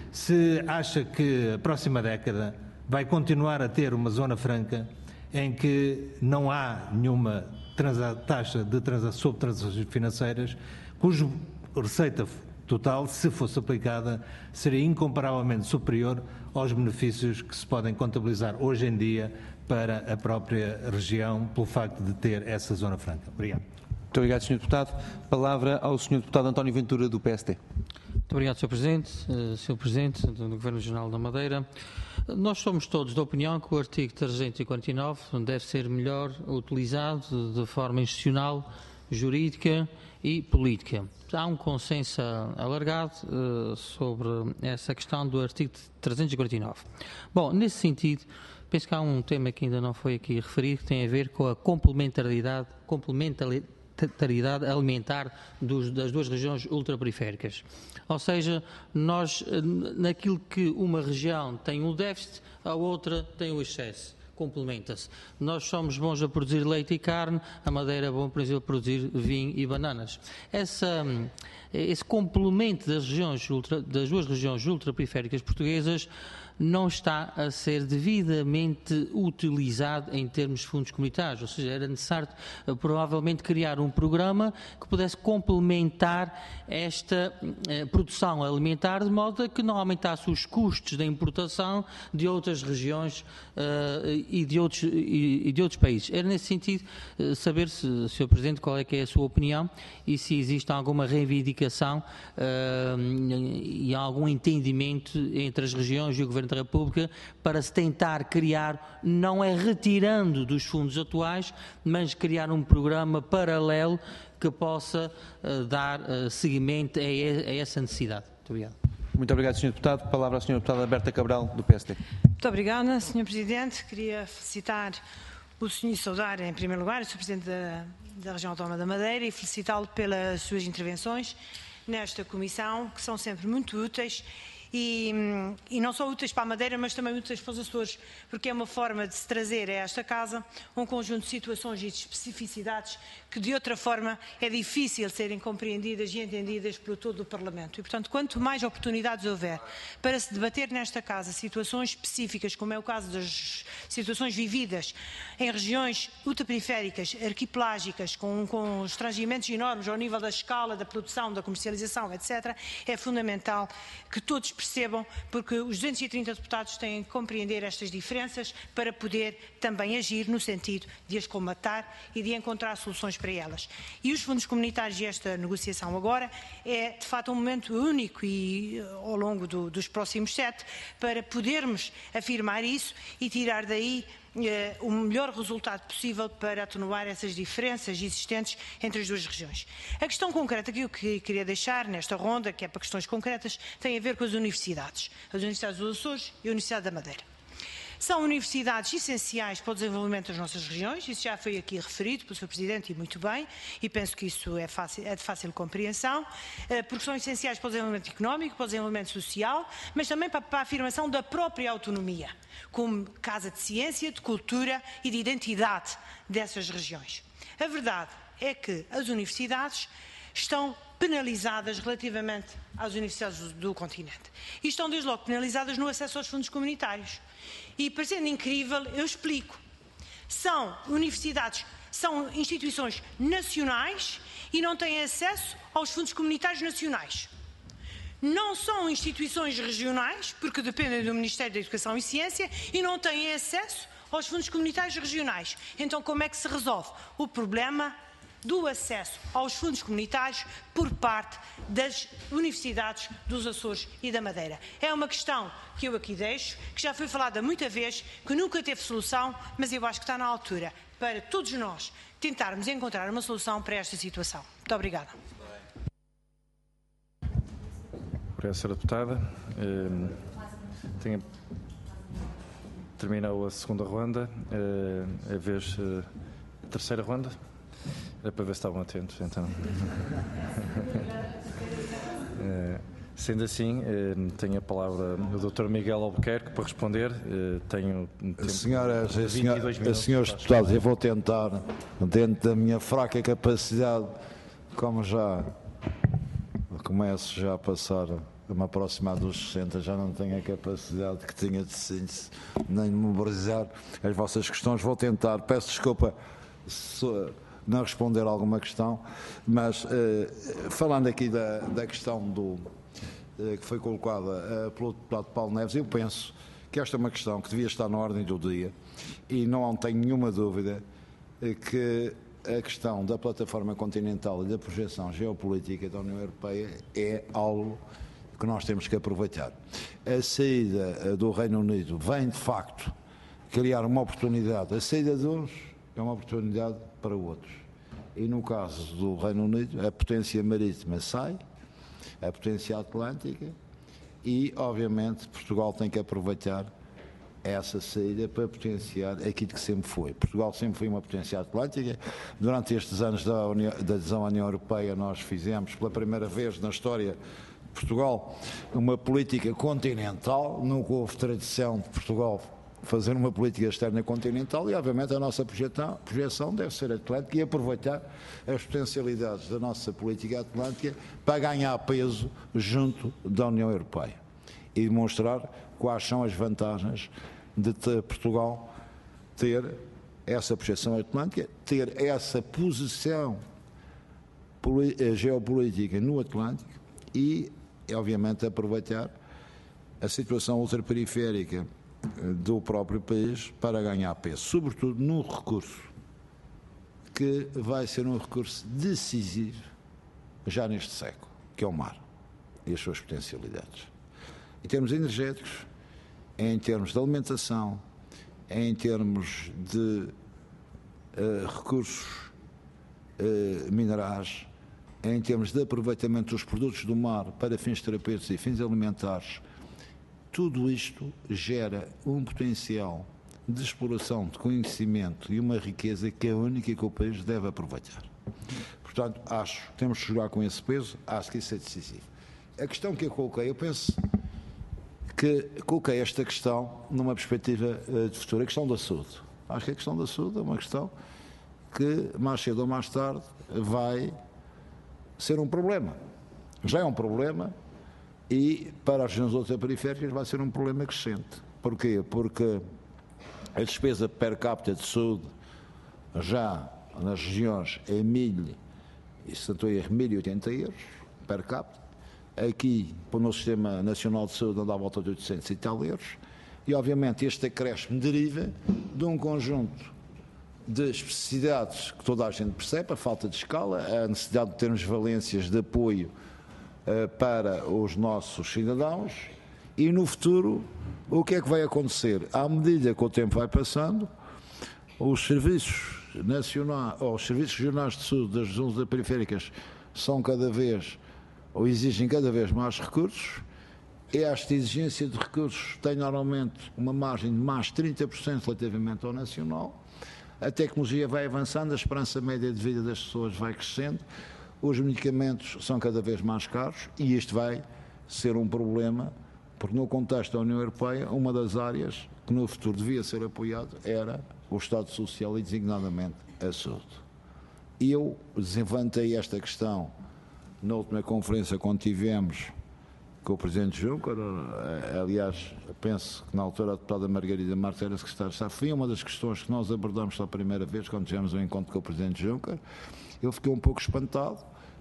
se acha que a próxima década vai continuar a ter uma zona franca em que não há nenhuma taxa de transa sobre transações financeiras, cuja receita total, se fosse aplicada, seria incomparavelmente superior aos benefícios que se podem contabilizar hoje em dia para a própria região, pelo facto de ter essa zona franca. Obrigado.
Muito obrigado, senhor Deputado. Palavra ao senhor Deputado António Ventura, do P S D.
Muito obrigado, senhor Presidente. senhor Presidente do Governo Regional da Madeira. Nós somos todos da opinião que o artigo trezentos e quarenta e nove deve ser melhor utilizado de forma institucional, jurídica e política. Há um consenso alargado uh, sobre essa questão do artigo trezentos e quarenta e nove. Bom, nesse sentido, penso que há um tema que ainda não foi aqui referido, que tem a ver com a complementaridade, complementaridade alimentar dos, das duas regiões ultraperiféricas. Ou seja, nós, naquilo que uma região tem um déficit, a outra tem o excesso. Complementa-se. Nós somos bons a produzir leite e carne, a Madeira é bom, por exemplo, a produzir vinho e bananas. Essa, esse complemento das, regiões ultra, das duas regiões ultraperiféricas portuguesas não está a ser devidamente utilizado em termos de fundos comunitários, ou seja, era necessário uh, provavelmente criar um programa que pudesse complementar esta uh, produção alimentar, de modo a que não aumentasse os custos da importação de outras regiões uh, e, de outros, e, e de outros países. Era nesse sentido uh, saber, se, senhor Presidente, qual é que é a sua opinião e se existe alguma reivindicação uh, e algum entendimento entre as regiões e o Governo da República para se tentar criar, não é retirando dos fundos atuais, mas criar um programa paralelo que possa uh, dar uh, seguimento a, a essa necessidade. Muito obrigado.
Muito obrigado, senhor Deputado. Palavra à senhora Deputada Berta Cabral, do P S D.
Muito obrigada, senhor Presidente. Queria felicitar o senhor e saudar, em primeiro lugar, o senhor Presidente da, da Região Autónoma da Madeira e felicitá-lo pelas suas intervenções nesta comissão, que são sempre muito úteis. E, e não só úteis para a Madeira, mas também úteis para os Açores, porque é uma forma de se trazer a esta casa um conjunto de situações e de especificidades que de outra forma é difícil serem compreendidas e entendidas pelo todo o Parlamento. E, portanto, quanto mais oportunidades houver para se debater nesta casa situações específicas, como é o caso das situações vividas em regiões ultraperiféricas, arquipelágicas, com, com estrangimentos enormes ao nível da escala, da produção, da comercialização, etcétera, é fundamental que todos percebam, porque os duzentos e trinta deputados têm que compreender estas diferenças para poder também agir no sentido de as colmatar e de encontrar soluções para elas. E os fundos comunitários e esta negociação agora é, de facto, um momento único e ao longo do, dos próximos sete para podermos afirmar isso e tirar daí eh, o melhor resultado possível para atenuar essas diferenças existentes entre as duas regiões. A questão concreta que eu queria deixar nesta ronda, que é para questões concretas, tem a ver com as universidades. As universidades dos Açores e a Universidade da Madeira. São universidades essenciais para o desenvolvimento das nossas regiões, isso já foi aqui referido pelo senhor Presidente e muito bem, e penso que isso é, fácil, é de fácil compreensão, porque são essenciais para o desenvolvimento económico, para o desenvolvimento social, mas também para, para a afirmação da própria autonomia, como casa de ciência, de cultura e de identidade dessas regiões. A verdade é que as universidades estão penalizadas relativamente às universidades do, do continente. E estão desde logo penalizadas no acesso aos fundos comunitários. E, parecendo incrível, eu explico. São universidades, são instituições nacionais e não têm acesso aos fundos comunitários nacionais. não são instituições regionais, porque dependem do Ministério da Educação e Ciência e não têm acesso aos fundos comunitários regionais. Então, como é que se resolve o problema do acesso aos fundos comunitários por parte das universidades dos Açores e da Madeira? É uma questão que eu aqui deixo, que já foi falada muita vez, que nunca teve solução, mas eu acho que está na altura para todos nós tentarmos encontrar uma solução para esta situação. Muito obrigada.
Obrigado, senhora Deputada. Eh, tenho... Terminou a segunda ronda. Eh, a vez... Eh, a terceira ronda. Era para ver se estavam atentos, então. eh, sendo assim, eh, tenho a palavra o doutor Miguel Albuquerque para responder. Eh, tenho um tempo
Senhoras e
senhor,
senhores deputados, eu vou tentar, dentro da minha fraca capacidade, como já começo já a passar, a me aproximar dos sessenta, já não tenho a capacidade que tinha de síntese, nem de memorizar as vossas questões. Vou tentar, peço desculpa se não responder a alguma questão, mas eh, falando aqui da, da questão do, eh, que foi colocada eh, pelo deputado Paulo Neves, eu penso que esta é uma questão que devia estar na ordem do dia e não tenho nenhuma dúvida eh, que a questão da plataforma continental e da projeção geopolítica da União Europeia é algo que nós temos que aproveitar. A saída do Reino Unido vem, de facto, criar uma oportunidade. A saída de uns é uma oportunidade para outros. E no caso do Reino Unido, a potência marítima sai, a potência atlântica e, obviamente, Portugal tem que aproveitar essa saída para potenciar aquilo que sempre foi. Portugal sempre foi uma potência atlântica. Durante estes anos da, União, da adesão à União Europeia, nós fizemos, pela primeira vez na história de Portugal, uma política continental. Nunca houve tradição de Portugal fazer uma política externa continental e, obviamente, a nossa projeção, projeção deve ser atlântica e aproveitar as potencialidades da nossa política atlântica para ganhar peso junto da União Europeia e demonstrar quais são as vantagens de ter Portugal ter essa projeção atlântica, ter essa posição geopolítica no Atlântico e, obviamente, aproveitar a situação ultraperiférica do próprio país para ganhar peso, sobretudo num recurso que vai ser um recurso decisivo já neste século, que é o mar e as suas potencialidades. Em termos energéticos, em termos de alimentação, em termos de uh, recursos uh, minerais, em termos de aproveitamento dos produtos do mar para fins terapêuticos e fins alimentares, tudo isto gera um potencial de exploração de conhecimento e uma riqueza que é única que o país deve aproveitar. Portanto, acho que temos que jogar com esse peso, acho que isso é decisivo. A questão que eu coloquei, eu penso que coloquei esta questão numa perspectiva de futuro, a questão da saúde. Acho que a questão da saúde é uma questão que, mais cedo ou mais tarde, vai ser um problema. Já é um problema e, para as regiões ultraperiféricas, vai ser um problema crescente. Porquê? Porque a despesa per capita de saúde, já nas regiões, é mil, e se não estou a erro, mil e oitenta euros per capita. Aqui, no Sistema Nacional de Saúde, anda à volta de oitocentos e tal euros. E, obviamente, este acréscimo deriva de um conjunto de especificidades que toda a gente percebe, a falta de escala, a necessidade de termos valências de apoio uh, para os nossos cidadãos e, no futuro, o que é que vai acontecer? À medida que o tempo vai passando, os serviços nacionais, ou os serviços regionais de saúde das zonas periféricas são cada vez, ou exigem cada vez mais recursos, e esta exigência de recursos tem normalmente uma margem de mais trinta por cento relativamente ao nacional. A tecnologia vai avançando, a esperança média de vida das pessoas vai crescendo, os medicamentos são cada vez mais caros e isto vai ser um problema, porque no contexto da União Europeia, uma das áreas que no futuro devia ser apoiado era o Estado Social e, designadamente, a saúde. E eu levantei esta questão na última conferência quando tivemos com o Presidente Juncker, aliás, penso que na altura a deputada Margarida Marques era secretária de Estado, foi uma das questões que nós abordamos pela primeira vez quando tivemos um encontro com o Presidente Juncker. Eu fiquei um pouco espantado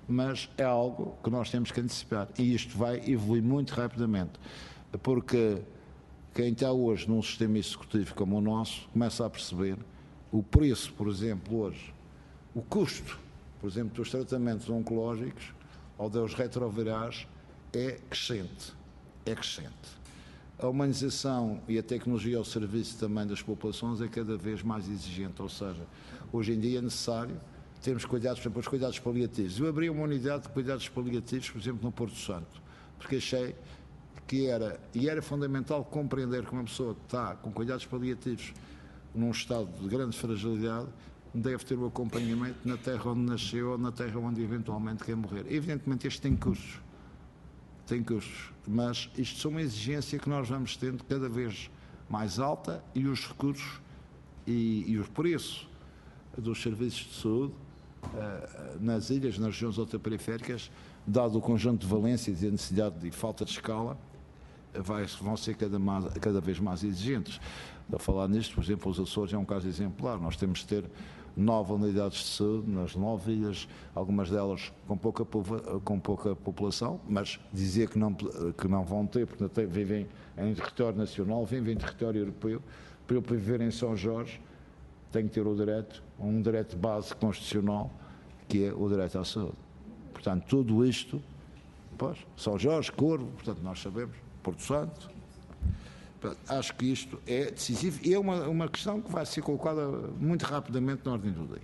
mas é algo que nós temos que antecipar. E isto vai evoluir muito rapidamente, porque quem está hoje num sistema executivo como o nosso começa a perceber o preço, por exemplo, hoje, o custo, por exemplo, dos tratamentos oncológicos ou dos retrovirais é crescente. É crescente. A humanização e a tecnologia ao serviço também das populações é cada vez mais exigente, ou seja, hoje em dia é necessário termos cuidados, por exemplo, os cuidados paliativos. Eu abri uma unidade de cuidados paliativos, por exemplo, no Porto Santo, porque achei que era, e era fundamental compreender que uma pessoa que está com cuidados paliativos num estado de grande fragilidade deve ter o acompanhamento na terra onde nasceu ou na terra onde eventualmente quer morrer. Evidentemente isto tem custos, tem custos, mas isto é uma exigência que nós vamos tendo cada vez mais alta e os recursos e, e os preços dos serviços de saúde uh, nas ilhas, nas regiões ultraperiféricas, dado o conjunto de valências e a necessidade de falta de escala, vai, vão ser cada, mais, cada vez mais exigentes. A falar nisto, por exemplo, os Açores é um caso exemplar. Nós temos de ter nove unidades de saúde nas nove ilhas, algumas delas com pouca, com pouca população, mas dizer que não, que não vão ter, porque vivem em território nacional, vivem em território europeu. Para eu viver em São Jorge, tenho que ter o direito, um direito de base constitucional, que é o direito à saúde. Portanto, tudo isto, pois, São Jorge, Corvo, portanto, nós sabemos, Porto Santo. Portanto, acho que isto é decisivo e é uma, uma questão que vai ser colocada muito rapidamente na ordem do dia.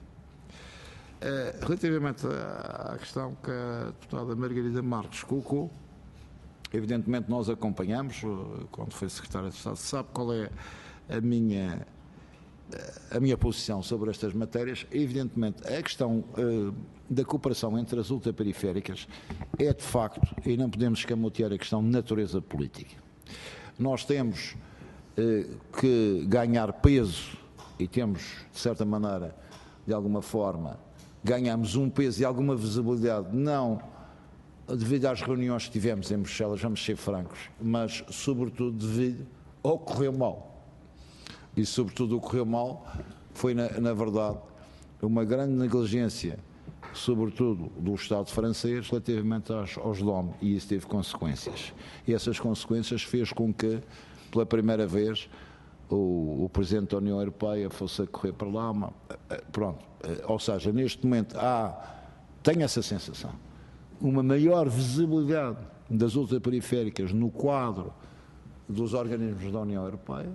Uh, relativamente à, à questão que a deputada Margarida Marques colocou, evidentemente nós acompanhamos, uh, quando foi secretária de Estado, sabe qual é a minha, uh, a minha posição sobre estas matérias. Evidentemente, a questão uh, da cooperação entre as ultraperiféricas é de facto, e não podemos escamotear a questão de natureza política. Nós temos eh, que ganhar peso e temos, de certa maneira, de alguma forma, ganhamos um peso e alguma visibilidade, não devido às reuniões que tivemos em Bruxelas, vamos ser francos, mas sobretudo devido ao que correu mal. E sobretudo o que correu mal foi, na, na verdade, uma grande negligência, sobretudo do Estado francês, relativamente aos, aos D O M, e isso teve consequências. E essas consequências fez com que, pela primeira vez, o, o Presidente da União Europeia fosse a correr para lá, uma, pronto, ou seja, neste momento há, tenho essa sensação, uma maior visibilidade das ultraperiféricas no quadro dos organismos da União Europeia.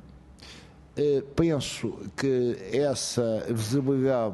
Penso que essa visibilidade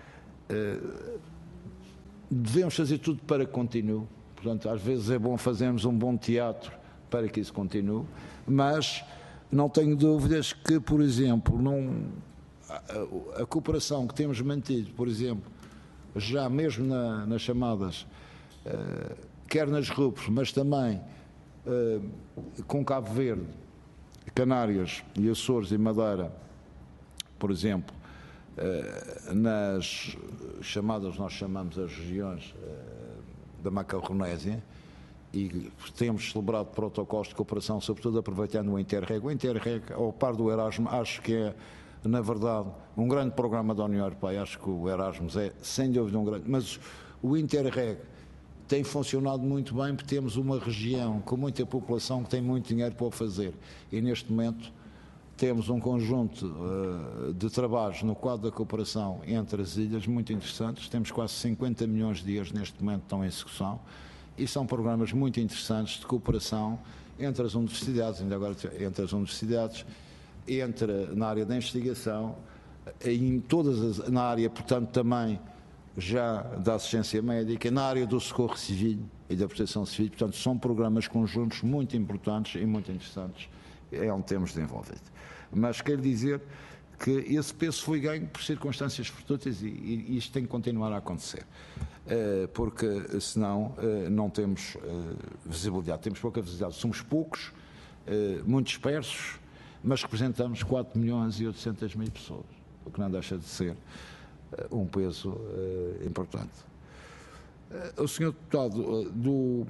devemos fazer tudo para que continue. Portanto, às vezes é bom fazermos um bom teatro para que isso continue, mas não tenho dúvidas que, por exemplo, não, a, a cooperação que temos mantido, por exemplo, já mesmo na, nas chamadas, uh, quer nas R U Ps, mas também uh, com Cabo Verde, Canárias e Açores e Madeira, por exemplo, Uh, nas chamadas, nós chamamos as regiões uh, da Macaronésia, e temos celebrado protocolos de cooperação, sobretudo aproveitando o Interreg. O Interreg, ao par do Erasmus, acho que é, na verdade, um grande programa da União Europeia. Acho que o Erasmus é, sem dúvida, um grande... Mas o Interreg tem funcionado muito bem, porque temos uma região com muita população que tem muito dinheiro para o fazer. E, neste momento, temos um conjunto uh, de trabalhos no quadro da cooperação entre as ilhas muito interessantes. Temos quase cinquenta milhões de euros neste momento que estão em execução, e são programas muito interessantes de cooperação entre as universidades, ainda agora entre as universidades, entre, na área da investigação, em todas as, na área, portanto, também já da assistência médica, na área do socorro civil e da proteção civil. Portanto, são programas conjuntos muito importantes e muito interessantes, é onde temos desenvolvido. Mas quero dizer que esse peso foi ganho por circunstâncias fortuitas, e, e isto tem que continuar a acontecer, uh, porque senão uh, não temos uh, visibilidade, temos pouca visibilidade, somos poucos, uh, muito dispersos, mas representamos quatro milhões e oitocentas mil pessoas, o que não deixa de ser uh, um peso uh, importante. Uh, o senhor deputado uh, do o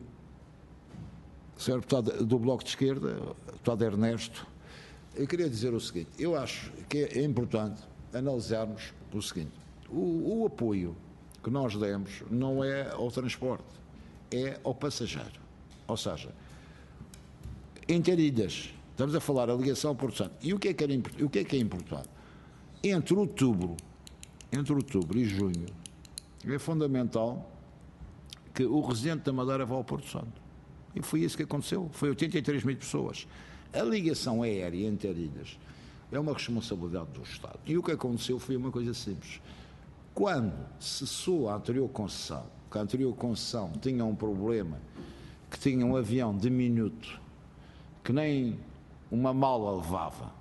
senhor deputado do Bloco de Esquerda, o deputado Ernesto, eu queria dizer o seguinte: eu acho que é importante analisarmos o seguinte: o, o apoio que nós demos não é ao transporte, é ao passageiro. Ou seja, interilhas, estamos a falar a ligação Porto Santo. E o que é que, era, o que é que é importante? Entre outubro, entre outubro e junho, é fundamental que o residente da Madeira vá ao Porto Santo. E foi isso que aconteceu. Foi oitenta e três mil pessoas. A ligação aérea entre ilhas é uma responsabilidade do Estado. E o que aconteceu foi uma coisa simples. Quando cessou a anterior concessão, que a anterior concessão tinha um problema, que tinha um avião diminuto, que nem uma mala levava,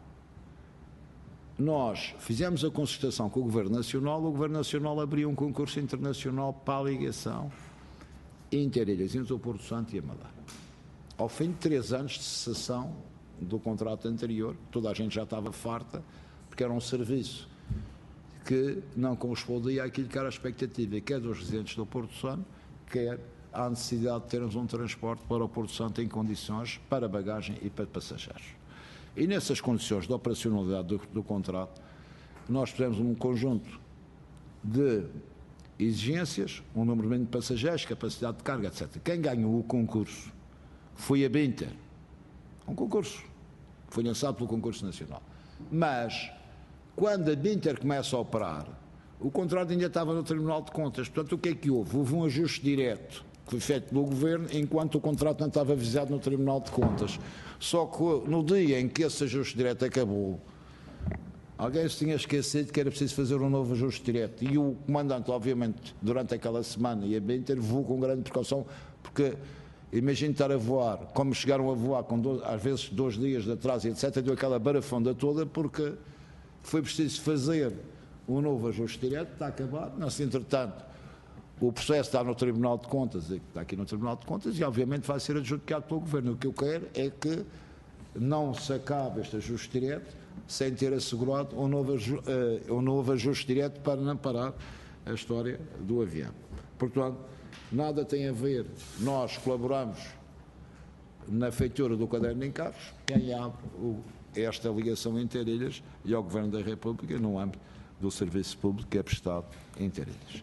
nós fizemos a concertação com o Governo Nacional, o Governo Nacional abriu um concurso internacional para a ligação interilhas entre o Porto Santo e a Madeira. Ao fim de três anos de cessação do contrato anterior, toda a gente já estava farta, porque era um serviço que não correspondia àquilo que era a expectativa, quer dos residentes do Porto Santo, quer à necessidade de termos um transporte para o Porto Santo em condições para bagagem e para passageiros. E nessas condições de operacionalidade do, do contrato, nós fizemos um conjunto de exigências, um número mínimo de passageiros, capacidade de carga, etcétera. Quem ganhou o concurso foi a Binter, um concurso, foi lançado pelo concurso nacional. Mas, quando a Binter começa a operar, o contrato ainda estava no Tribunal de Contas. Portanto, o que é que houve? Houve um ajuste direto, que foi feito pelo Governo, enquanto o contrato não estava avisado no Tribunal de Contas. Só que no dia em que esse ajuste direto acabou, alguém se tinha esquecido que era preciso fazer um novo ajuste direto. E o comandante, obviamente, durante aquela semana, e a Binter voou com grande precaução, porque imagine estar a voar, como chegaram a voar, com dois, às vezes dois dias de atraso, etcétera, deu aquela barafonda toda, porque foi preciso fazer um novo ajuste direto, está acabado. Mas, entretanto, o processo está no Tribunal de Contas, está aqui no Tribunal de Contas, e obviamente vai ser adjudicado pelo Governo. O que eu quero é que não se acabe este ajuste direto sem ter assegurado um novo, uh, um novo ajuste direto para não parar a história do avião. Portanto, nada tem a ver, nós colaboramos na feitura do caderno de encargos, quem abre o, esta ligação interilhas e ao Governo da República no âmbito do serviço público que é prestado interilhas.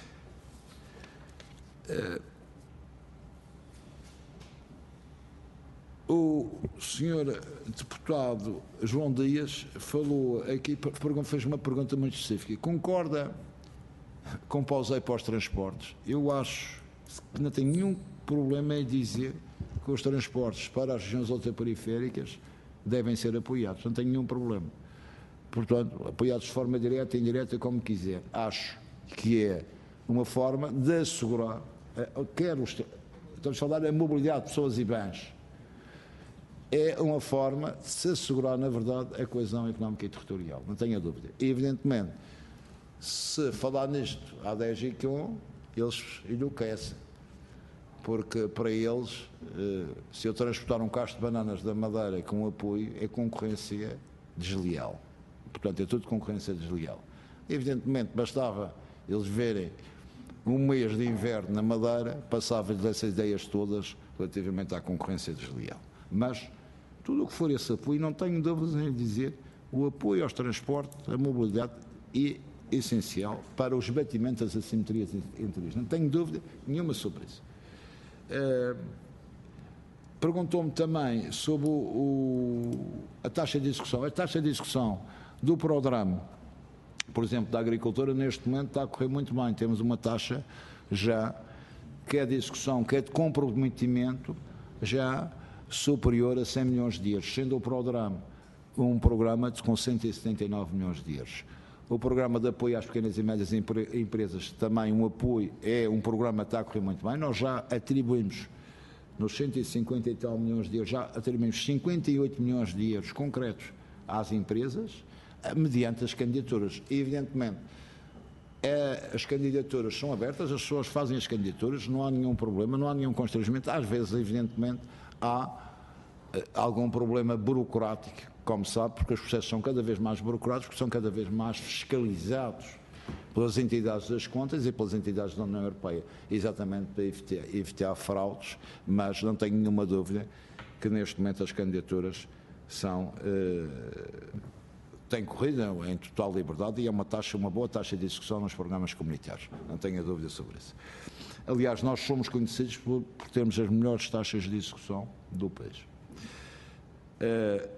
Uh, o senhor deputado João Dias falou aqui, fez uma pergunta muito específica. Concorda com pausei para os transportes? Eu acho que não tenho nenhum problema em dizer que os transportes para as regiões ultraperiféricas devem ser apoiados. Não tenho nenhum problema. Portanto, apoiados de forma direta e indireta, como quiser. Acho que é uma forma de assegurar, quer os, estamos a falar da mobilidade de pessoas e bens, é uma forma de se assegurar, na verdade, a coesão económica e territorial. Não tenha dúvida. E, evidentemente, se falar nisto à D G C I M, eles enlouquecem, porque para eles, se eu transportar um cacho de bananas da Madeira com apoio, é concorrência desleal. Portanto, é tudo concorrência desleal. Evidentemente, bastava eles verem um mês de inverno na Madeira, passava-lhes essas ideias todas relativamente à concorrência desleal. Mas, tudo o que for esse apoio, não tenho dúvidas em dizer, o apoio aos transportes, a mobilidade é essencial para o esbatimento das assimetrias entre eles. Não tenho dúvida nenhuma sobre isso. Uh, perguntou-me também sobre o, o, a taxa de execução. A taxa de execução do programa, por exemplo, da agricultura, neste momento está a correr muito bem. Temos uma taxa já, quer de execução, quer de comprometimento, já superior a cem milhões de euros, sendo o programa um programa de, com cento e setenta e nove milhões de euros. O programa de apoio às pequenas e médias empresas, também um apoio, é um programa que está a correr muito bem. Nós já atribuímos, nos cento e cinquenta e tal milhões de euros, já atribuímos cinquenta e oito milhões de euros concretos às empresas, mediante as candidaturas. E, evidentemente, é, as candidaturas são abertas, as pessoas fazem as candidaturas, não há nenhum problema, não há nenhum constrangimento. Às vezes, evidentemente, há uh, algum problema burocrático, como sabe, porque os processos são cada vez mais burocráticos, porque são cada vez mais fiscalizados pelas entidades das contas e pelas entidades da União Europeia, exatamente para evitar, evitar fraudes, mas não tenho nenhuma dúvida que neste momento as candidaturas são uh, tem corrido em total liberdade e é uma taxa, uma boa taxa de execução nos programas comunitários, não tenha dúvida sobre isso. Aliás, nós somos conhecidos por, por termos as melhores taxas de execução do país. Uh,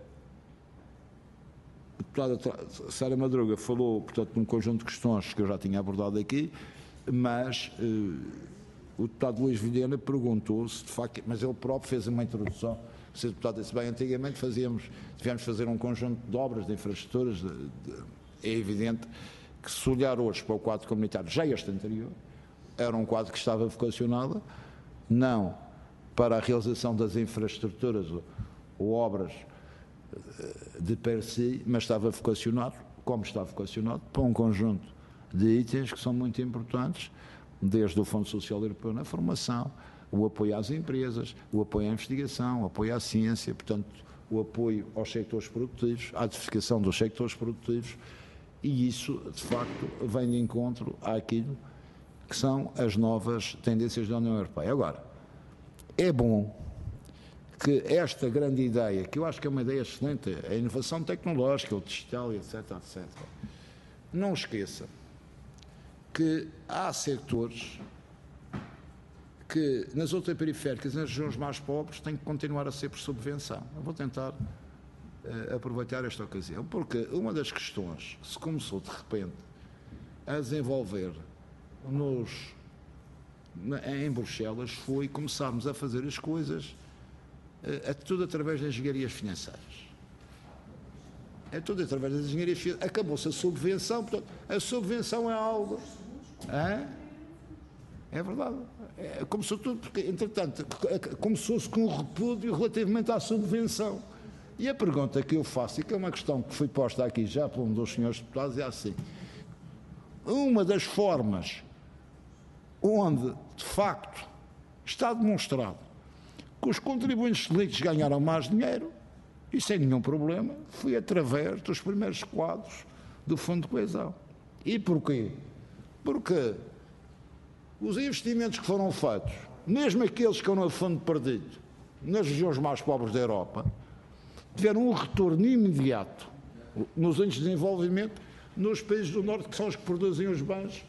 a deputada Sara Madruga falou, portanto, num conjunto de questões que eu já tinha abordado aqui, mas uh, o deputado Luís Vilhena perguntou se de facto, mas ele próprio fez uma introdução. O senhor deputado disse bem, antigamente fazíamos, tivemos fazer um conjunto de obras, de infraestruturas, de, de, é evidente que se olhar hoje para o quadro comunitário, já este anterior, era um quadro que estava vocacionado, não para a realização das infraestruturas ou, ou obras de per si, mas estava vocacionado, como está vocacionado, para um conjunto de itens que são muito importantes, desde o Fundo Social Europeu na formação, o apoio às empresas, o apoio à investigação, o apoio à ciência, portanto, o apoio aos sectores produtivos, à diversificação dos sectores produtivos, e isso, de facto, vem de encontro àquilo que são as novas tendências da União Europeia. Agora, é bom que esta grande ideia, que eu acho que é uma ideia excelente, a inovação tecnológica, o digital, etc, etcétera, não esqueça que há setores que nas outras periféricas, nas regiões mais pobres, têm que continuar a ser por subvenção. Eu vou tentar uh, aproveitar esta ocasião, porque uma das questões que se começou de repente a desenvolver nos, na, em Bruxelas foi começarmos a fazer as coisas uh, a, tudo através das engenharias financeiras. É tudo através das engenharias financeiras. Acabou-se a subvenção, portanto, a subvenção é algo... Hein? É verdade. É, começou tudo, porque, entretanto, começou-se com um repúdio relativamente à subvenção. E a pergunta que eu faço, e que é uma questão que foi posta aqui já por um dos senhores deputados, é assim: uma das formas onde, de facto, está demonstrado que os contribuintes líquidos ganharam mais dinheiro, e sem nenhum problema, foi através dos primeiros quadros do Fundo de Coesão. E porquê? Porque os investimentos que foram feitos, mesmo aqueles que estão no fundo perdido, nas regiões mais pobres da Europa, tiveram um retorno imediato nos índices de desenvolvimento nos países do Norte, que são os que produzem os bens.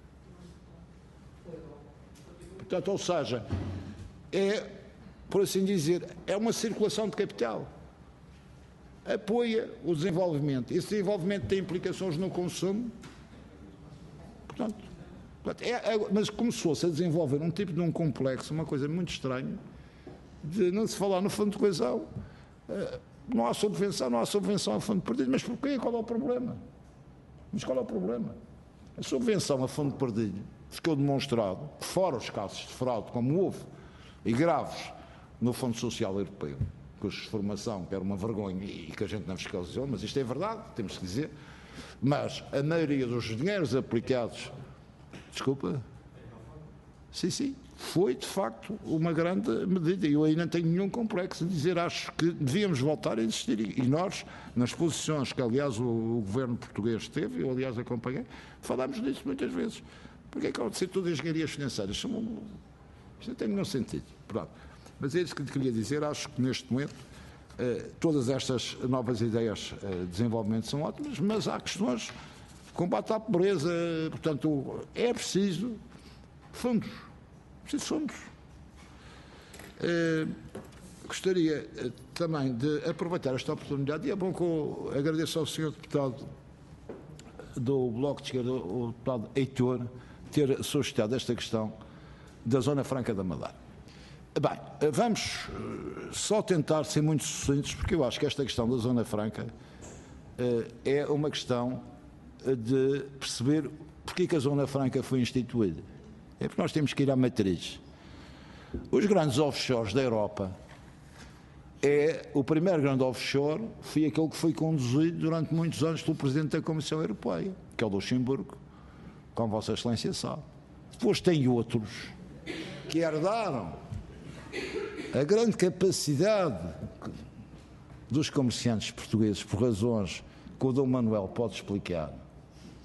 Portanto, ou seja, é, por assim dizer, é uma circulação de capital. Apoia o desenvolvimento. Esse desenvolvimento tem implicações no consumo. Portanto, É, é, mas começou-se a desenvolver um tipo de um complexo, uma coisa muito estranha, de não se falar no Fundo de Coesão, uh, não há subvenção, não há subvenção a fundo perdido, mas porquê? Qual é o problema? Mas qual é o problema? A subvenção a fundo perdido ficou demonstrado, fora os casos de fraude, como houve, e graves, no Fundo Social Europeu, cujos formação, que era uma vergonha e que a gente não fiscalizou, mas isto é verdade, temos que dizer, mas a maioria dos dinheiros aplicados... Desculpa? Sim, sim. Foi, de facto, uma grande medida. Eu aí não tenho nenhum complexo de dizer, acho que devíamos voltar a insistir. E nós, nas posições que, aliás, o, o governo português teve, eu, aliás, acompanhei, falámos disso muitas vezes. Porque é que há de ser tudo engenharias financeiras? Isto não tem nenhum sentido. Pronto. Mas é isso que lhe queria dizer. Acho que, neste momento, eh, todas estas novas ideias eh, de desenvolvimento são ótimas, mas há questões... Combate à pobreza, portanto, é preciso fundos. Preciso fundos. Eh, gostaria eh, também de aproveitar esta oportunidade, e é bom que eu agradeço ao senhor deputado do Bloco de Esquerda, o deputado Heitor, ter suscitado esta questão da Zona Franca da Madeira. Bem, vamos só tentar ser muito sucintos, porque eu acho que esta questão da Zona Franca eh, é uma questão de perceber porque que a Zona Franca foi instituída. É porque nós temos que ir à matriz. Os grandes offshores da Europa, é, o primeiro grande offshore foi aquele que foi conduzido durante muitos anos pelo Presidente da Comissão Europeia, que é o Luxemburgo, como Vossa Excelência sabe. Depois tem outros que herdaram a grande capacidade dos comerciantes portugueses, por razões que o Dom Manuel pode explicar.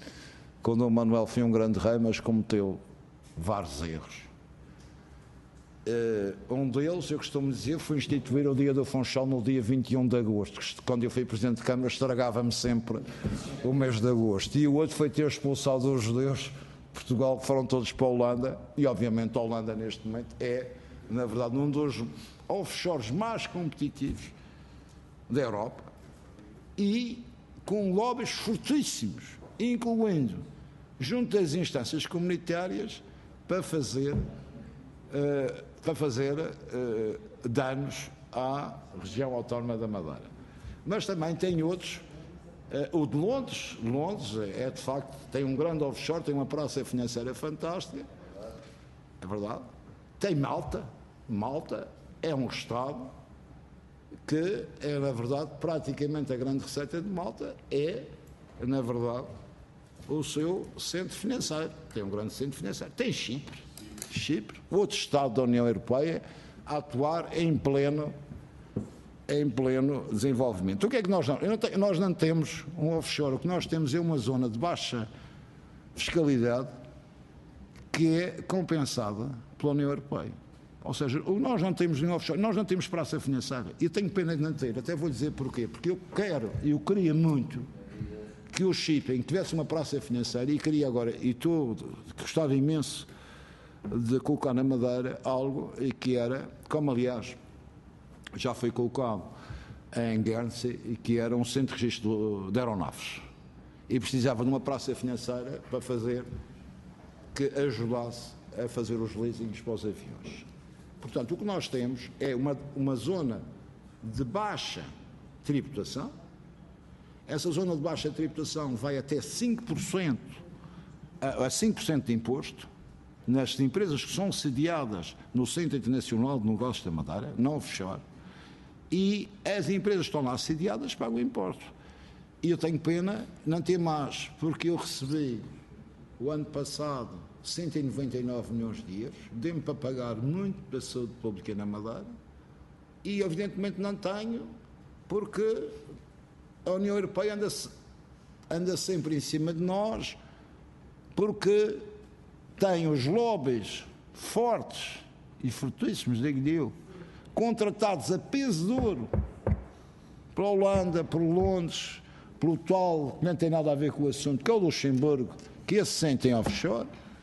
O Dom Manuel foi um grande rei, mas cometeu vários erros. Uh, um deles, eu costumo dizer, foi instituir o Dia do Funchal no dia vinte e um de agosto. Quando eu fui Presidente de Câmara, estragava-me sempre o mês de agosto. E o outro foi ter expulsado os judeus de Portugal, que foram todos para a Holanda. E, obviamente, a Holanda, neste momento, é, na verdade, um dos offshores mais competitivos da Europa e com lobbies fortíssimos, incluindo junto às instâncias comunitárias para fazer... Uh, para fazer uh, danos à região autónoma da Madeira. Mas também tem outros, uh, o de Londres, Londres é de facto, tem um grande offshore, tem uma praça financeira fantástica, é verdade, tem Malta, Malta é um Estado que é, na verdade, praticamente a grande receita de Malta é, na verdade, o seu centro financeiro, tem um grande centro financeiro, tem Chipre, Chipre, outro Estado da União Europeia, a atuar em pleno, em pleno desenvolvimento. O que é que nós não, não tem, nós não temos um offshore, o que nós temos é uma zona de baixa fiscalidade que é compensada pela União Europeia. Ou seja, nós não temos nenhum offshore, nós não temos praça financeira. E eu tenho pena de não ter, até vou dizer porquê. Porque eu quero, eu queria muito que o shipping tivesse uma praça financeira e queria agora, e estou, gostava imenso de colocar na Madeira algo que era, como aliás já foi colocado em Guernsey, e que era um centro de registro de aeronaves e precisava de uma praça financeira para fazer que ajudasse a fazer os leasings para os aviões. Portanto, o que nós temos é uma, uma zona de baixa tributação. Essa zona de baixa tributação vai até cinco por cento a cinco por cento de imposto nas empresas que são sediadas no Centro Internacional de Negócios da Madeira, não offshore, e as empresas que estão lá sediadas pagam imposto. E eu tenho pena não ter mais, porque eu recebi o ano passado cento e noventa e nove milhões de euros, deu-me para pagar muito para a saúde pública na Madeira, e evidentemente não tenho, porque a União Europeia anda, anda sempre em cima de nós, porque tem os lobbies fortes e fortíssimos, digo-lhe eu, contratados a peso de ouro pela Holanda, por Londres, pelo tal, que não tem nada a ver com o assunto, que é o Luxemburgo, que esse sentem offshore,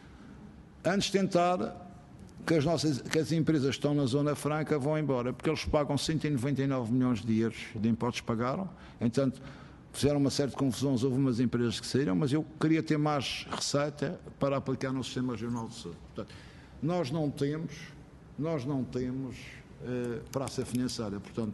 antes de tentar que as, nossas, que as empresas que estão na Zona Franca vão embora, porque eles pagam cento e noventa e nove milhões de euros de impostos, pagaram, entanto, fizeram uma certa confusão, houve umas empresas que saíram, mas eu queria ter mais receita para aplicar no Sistema Regional de Saúde. Portanto, nós não temos, nós não temos uh, praça financeira, portanto,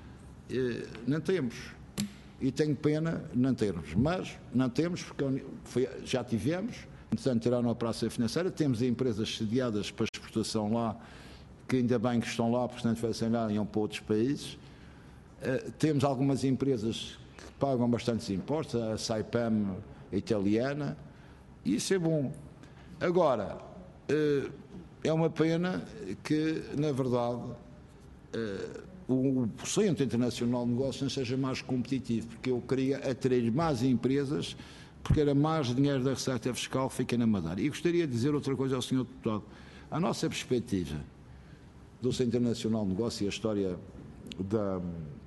uh, não temos. E tenho pena não termos, mas não temos, porque foi, já tivemos, portanto, tiraram a praça financeira, temos empresas sediadas para exportação lá, que ainda bem que estão lá, portanto, fazem lá e iam para outros países. Uh, temos algumas empresas pagam bastantes impostos, a Saipem italiana, e isso é bom. Agora, é uma pena que, na verdade, o Centro Internacional de Negócios não seja mais competitivo, porque eu queria atrair mais empresas, porque era mais dinheiro da receita fiscal que fica na Madeira. E gostaria de dizer outra coisa ao senhor Deputado. A nossa perspectiva do Centro Internacional de Negócios e a história da...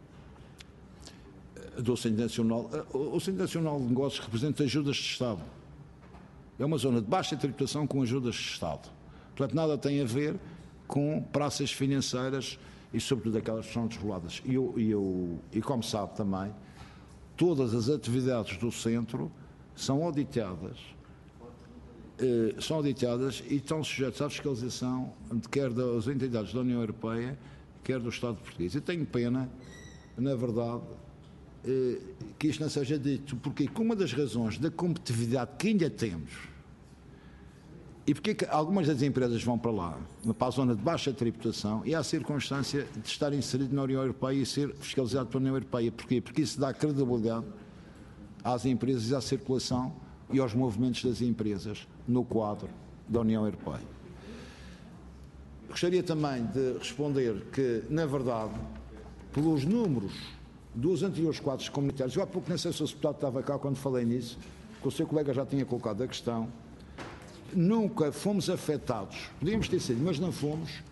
do Centro Nacional, o Centro Nacional de Negócios representa ajudas de Estado. É uma zona de baixa tributação com ajudas de Estado. Portanto, nada tem a ver com praças financeiras e, sobretudo, aquelas que são desreguladas. E, eu, e, eu, e como sabe também, todas as atividades do Centro são auditadas, eh, são auditadas e estão sujeitas à fiscalização de quer das entidades da União Europeia, quer do Estado português. E tenho pena, na verdade, que isto não seja dito, porque uma das razões da competitividade que ainda temos, e porque que algumas das empresas vão para lá, para a zona de baixa tributação, e há a circunstância de estar inserido na União Europeia e ser fiscalizado pela União Europeia. Porquê? Porque isso dá credibilidade às empresas, à circulação e aos movimentos das empresas no quadro da União Europeia. Gostaria também de responder que, na verdade, pelos números dos anteriores quadros comunitários, eu há pouco nem sei se o deputado estava cá quando falei nisso, porque o seu colega já tinha colocado a questão, nunca fomos afetados, podíamos ter sido, mas não fomos,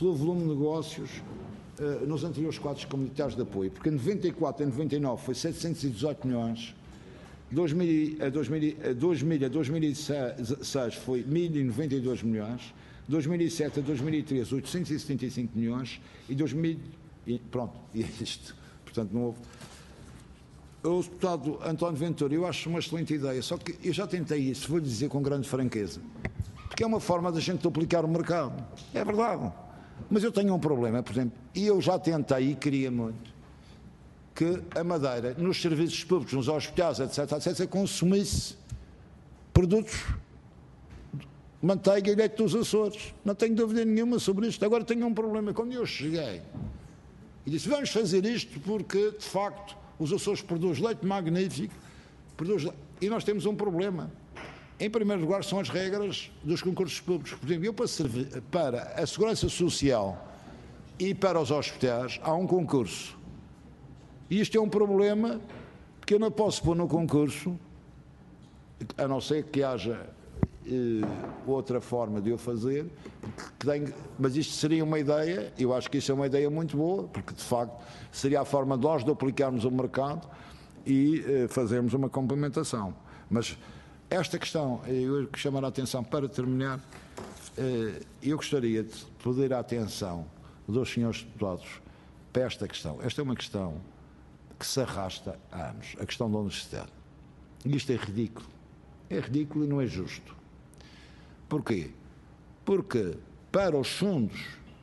pelo volume de negócios uh, nos anteriores quadros comunitários de apoio, porque em noventa e quatro e noventa e nove foi setecentos e dezoito milhões, dois mil a dois mil a dois mil a dois mil e seis foi mil e noventa e dois milhões, dois mil e sete a dois mil e treze oitocentos e setenta e cinco milhões e dois mil e pronto, e é isto. Portanto, não houve. O deputado António Ventura, eu acho uma excelente ideia, só que eu já tentei isso, vou-lhe dizer com grande franqueza, porque é uma forma da gente duplicar o mercado, é verdade, mas eu tenho um problema, por exemplo, e eu já tentei e queria muito que a Madeira, nos serviços públicos, nos hospitais, etc, etc, consumisse produtos, manteiga e leite dos Açores, não tenho dúvida nenhuma sobre isto. Agora tenho um problema, quando eu cheguei e disse, vamos fazer isto porque, de facto, os Açores produzem leite magnífico, produz leite, e nós temos um problema. Em primeiro lugar, são as regras dos concursos públicos. Por exemplo, eu para, servir, para a Segurança Social e para os hospitais, há um concurso. E isto é um problema, porque eu não posso pôr no concurso, a não ser que haja eh, outra forma de eu fazer, que tenho, mas isto seria uma ideia, eu acho que isso é uma ideia muito boa, porque de facto seria a forma de nós duplicarmos o mercado e eh, fazermos uma complementação. Mas esta questão, eu quero chamar a atenção para terminar, eh, eu gostaria de pedir a atenção dos senhores deputados para esta questão. Esta é uma questão que se arrasta há anos, a questão da universidade. E isto é ridículo. É ridículo e não é justo. Porquê? Porque para os fundos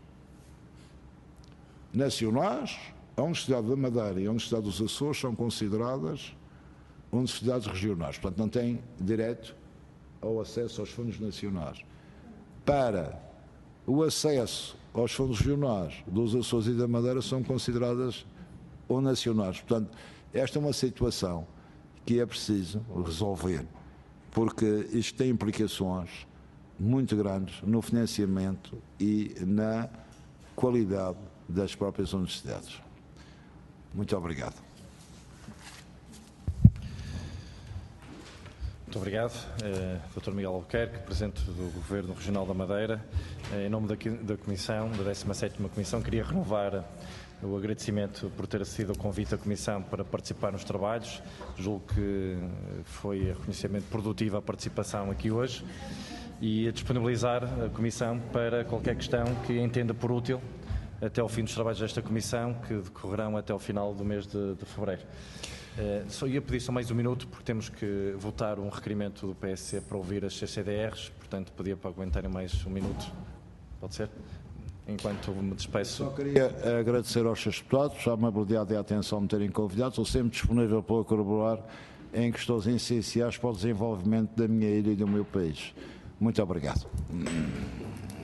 nacionais, a Universidade da Madeira e a Universidade dos Açores são consideradas universidades regionais, portanto não têm direito ao acesso aos fundos nacionais. Para o acesso aos fundos regionais dos Açores e da Madeira são consideradas ou nacionais. Portanto, esta é uma situação que é preciso resolver, porque isto tem implicações muito grandes no financiamento e na qualidade das próprias universidades. Muito obrigado.
Muito obrigado, eh, doutor Miguel Albuquerque, Presidente do Governo Regional da Madeira. Eh, em nome da, da Comissão, da décima sétima Comissão, queria renovar o agradecimento por ter acedido ao convite da Comissão para participar nos trabalhos. Julgo que foi reconhecimento produtivo a participação aqui hoje e a disponibilizar a Comissão para qualquer questão que entenda por útil até ao fim dos trabalhos desta Comissão, que decorrerão até ao final do mês de, de fevereiro. Uh, só ia pedir só mais um minuto, porque temos que votar um requerimento do P S C para ouvir as C C D Rs, portanto pedia para aguentarem mais um minuto. Pode ser? Enquanto me despeço.
Só queria agradecer aos seus deputados a amabilidade e a atenção de me terem convidado. Estou sempre disponível para colaborar em questões essenciais para o desenvolvimento da minha ilha e do meu país. Muito obrigado.